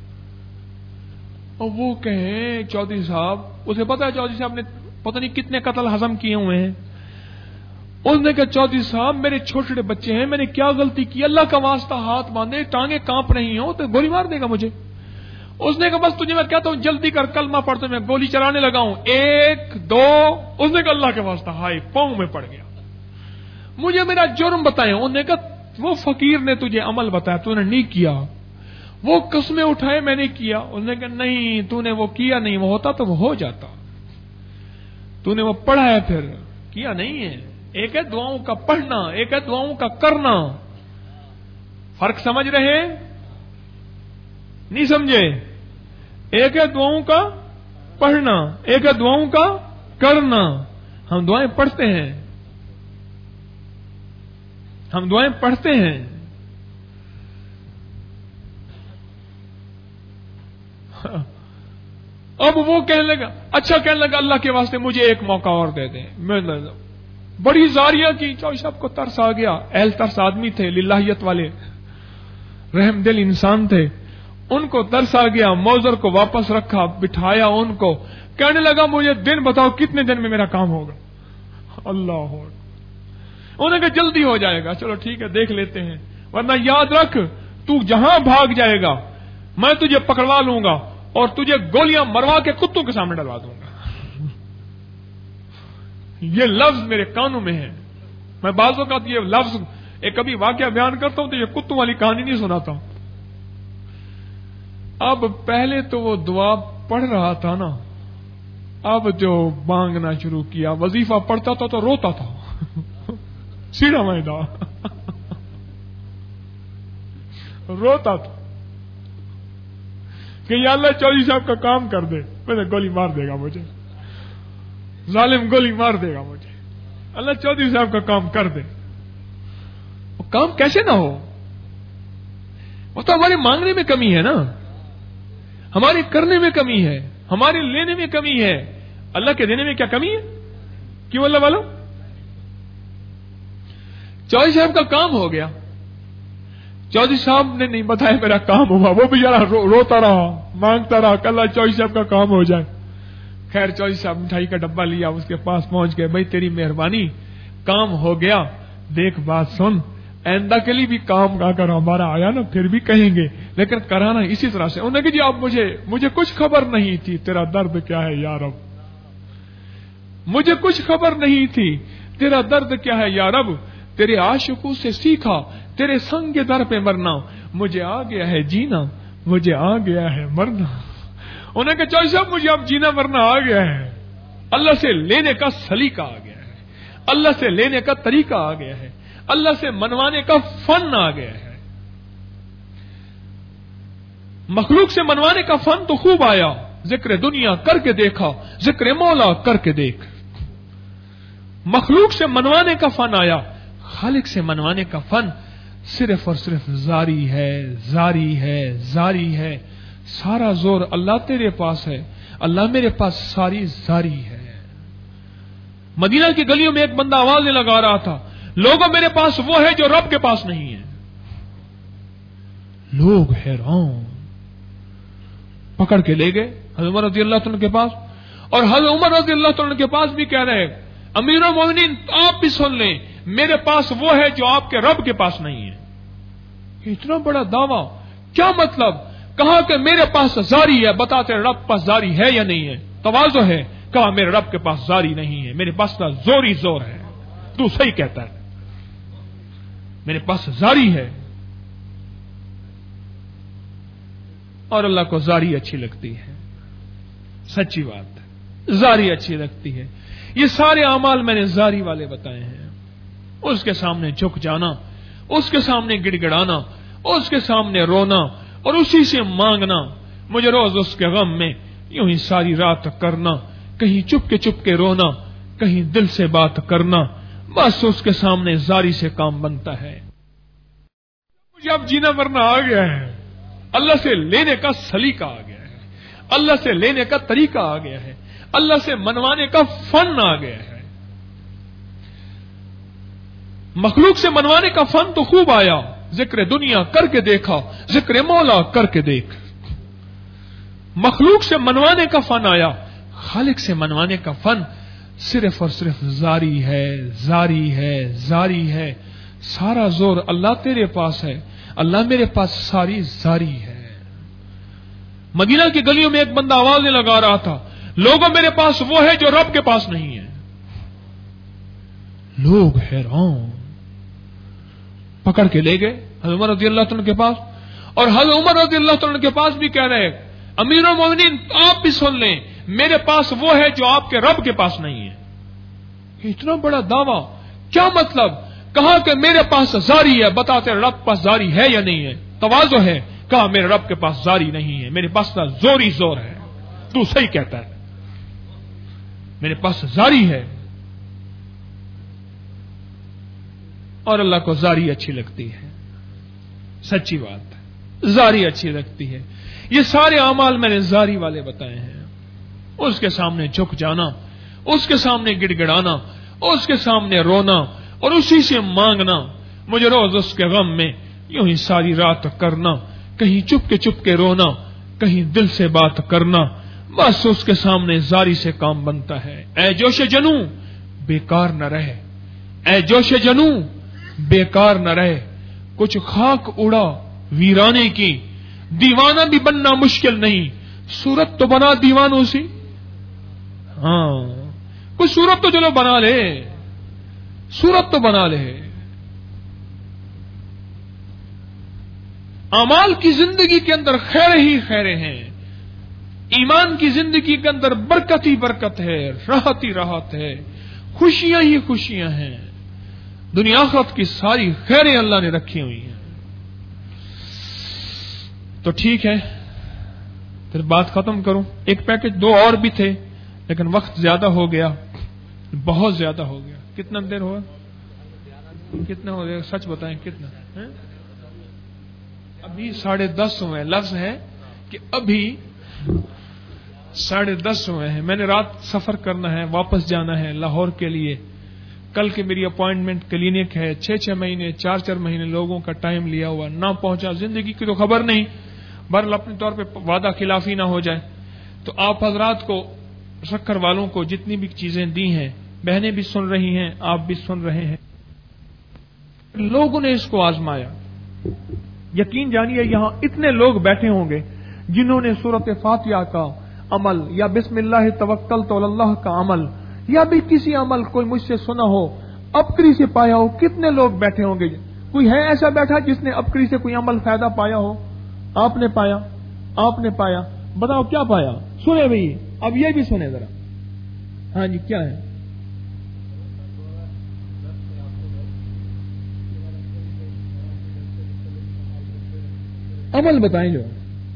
اور وہ کہیں چودھری صاحب، اسے پتا ہے چودھری صاحب نے پتہ نہیں کتنے قتل ہضم کیے ہوئے ہیں۔ اس نے کہا چودھری صاحب میرے چھوٹے چھوٹے بچے ہیں، میں نے کیا غلطی کی، اللہ کا واسطہ ہاتھ باندھے، ٹانگیں کانپ رہی ہوں تو گولی مار دے گا مجھے۔ اس نے کہا بس تجھے میں کہتا ہوں جلدی کر، کلمہ پڑھتے میں گولی چلانے لگا ہوں، ایک دو۔ اس نے کہا اللہ کے واسطہ، ہائے پاؤں میں پڑ گیا، مجھے میرا جرم بتائیں۔ انہوں نے کہا وہ فقیر نے تجھے عمل بتایا، تو نے نہیں کیا، وہ قسمیں اٹھائے میں نے کیا۔ انہوں نے کہا نہیں، تو نے وہ کیا نہیں، وہ ہوتا تو وہ ہو جاتا، تو نے وہ پڑھا ہے پھر کیا نہیں ہے۔ ایک ہے دعاؤں کا پڑھنا، ایک ہے دعاؤں کا کرنا، فرق سمجھ رہے نہیں سمجھے؟ ایک ہے دعاؤں کا پڑھنا، ایک ہے دعاؤں کا کرنا۔ ہم دعائیں پڑھتے ہیں، ہم دعائیں پڑھتے ہیں، اب وہ کہنے لگا، اچھا کہنے لگا اللہ کے واسطے مجھے ایک موقع اور دے دیں۔ میں بڑی زاریہ کی، چودھری صاحب کو ترس آ گیا، اہل ترس آدمی تھے، للہیت والے، رحم دل انسان تھے، ان کو ترس آ گیا، موزر کو واپس رکھا، بٹھایا ان کو، کہنے لگا مجھے دن بتاؤ کتنے دن میں میرا کام ہوگا۔ اللہ، انہوں نے کہا جلدی ہو جائے گا۔ چلو ٹھیک ہے دیکھ لیتے ہیں، ورنہ یاد رکھ تو جہاں بھاگ جائے گا میں تجھے پکڑوا لوں گا اور تجھے گولیاں مروا کے کتوں کے سامنے ڈلوا دوں گا۔ یہ لفظ میرے کانوں میں ہے، میں بعض اوقات یہ لفظ ایک کبھی واقعہ بیان کرتا ہوں تو یہ کتوں والی کہانی نہیں سناتا ہوں۔ اب پہلے تو وہ دعا پڑھ رہا تھا نا، اب جو مانگنا شروع کیا، وظیفہ پڑھتا تھا تو روتا تھا، سیدھا میدان روتا تھا کہ یا اللہ چودھری صاحب کا کام کر دے، میں نے گولی مار دے گا مجھے، ظالم گولی مار دے گا مجھے، اللہ چودھری صاحب کا کام کر دے۔ وہ کام کیسے نہ ہو، وہ تو ہمارے مانگنے میں کمی ہے نا، ہمارے کرنے میں کمی ہے، ہمارے لینے میں کمی ہے، اللہ کے دینے میں کیا کمی ہے؟ کیوں اللہ والو؟ چودھری صاحب کا کام ہو گیا، چودھری صاحب نے نہیں بتایا میرا کام ہوا، وہ بھی ذرا رو, روتا رہا، مانگتا رہا کہ اللہ چودھری صاحب کا کام ہو جائے، خیر چودھری صاحب مٹھائی کا ڈبہ لیا, اس کے پاس پہنچ گئے, بھائی تیری مہربانی کام ہو گیا, دیکھ بات سن, آئندہ کے لیے بھی کام اگر ہمارا آیا نا پھر بھی کہیں گے, لیکن کرانا اسی طرح سے. انہوں نے کہا جی اب مجھے مجھے کچھ خبر نہیں تھی تیرا درد کیا ہے یا رب, مجھے کچھ خبر نہیں تھی تیرا درد کیا ہے یا رب, تیرے عاشقوں سے سیکھا تیرے سنگ کے در پہ مرنا, مجھے آ گیا ہے جینا مجھے آ گیا ہے مرنا. انہوں نے کہا چودھری صاحب مجھے اب جینا مرنا آ گیا ہے, اللہ سے لینے کا سلیقہ آ گیا ہے, اللہ سے لینے کا طریقہ آ گیا ہے, اللہ سے منوانے کا فن آ گیا ہے. مخلوق سے منوانے کا فن تو خوب آیا, ذکر دنیا کر کے دیکھا, ذکر مولا کر کے دیکھ. مخلوق سے منوانے کا فن آیا, خالق سے منوانے کا فن صرف اور صرف زاری ہے, زاری ہے, زاری ہے. سارا زور اللہ تیرے پاس ہے, اللہ میرے پاس ساری زاری ہے. مدینہ کی گلیوں میں ایک بندہ آوازیں لگا رہا تھا, لوگوں میرے پاس وہ ہے جو رب کے پاس نہیں ہے. لوگ حیران, پکڑ کے لے گئے حضرت عمر رضی اللہ عنہ کے پاس, اور حضرت عمر رضی اللہ عنہ کے پاس بھی کہہ رہے امیر المومنین آپ بھی سن لیں, میرے پاس وہ ہے جو آپ کے رب کے پاس نہیں ہے. اتنا بڑا دعویٰ, کیا مطلب؟ کہا کہ میرے پاس زاری ہے, بتاتے رب پاس زاری ہے یا نہیں ہے؟ تواضع ہے. کہا میرے رب کے پاس زاری نہیں ہے, میرے پاس زوری زور ہے. تو صحیح کہتا ہے, میرے پاس زاری ہے. اور اللہ کو زاری اچھی لگتی ہے, سچی بات ہے, زاری اچھی لگتی ہے. یہ سارے اعمال میں نے زاری والے بتائے ہیں. اس کے سامنے جھک جانا, اس کے سامنے گڑ گڑانا, اس کے سامنے رونا اور اسی سے مانگنا, مجھے روز اس کے غم میں یوں ہی ساری رات کرنا, کہیں چپ کے چپ کے رونا, کہیں دل سے بات کرنا, بس اس کے سامنے زاری سے کام بنتا ہے. مجھے اب جینا مرنا آ گیا ہے, اللہ سے لینے کا سلیقہ آ گیا ہے, اللہ سے لینے کا طریقہ آ گیا ہے, اللہ سے منوانے کا فن آ گیا ہے. مخلوق سے منوانے کا فن تو خوب آیا, ذکر دنیا کر کے دیکھا, ذکر مولا کر کے دیکھ. مخلوق سے منوانے کا فن آیا, خالق سے منوانے کا فن صرف اور صرف زاری ہے, زاری ہے, زاری ہے. سارا زور اللہ تیرے پاس ہے, اللہ میرے پاس ساری زاری ہے. مدینہ کی گلیوں میں ایک بندہ آوازیں لگا رہا تھا, لوگوں میرے پاس وہ ہے جو رب کے پاس نہیں ہے. لوگ حیران, پکڑ کے لے گئے حضرت عمر رضی اللہ عنہ کے پاس, اور حضرت عمر رضی اللہ عنہ کے پاس بھی کہہ رہے امیر المومنین آپ بھی سن لیں, میرے پاس وہ ہے جو آپ کے رب کے پاس نہیں ہے. اتنا بڑا دعویٰ, کیا مطلب؟ کہا کہ میرے پاس زاری ہے, بتاتے رب پاس زاری ہے یا نہیں ہے؟ تواضع ہے. کہا میرے رب کے پاس زاری نہیں ہے, میرے پاس زوری زور ہے. تو صحیح کہتا ہے, میرے پاس زاری ہے. اور اللہ کو زاری اچھی لگتی ہے, سچی بات ہے, زاری اچھی لگتی ہے. یہ سارے اعمال میں نے زاری والے بتائے ہیں. اس کے سامنے جھک جانا, اس کے سامنے گڑ گڑانا, اس کے سامنے رونا اور اسی سے مانگنا, مجھے روز اس کے غم میں یوں ہی ساری رات کرنا, کہیں چپ کے چپ کے رونا, کہیں دل سے بات کرنا, بس اس کے سامنے زاری سے کام بنتا ہے. اے جوش جنو بیکار نہ رہے, اے جوش جنو بیکار نہ رہے, کچھ خاک اڑا ویرانے کی, دیوانہ بھی بننا مشکل نہیں, صورت تو بنا دیوانوں سی. ہاں کچھ صورت تو چلو بنا لے, صورت تو بنا لے. اعمال کی زندگی کے اندر خیر ہی خیریں ہیں, ایمان کی زندگی کے اندر برکت ہی برکت ہے, راحت ہی راحت ہے, خوشیاں ہی خوشیاں ہیں. دنیا آخرت کی ساری خیریں اللہ نے رکھی ہوئی ہیں. تو ٹھیک ہے, پھر بات ختم کروں. ایک پیکج دو اور بھی تھے لیکن وقت زیادہ ہو گیا, بہت زیادہ ہو گیا. کتنا دیر ہوا, کتنا ہو گیا سچ بتائیں کتنا؟ ابھی ساڑھے دس ہوئے. لفظ ہے کہ ابھی ساڑھے دس ہوئے ہیں. میں نے رات سفر کرنا ہے, واپس جانا ہے لاہور کے لیے. کل کی میری اپوائنٹمنٹ کلینک ہے, چھ چھ مہینے چار چار مہینے لوگوں کا ٹائم لیا ہوا, نہ پہنچا. زندگی کی تو خبر نہیں, بہرحال اپنے طور پہ وعدہ خلافی نہ ہو جائے. تو آپ حضرات کو شکر والوں کو جتنی بھی چیزیں دی ہیں، بہنیں بھی سن رہی ہیں، آپ بھی سن رہے ہیں، لوگوں نے اس کو آزمایا. یقین جانیے یہاں اتنے لوگ بیٹھے ہوں گے جنہوں نے سورۃ فاتحہ کا عمل یا بسم اللہ توکلت علی اللہ کا عمل یا بھی کسی عمل کوئی مجھ سے سنا ہو، ابکری سے پایا ہو. کتنے لوگ بیٹھے ہوں گے؟ کوئی ہے ایسا بیٹھا جس نے ابکری سے کوئی عمل فائدہ پایا ہو؟ آپ نے پایا، آپ نے پایا، بتاؤ کیا پایا؟ سنے بھائی، اب یہ بھی سنے ذرا. ہاں جی، کیا ہے؟ عمل بتائیں جو.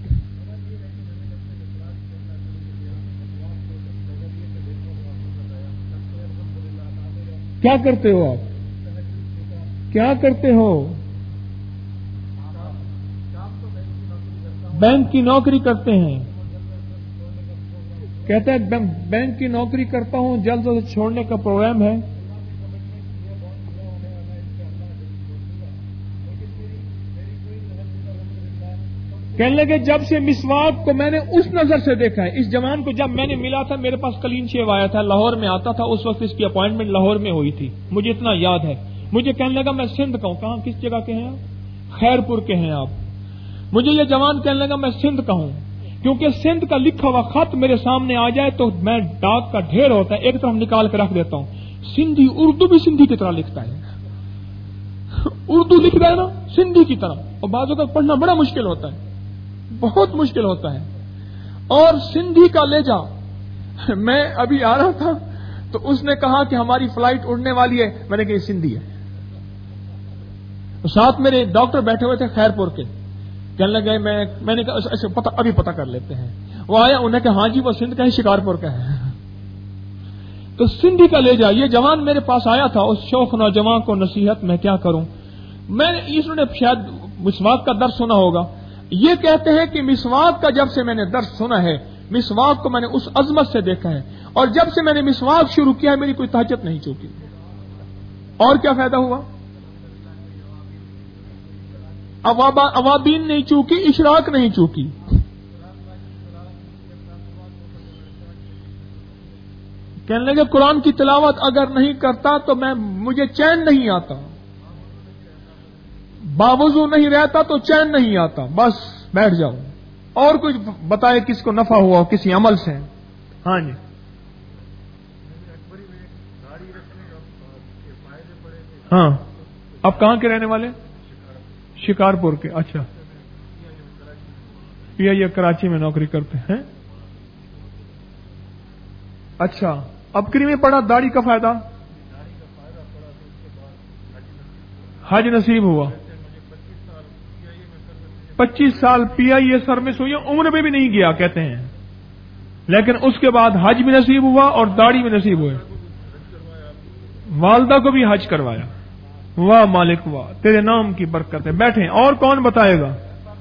کیا کرتے ہو آپ؟ کیا کرتے ہو؟ بینک کی نوکری کرتے ہیں. کہتے ہیں بینک کی نوکری کرتا ہوں، جلد سے چھوڑنے کا پروگرام ہے. کہنے لگے جب سے مسواک کو میں نے اس نظر سے دیکھا ہے، اس جوان کو جب میں نے ملا تھا میرے پاس کلین شیو آیا تھا، لاہور میں آتا تھا، اس وقت اس کی اپوائنٹمنٹ لاہور میں ہوئی تھی، مجھے اتنا یاد ہے. مجھے کہنے لگا میں سندھ کا ہوں. کہاں، کس جگہ کے ہیں آپ؟ خیر پور کے ہیں آپ. مجھے یہ جوان کہنے لگا میں سندھ کا ہوں، کیونکہ سندھ کا لکھا ہوا خط میرے سامنے آ جائے تو میں ڈاک کا ڈھیر ہوتا ہے ایک طرف نکال کے رکھ دیتا ہوں. سندھی اردو بھی سندھی کی طرح لکھتا ہے، اردو لکھ رہا ہے نا سندھی کی طرح، اور بعضوں کا پڑھنا بڑا مشکل ہوتا ہے، بہت مشکل ہوتا ہے. اور سندھی کا لہجہ. میں ابھی آ رہا تھا تو اس نے کہا کہ ہماری فلائٹ اڑنے والی ہے، میں نے کہا یہ سندھی ہے. ساتھ میرے ڈاکٹر بیٹھے ہوئے تھے خیر پور کے، کہنے لگے میں میں نے کہا اچھا پتہ ابھی پتہ کر لیتے ہیں. وہ آیا، انہوں نے کہا ہاں جی وہ سندھ کا ہے، شکارپور کا ہے. تو سندھی کا لے جا. یہ جوان میرے پاس آیا تھا، اس شوخ نوجوان کو نصیحت میں کیا کروں. میں نے اس نے شاید مسواک کا درس سنا ہوگا. یہ کہتے ہیں کہ مسواک کا جب سے میں نے درس سنا ہے، مسواک کو میں نے اس عظمت سے دیکھا ہے، اور جب سے میں نے مسواک شروع کیا ہے میری کوئی تہجد نہیں چوکی. اور کیا فائدہ ہوا؟ اوابین نہیں چوکی، اشراق نہیں چوکی. کہنے لگے قرآن کی تلاوت اگر نہیں کرتا تو میں مجھے چین نہیں آتا، باوضو نہیں رہتا تو چین نہیں آتا، بس بیٹھ جاؤ. اور کچھ بتائے کس کو نفع ہوا ہو کسی عمل سے. ہاں جی. ہاں، آپ کہاں کے رہنے والے؟ شکارپور کے. اچھا، یہ کراچی میں نوکری کرتے ہیں. اچھا، ابکری میں پڑا داڑھی کا فائدہ؟ حج نصیب ہوا. پچیس سال پی آئی اے سروس ہوئی، عمر میں بھی نہیں گیا کہتے ہیں، لیکن اس کے بعد حج بھی نصیب ہوا اور داڑھی بھی نصیب ہوئے. والدہ کو بھی حج کروایا. واہ مالک واہ، تیرے نام کی برکت ہے. بیٹھیں، اور کون بتائے گا؟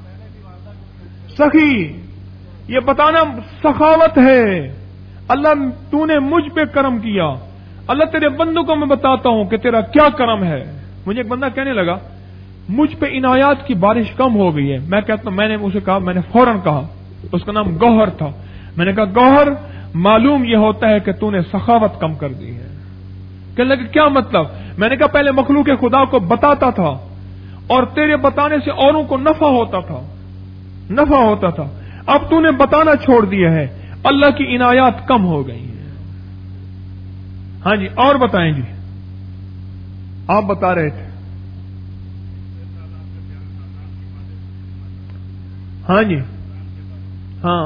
سخی، یہ بتانا سخاوت ہے. اللہ تو نے مجھ پہ کرم کیا. اللہ تیرے بندوں کو میں بتاتا ہوں کہ تیرا کیا کرم ہے. مجھے ایک بندہ کہنے لگا مجھ پہ عنایات کی بارش کم ہو گئی ہے. میں کہتا ہوں، میں نے اسے کہا، میں نے فوراً کہا، اس کا نام گوہر تھا، میں نے کہا گوہر معلوم یہ ہوتا ہے کہ تو نے سخاوت کم کر دی ہے. کہنے لگا کیا مطلب؟ میں نے کہا پہلے مخلوق خدا کو بتاتا تھا اور تیرے بتانے سے اوروں کو نفع ہوتا تھا، نفع ہوتا تھا. اب تو نے بتانا چھوڑ دیا ہے، اللہ کی عنایات کم ہو گئی ہیں. ہاں جی، اور بتائیں جی. آپ بتا رہے تھے. ہاں جی. ہاں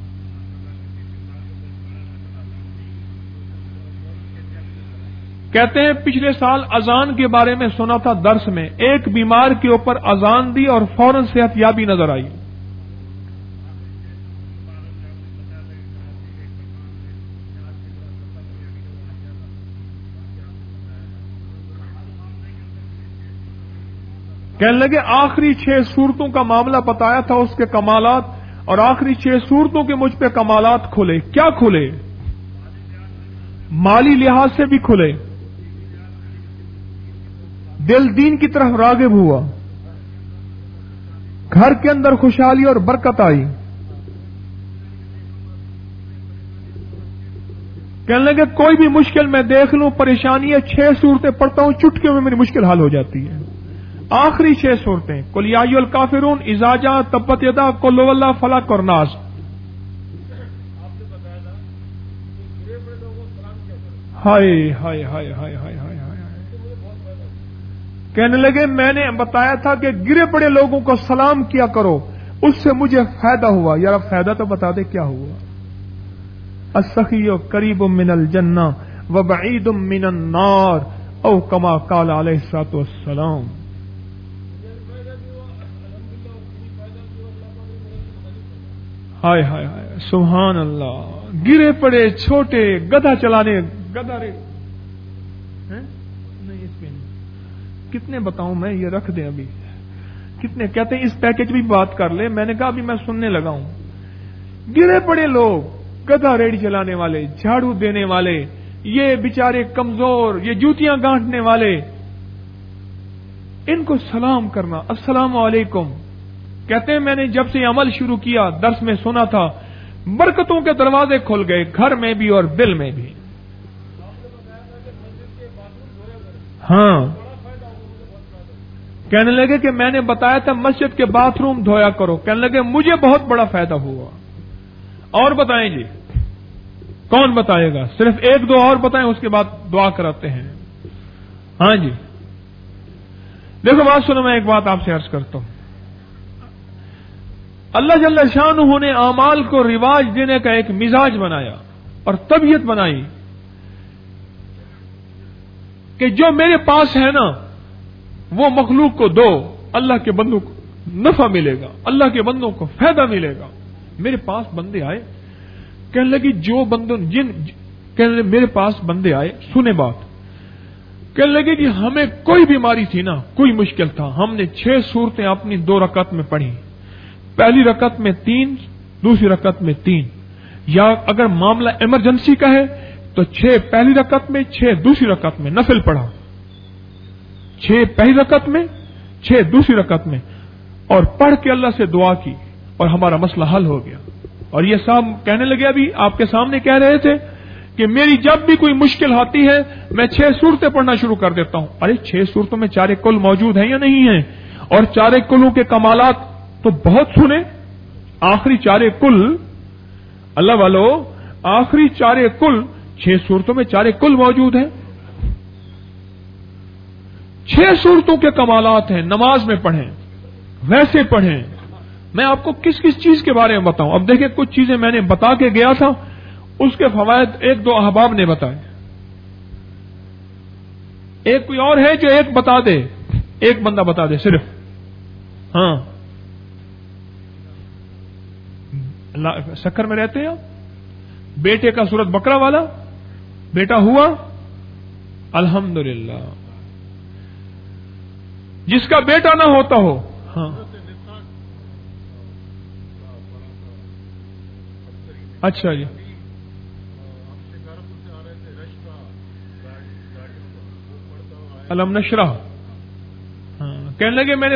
کہتے ہیں پچھلے سال اذان کے بارے میں سنا تھا درس میں، ایک بیمار کے اوپر اذان دی اور فوراً صحت یابی نظر آئی. کہنے لگے آخری چھ صورتوں کا معاملہ بتایا تھا، اس کے کمالات، اور آخری چھ صورتوں کے مجھ پہ کمالات کھلے. کیا کھلے؟ مالی لحاظ سے بھی کھلے، دل دین کی طرف راغب ہوا، گھر کے اندر خوشحالی اور برکت آئی. کہنے لگے کوئی بھی مشکل میں دیکھ لوں، پریشانی ہے، چھ صورتیں پڑھتا ہوں، چٹکیوں میں میری مشکل حل ہو جاتی ہے. آخری چھ صورتیں قل یا ایھا الکافرون، اذا جاء، تبت یدا، قل هو اللہ، فلق اور ناس. ہائے ہائے ہائے ہائے ہائے ہائے ہائے. کہنے لگے میں نے بتایا تھا کہ گرے پڑے لوگوں کو سلام کیا کرو، اس سے مجھے فائدہ ہوا. یار اب فائدہ تو بتا دے کیا ہوا. السخی قریب من الجنہ وبعید من النار، او کما قال علیہ الصلوۃ والسلام. ہائے ہائے ہائے سبحان اللہ. گرے پڑے چھوٹے، گدھا چلانے، گدھا رے نہیں اس میں نہیں. کتنے بتاؤں میں، یہ رکھ دیں ابھی. کتنے کہتے ہیں اس پیکج بھی بات کر لے. میں نے کہا ابھی میں سننے لگا ہوں. گرے پڑے لوگ، گدھا ریڑھی چلانے والے، جھاڑو دینے والے، یہ بیچارے کمزور، یہ جوتیاں گانٹنے والے، ان کو سلام کرنا، السلام علیکم. کہتے ہیں میں نے جب سے عمل شروع کیا، درس میں سنا تھا، برکتوں کے دروازے کھل گئے، گھر میں بھی اور دل میں بھی. ہاں کہنے لگے کہ میں نے بتایا تھا مسجد کے باتھ روم دھویا کرو. کہنے لگے مجھے بہت بڑا فائدہ ہوا. اور بتائیں جی، کون بتائے گا؟ صرف ایک دو اور بتائیں، اس کے بعد دعا کراتے ہیں. ہاں جی دیکھو بات سنو، میں ایک بات آپ سے عرض کرتا ہوں. اللہ جل شانہ نے اعمال کو رواج دینے کا ایک مزاج بنایا اور طبیعت بنائی کہ جو میرے پاس ہے نا وہ مخلوق کو دو، اللہ کے بندوں کو نفع ملے گا، اللہ کے بندوں کو فائدہ ملے گا. میرے پاس بندے آئے، کہنے لگی جو بندوں جن کہنے لگے میرے پاس بندے آئے، سنے بات، کہنے لگے کہ ہمیں کوئی بیماری تھی نا، کوئی مشکل تھا، ہم نے چھ صورتیں اپنی دو رکعت میں پڑھی. پہلی رکعت میں تین، دوسری رکعت میں تین، یا اگر معاملہ ایمرجنسی کا ہے تو چھ پہلی رکعت میں، چھ دوسری رکعت میں، نفل پڑھا. چھ پہلی رکعت میں، چھ دوسری رکعت میں، اور پڑھ کے اللہ سے دعا کی اور ہمارا مسئلہ حل ہو گیا. اور یہ صاحب کہنے لگے ابھی آپ کے سامنے کہہ رہے تھے کہ میری جب بھی کوئی مشکل آتی ہے میں چھ صورتیں پڑھنا شروع کر دیتا ہوں. ارے چھ صورتوں میں چار کل موجود ہیں یا نہیں ہیں؟ اور چار کلوں کے کمالات تو بہت سنے. آخری چار کل، اللہ والو، آخری چار کل چھ صورتوں میں چار کل موجود ہیں. چھ صورتوں کے کمالات ہیں. نماز میں پڑھیں، ویسے پڑھیں. میں آپ کو کس کس چیز کے بارے میں بتاؤں؟ اب دیکھیں کچھ چیزیں میں نے بتا کے گیا تھا، اس کے فوائد ایک دو احباب نے بتائے. ایک کوئی اور ہے جو ایک بتا دے، ایک بندہ بتا دے صرف. ہاں سکر میں رہتے ہیں بیٹے کا سورت بقرہ والا بیٹا ہوا، الحمدللہ. جس کا بیٹا نہ ہوتا ہو، ہاں اچھا جی، علم نشرح. ہاں کہنے لگے میں نے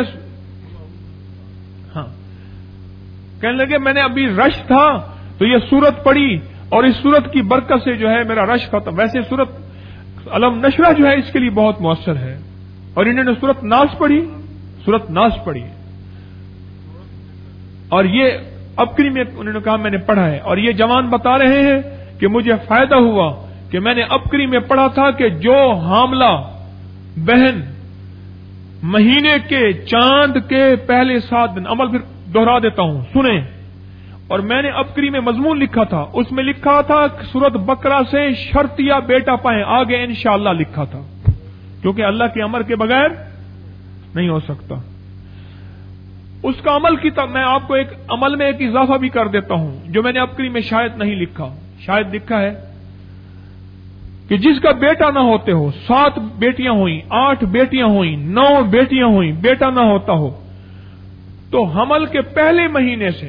ہاں کہنے لگے میں نے ابھی رش تھا تو یہ سورت پڑھی اور اس سورت کی برکت سے جو ہے میرا رش ختم. ویسے سورت علم نشرح جو ہے اس کے لیے بہت مؤثر ہے. اور انہوں نے سورت ناس پڑھی، سورت ناس پڑھی، اور یہ ابکری میں انہوں نے کہا میں نے پڑھا ہے. اور یہ جوان بتا رہے ہیں کہ مجھے فائدہ ہوا کہ میں نے ابکری میں پڑھا تھا کہ جو حاملہ بہن مہینے کے چاند کے پہلے سات دن، عمل پھر دوہرا دیتا ہوں سنیں. اور میں نے ابکری میں مضمون لکھا تھا، اس میں لکھا تھا سورت بقرہ سے شرطیہ بیٹا پائیں، آگے انشاءاللہ لکھا تھا، کیونکہ اللہ کے امر کے بغیر نہیں ہو سکتا. اس کا عمل کی طرف میں آپ کو ایک عمل میں ایک اضافہ بھی کر دیتا ہوں جو میں نے ابکری میں شاید نہیں لکھا. شاید لکھا ہے کہ جس کا بیٹا نہ ہوتے ہو، سات بیٹیاں ہوئیں، آٹھ بیٹیاں ہوئیں، نو بیٹیاں ہوئیں، بیٹا نہ ہوتا ہو، تو حمل کے پہلے مہینے سے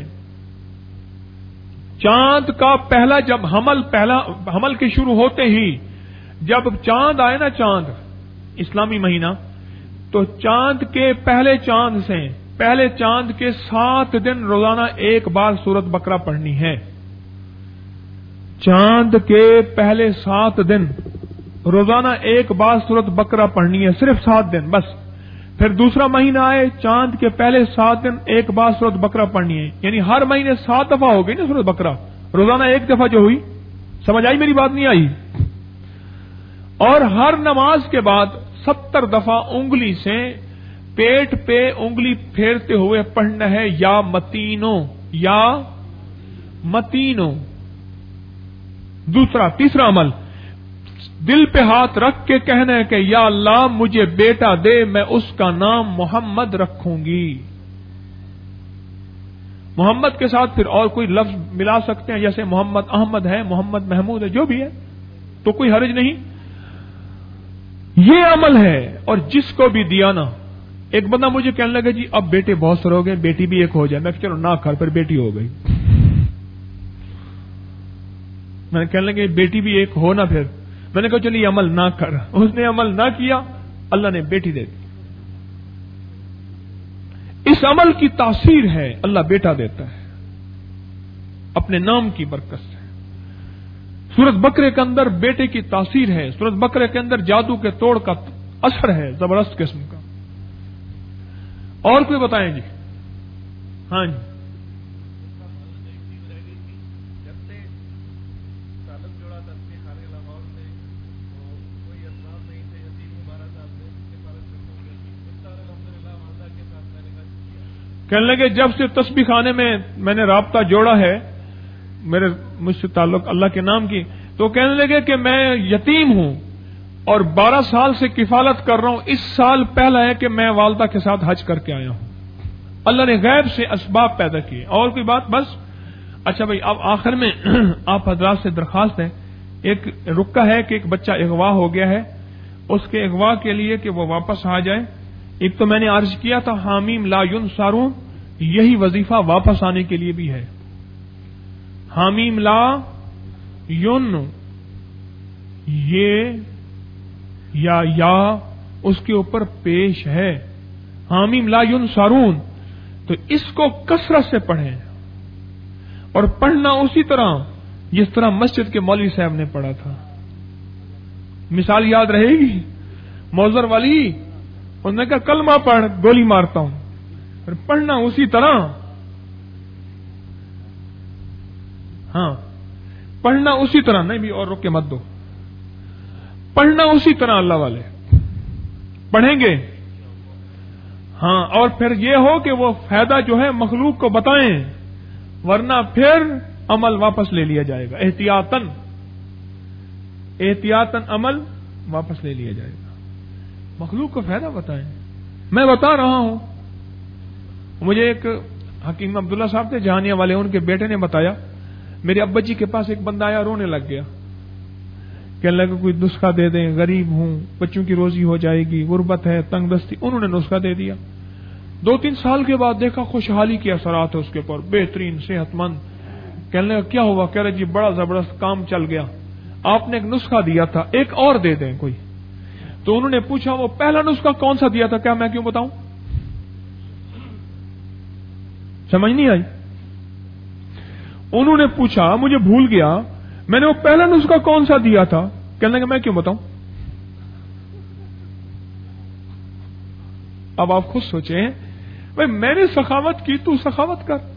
چاند کا پہلا جب حمل پہلا حمل کے شروع ہوتے ہی جب چاند آئے نا، چاند اسلامی مہینہ، تو چاند کے پہلے چاند سے پہلے چاند کے سات دن روزانہ ایک بار سورت بقرہ پڑھنی ہے. چاند کے پہلے سات دن روزانہ ایک بار سورت بقرہ پڑھنی ہے، صرف سات دن بس. پھر دوسرا مہینہ آئے، چاند کے پہلے سات دن ایک بار سورت بقرہ پڑھنی ہے، یعنی ہر مہینے سات دفعہ ہو گئی نا سورت بقرہ، روزانہ ایک دفعہ جو ہوئی. سمجھ آئی میری بات؟ نہیں آئی؟ اور ہر نماز کے بعد ستر دفعہ انگلی سے پیٹ پہ انگلی پھیرتے ہوئے پڑھنا ہے، یا متینو یا متینو. دوسرا تیسرا عمل، دل پہ ہاتھ رکھ کے کہنا ہے کہ یا اللہ مجھے بیٹا دے، میں اس کا نام محمد رکھوں گی. محمد کے ساتھ پھر اور کوئی لفظ ملا سکتے ہیں، جیسے محمد احمد ہے، محمد محمود ہے، جو بھی ہے تو کوئی حرج نہیں. یہ عمل ہے. اور جس کو بھی دیا نا، ایک بندہ مجھے کہنے لگا جی اب بیٹے بہت سارے ہو گئے، بیٹی بھی ایک ہو جائے. میں کہ چلو نہ کر، پھر بیٹی ہو گئی. میں نے کہنے لگا بیٹی بھی ایک ہو نا، پھر میں نے کہا چلیے یہ عمل نہ کر. اس نے عمل نہ کیا، اللہ نے بیٹی دے دی. اس عمل کی تاثیر ہے اللہ بیٹا دیتا ہے اپنے نام کی برکت سے. سورت بقرے کے اندر بیٹے کی تاثیر ہے. سورت بقرے کے اندر جادو کے توڑ کا اثر ہے زبردست قسم کا. اور کوئی بتائیں جی؟ ہاں جی. کہنے لگے جب سے تسبیح خانے میں میں نے رابطہ جوڑا ہے میرے مجھ سے تعلق اللہ کے نام کی، تو کہنے لگے کہ میں یتیم ہوں اور بارہ سال سے کفالت کر رہا ہوں. اس سال پہلا ہے کہ میں والدہ کے ساتھ حج کر کے آیا ہوں. اللہ نے غیب سے اسباب پیدا کیے. اور کوئی بات؟ بس. اچھا بھائی، اب آخر میں آپ حضرات سے درخواست ہے، ایک رکا ہے کہ ایک بچہ اغوا ہو گیا ہے، اس کے اغوا کے لیے کہ وہ واپس آ جائے. ایک تو میں نے عرض کیا تھا حامیم لا ینصرون، یہی وظیفہ واپس آنے کے لیے بھی ہے. حامیم لا یون، یہ یا یا اس کے اوپر پیش ہے. حامیم لا ینصرون، تو اس کو کثرت سے پڑھیں، اور پڑھنا اسی طرح جس طرح مسجد کے مولوی صاحب نے پڑھا تھا. مثال یاد رہے گی؟ موزر والی انہوں نے کہا کلمہ پڑھ، گولی مارتا ہوں. پھر پڑھنا اسی طرح. ہاں پڑھنا اسی طرح. نہیں بھی اور رک کے مت دو. پڑھنا اسی طرح اللہ والے پڑھیں گے. ہاں، اور پھر یہ ہو کہ وہ فائدہ جو ہے مخلوق کو بتائیں، ورنہ پھر عمل واپس لے لیا جائے گا. احتیاطاً احتیاطاً عمل واپس لے لیا جائے گا. مخلوق کو فائدہ بتائیں. میں بتا رہا ہوں، مجھے ایک حکیم عبداللہ صاحب تھے جہانیہ والے، ان کے بیٹے نے بتایا میرے ابا جی کے پاس ایک بندہ آیا، رونے لگ گیا، کہنے لگا کوئی نسخہ دے دیں، غریب ہوں، بچوں کی روزی ہو جائے گی، غربت ہے، تنگ دستی. انہوں نے نسخہ دے دیا. دو تین سال کے بعد دیکھا خوشحالی کے اثرات ہے اس کے اوپر، بہترین، صحت مند. کہنے لگا کیا ہوا؟ کہہ رہے جی بڑا زبردست کام چل گیا، آپ نے ایک نسخہ دیا تھا، ایک اور دے دیں کوئی. تو انہوں نے پوچھا وہ پہلا نسخہ کون سا دیا تھا؟ کیا میں کیوں بتاؤں؟ سمجھ نہیں آئی؟ انہوں نے پوچھا مجھے بھول گیا، میں نے وہ پہلا نسخہ کون سا دیا تھا؟ کہنے لگا میں کیوں بتاؤں؟ اب آپ خود سوچیں، بھائی میں نے سخاوت کی، تو سخاوت کر.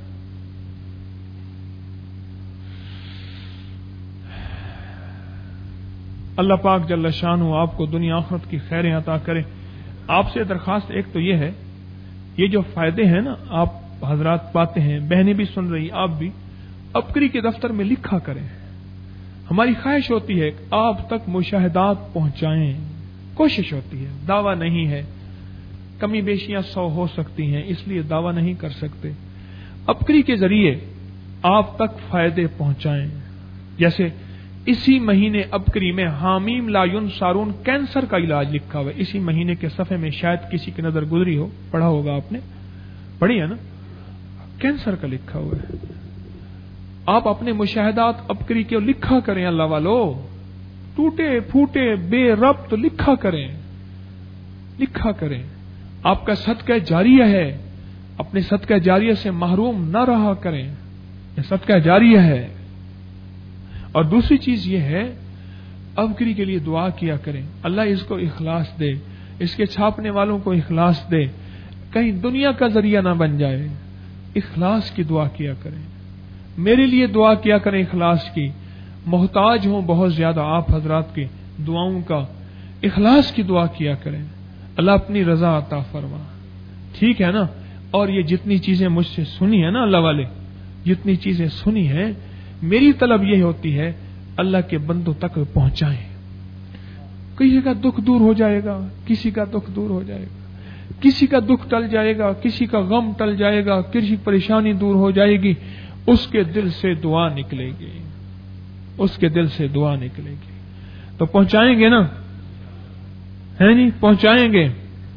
اللہ پاک جل شانہ آپ کو دنیا آخرت کی خیریں عطا کرے. آپ سے درخواست ایک تو یہ ہے، یہ جو فائدے ہیں نا آپ حضرات پاتے ہیں، بہنیں بھی سن رہی، آپ بھی ابکری کے دفتر میں لکھا کریں. ہماری خواہش ہوتی ہے آپ تک مشاہدات پہنچائیں، کوشش ہوتی ہے، دعویٰ نہیں ہے، کمی بیشیاں سو ہو سکتی ہیں، اس لیے دعویٰ نہیں کر سکتے. ابکری کے ذریعے آپ تک فائدے پہنچائیں. جیسے اسی مہینے ابکری میں حامیم لا ینصرون کینسر کا علاج لکھا ہوا ہے. اسی مہینے کے صفحے میں شاید کسی کی نظر گزری ہو، پڑھا ہوگا آپ نے، پڑھی ہے نا، کینسر کا لکھا ہوا ہے. آپ اپنے مشاہدات ابکری کے لکھا کریں. اللہ والو ٹوٹے پھوٹے بے ربط لکھا کریں، لکھا کریں. آپ کا صدقہ جاریہ ہے، اپنے صدقہ جاریہ سے محروم نہ رہا کریں. یہ صدقہ جاریہ ہے. اور دوسری چیز یہ ہے ابکری کے لیے دعا کیا کریں، اللہ اس کو اخلاص دے، اس کے چھاپنے والوں کو اخلاص دے، کہیں دنیا کا ذریعہ نہ بن جائے، اخلاص کی دعا کیا کریں، میرے لیے دعا کیا کریں اخلاص کی، محتاج ہوں بہت زیادہ آپ حضرات کی دعاؤں کا، اخلاص کی دعا کیا کریں، اللہ اپنی رضا عطا فرما، ٹھیک ہے نا؟ اور یہ جتنی چیزیں مجھ سے سنی ہے نا اللہ والے، جتنی چیزیں سنی ہیں، میری طلب یہ ہوتی ہے اللہ کے بندوں تک پہنچائیں، کسی کا دکھ دور ہو جائے گا، کسی کا دکھ دور ہو جائے گا، کسی کا دکھ ٹل جائے گا، کسی کا غم ٹل جائے گا، کسی پریشانی دور ہو جائے گی، اس کے دل سے دعا نکلے گی، اس کے دل سے دعا نکلے گی، تو پہنچائیں گے نا، ہے نہیں؟ پہنچائیں گے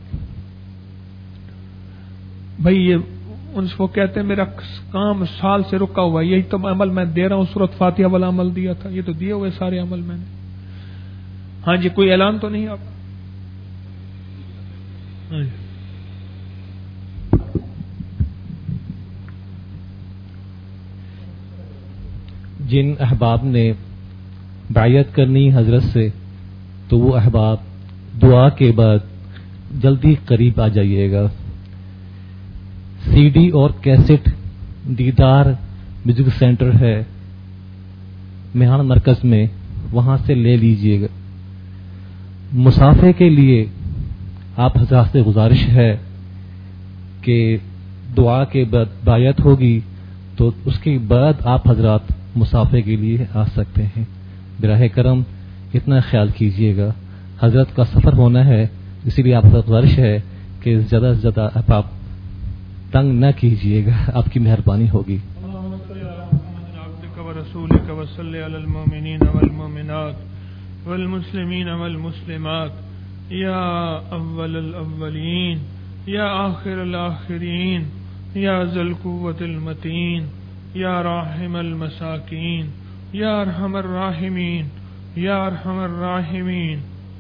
بھائی۔ یہ ان کو کہتے ہیں میرا کام سال سے رکا ہوا، یہی تو عمل میں دے رہا ہوں، سورۃ فاتحہ والا عمل دیا تھا، یہ تو دیے ہوئے سارے عمل میں نے۔ ہاں جی، کوئی اعلان تو نہیں آپ؟ ہاں جی۔ جن احباب نے بیعت کرنی حضرت سے، تو وہ احباب دعا کے بعد جلدی قریب آ جائیے گا۔ سی ڈی اور کیسٹ دیدار میوزک سینٹر ہے میہان مرکز میں، وہاں سے لے لیجئے گا۔ مسافے کے لیے آپ حضرات سے گزارش ہے کہ دعا کے بعد بیعت ہوگی تو اس کے بعد آپ حضرات مسافے کے لیے آ سکتے ہیں۔ براہ کرم اتنا خیال کیجئے گا، حضرت کا سفر ہونا ہے، اسی لیے آپ سے گزارش ہے کہ زیادہ سے زیادہ آپ تنگ نہ کیجئے گا، آپ کی مہربانی ہوگی۔ اللهم صل على محمد عبدك ورسولك وصل على المؤمنين والمؤمنات والمسلمين والمسلمات يا أول الأولين يا آخر الآخرين يا ذا القوة المتين يا راحم المساكين يا أرحم الراحمين يا أرحم الراحمين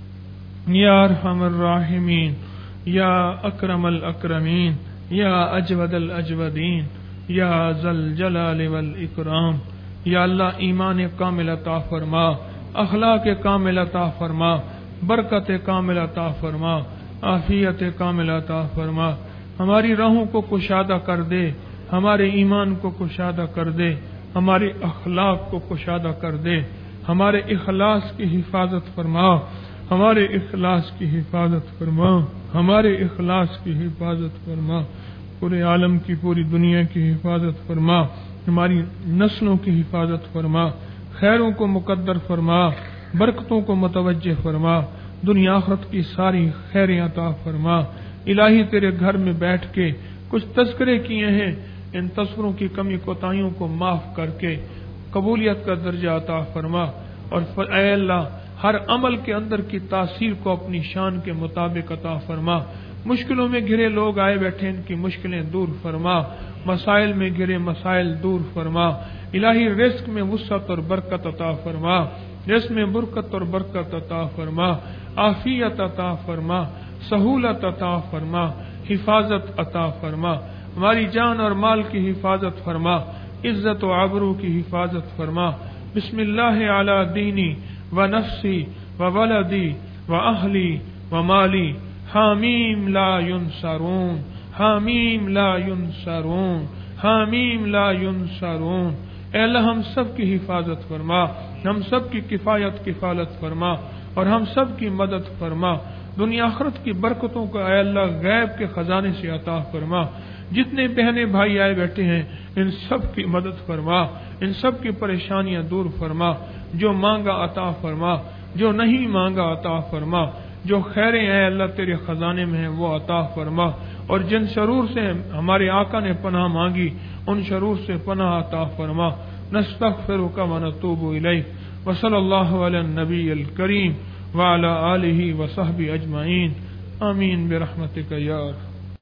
يا أرحم الراحمين يا أكرم الأكرمين یا اجود الاجودین یا ذا الجلال والاکرام۔ یا اللہ ایمان کامل عطا فرما، اخلاق کامل عطا فرما، برکت کامل عطا فرما، عافیت کامل عطا فرما، ہماری راہوں کو کشادہ کر دے، ہمارے ایمان کو کشادہ کر دے، ہمارے اخلاق کو کشادہ کر دے، ہمارے اخلاص کی حفاظت فرما، ہمارے اخلاص کی حفاظت فرما، ہمارے اخلاص کی حفاظت فرما، پورے عالم کی پوری دنیا کی حفاظت فرما، ہماری نسلوں کی حفاظت فرما، خیروں کو مقدر فرما، برکتوں کو متوجہ فرما، دنیا آخرت کی ساری خیریں عطا فرما۔ الہی تیرے گھر میں بیٹھ کے کچھ تذکرے کیے ہیں، ان تذکروں کی کمی کوتاہیوں کو معاف کر کے قبولیت کا درجہ عطا فرما، اور اے اللہ ہر عمل کے اندر کی تاثیر کو اپنی شان کے مطابق عطا فرما۔ مشکلوں میں گھرے لوگ آئے بیٹھے، ان کی مشکلیں دور فرما، مسائل میں گھرے مسائل دور فرما۔ الہی رزق میں وسعت اور برکت عطا فرما، رزق میں برکت اور برکت عطا فرما، عافیت عطا فرما، سہولت عطا فرما، حفاظت عطا فرما، ہماری جان اور مال کی حفاظت فرما، عزت و آبرو کی حفاظت فرما۔ بسم اللہ علی دینی و نفسی و ولدی و اہلی و مالی، حامیم لا ینصرون، حامیم لا ینصرون، حامیم لا ینصرون۔ اے اللہ ہم سب کی حفاظت فرما، ہم سب کی کفایت کفالت فرما، اور ہم سب کی مدد فرما۔ دنیا آخرت کی برکتوں کو اے اللہ غیب کے خزانے سے عطا فرما۔ جتنے بہنیں بھائی آئے بیٹھے ہیں ان سب کی مدد فرما، ان سب کی پریشانیاں دور فرما، جو مانگا عطا فرما، جو نہیں مانگا عطا فرما، جو خیریں اے اللہ تیرے خزانے میں ہیں وہ عطا فرما، اور جن شرور سے ہمارے آقا نے پناہ مانگی ان شرور سے پناہ عطا فرما۔ نستغفرک و نتوب الیک، وصلی اللہ علی النبی الکریم وعلی آلہ وصحبہ اجمعین، آمین برحمتک یا ارحم۔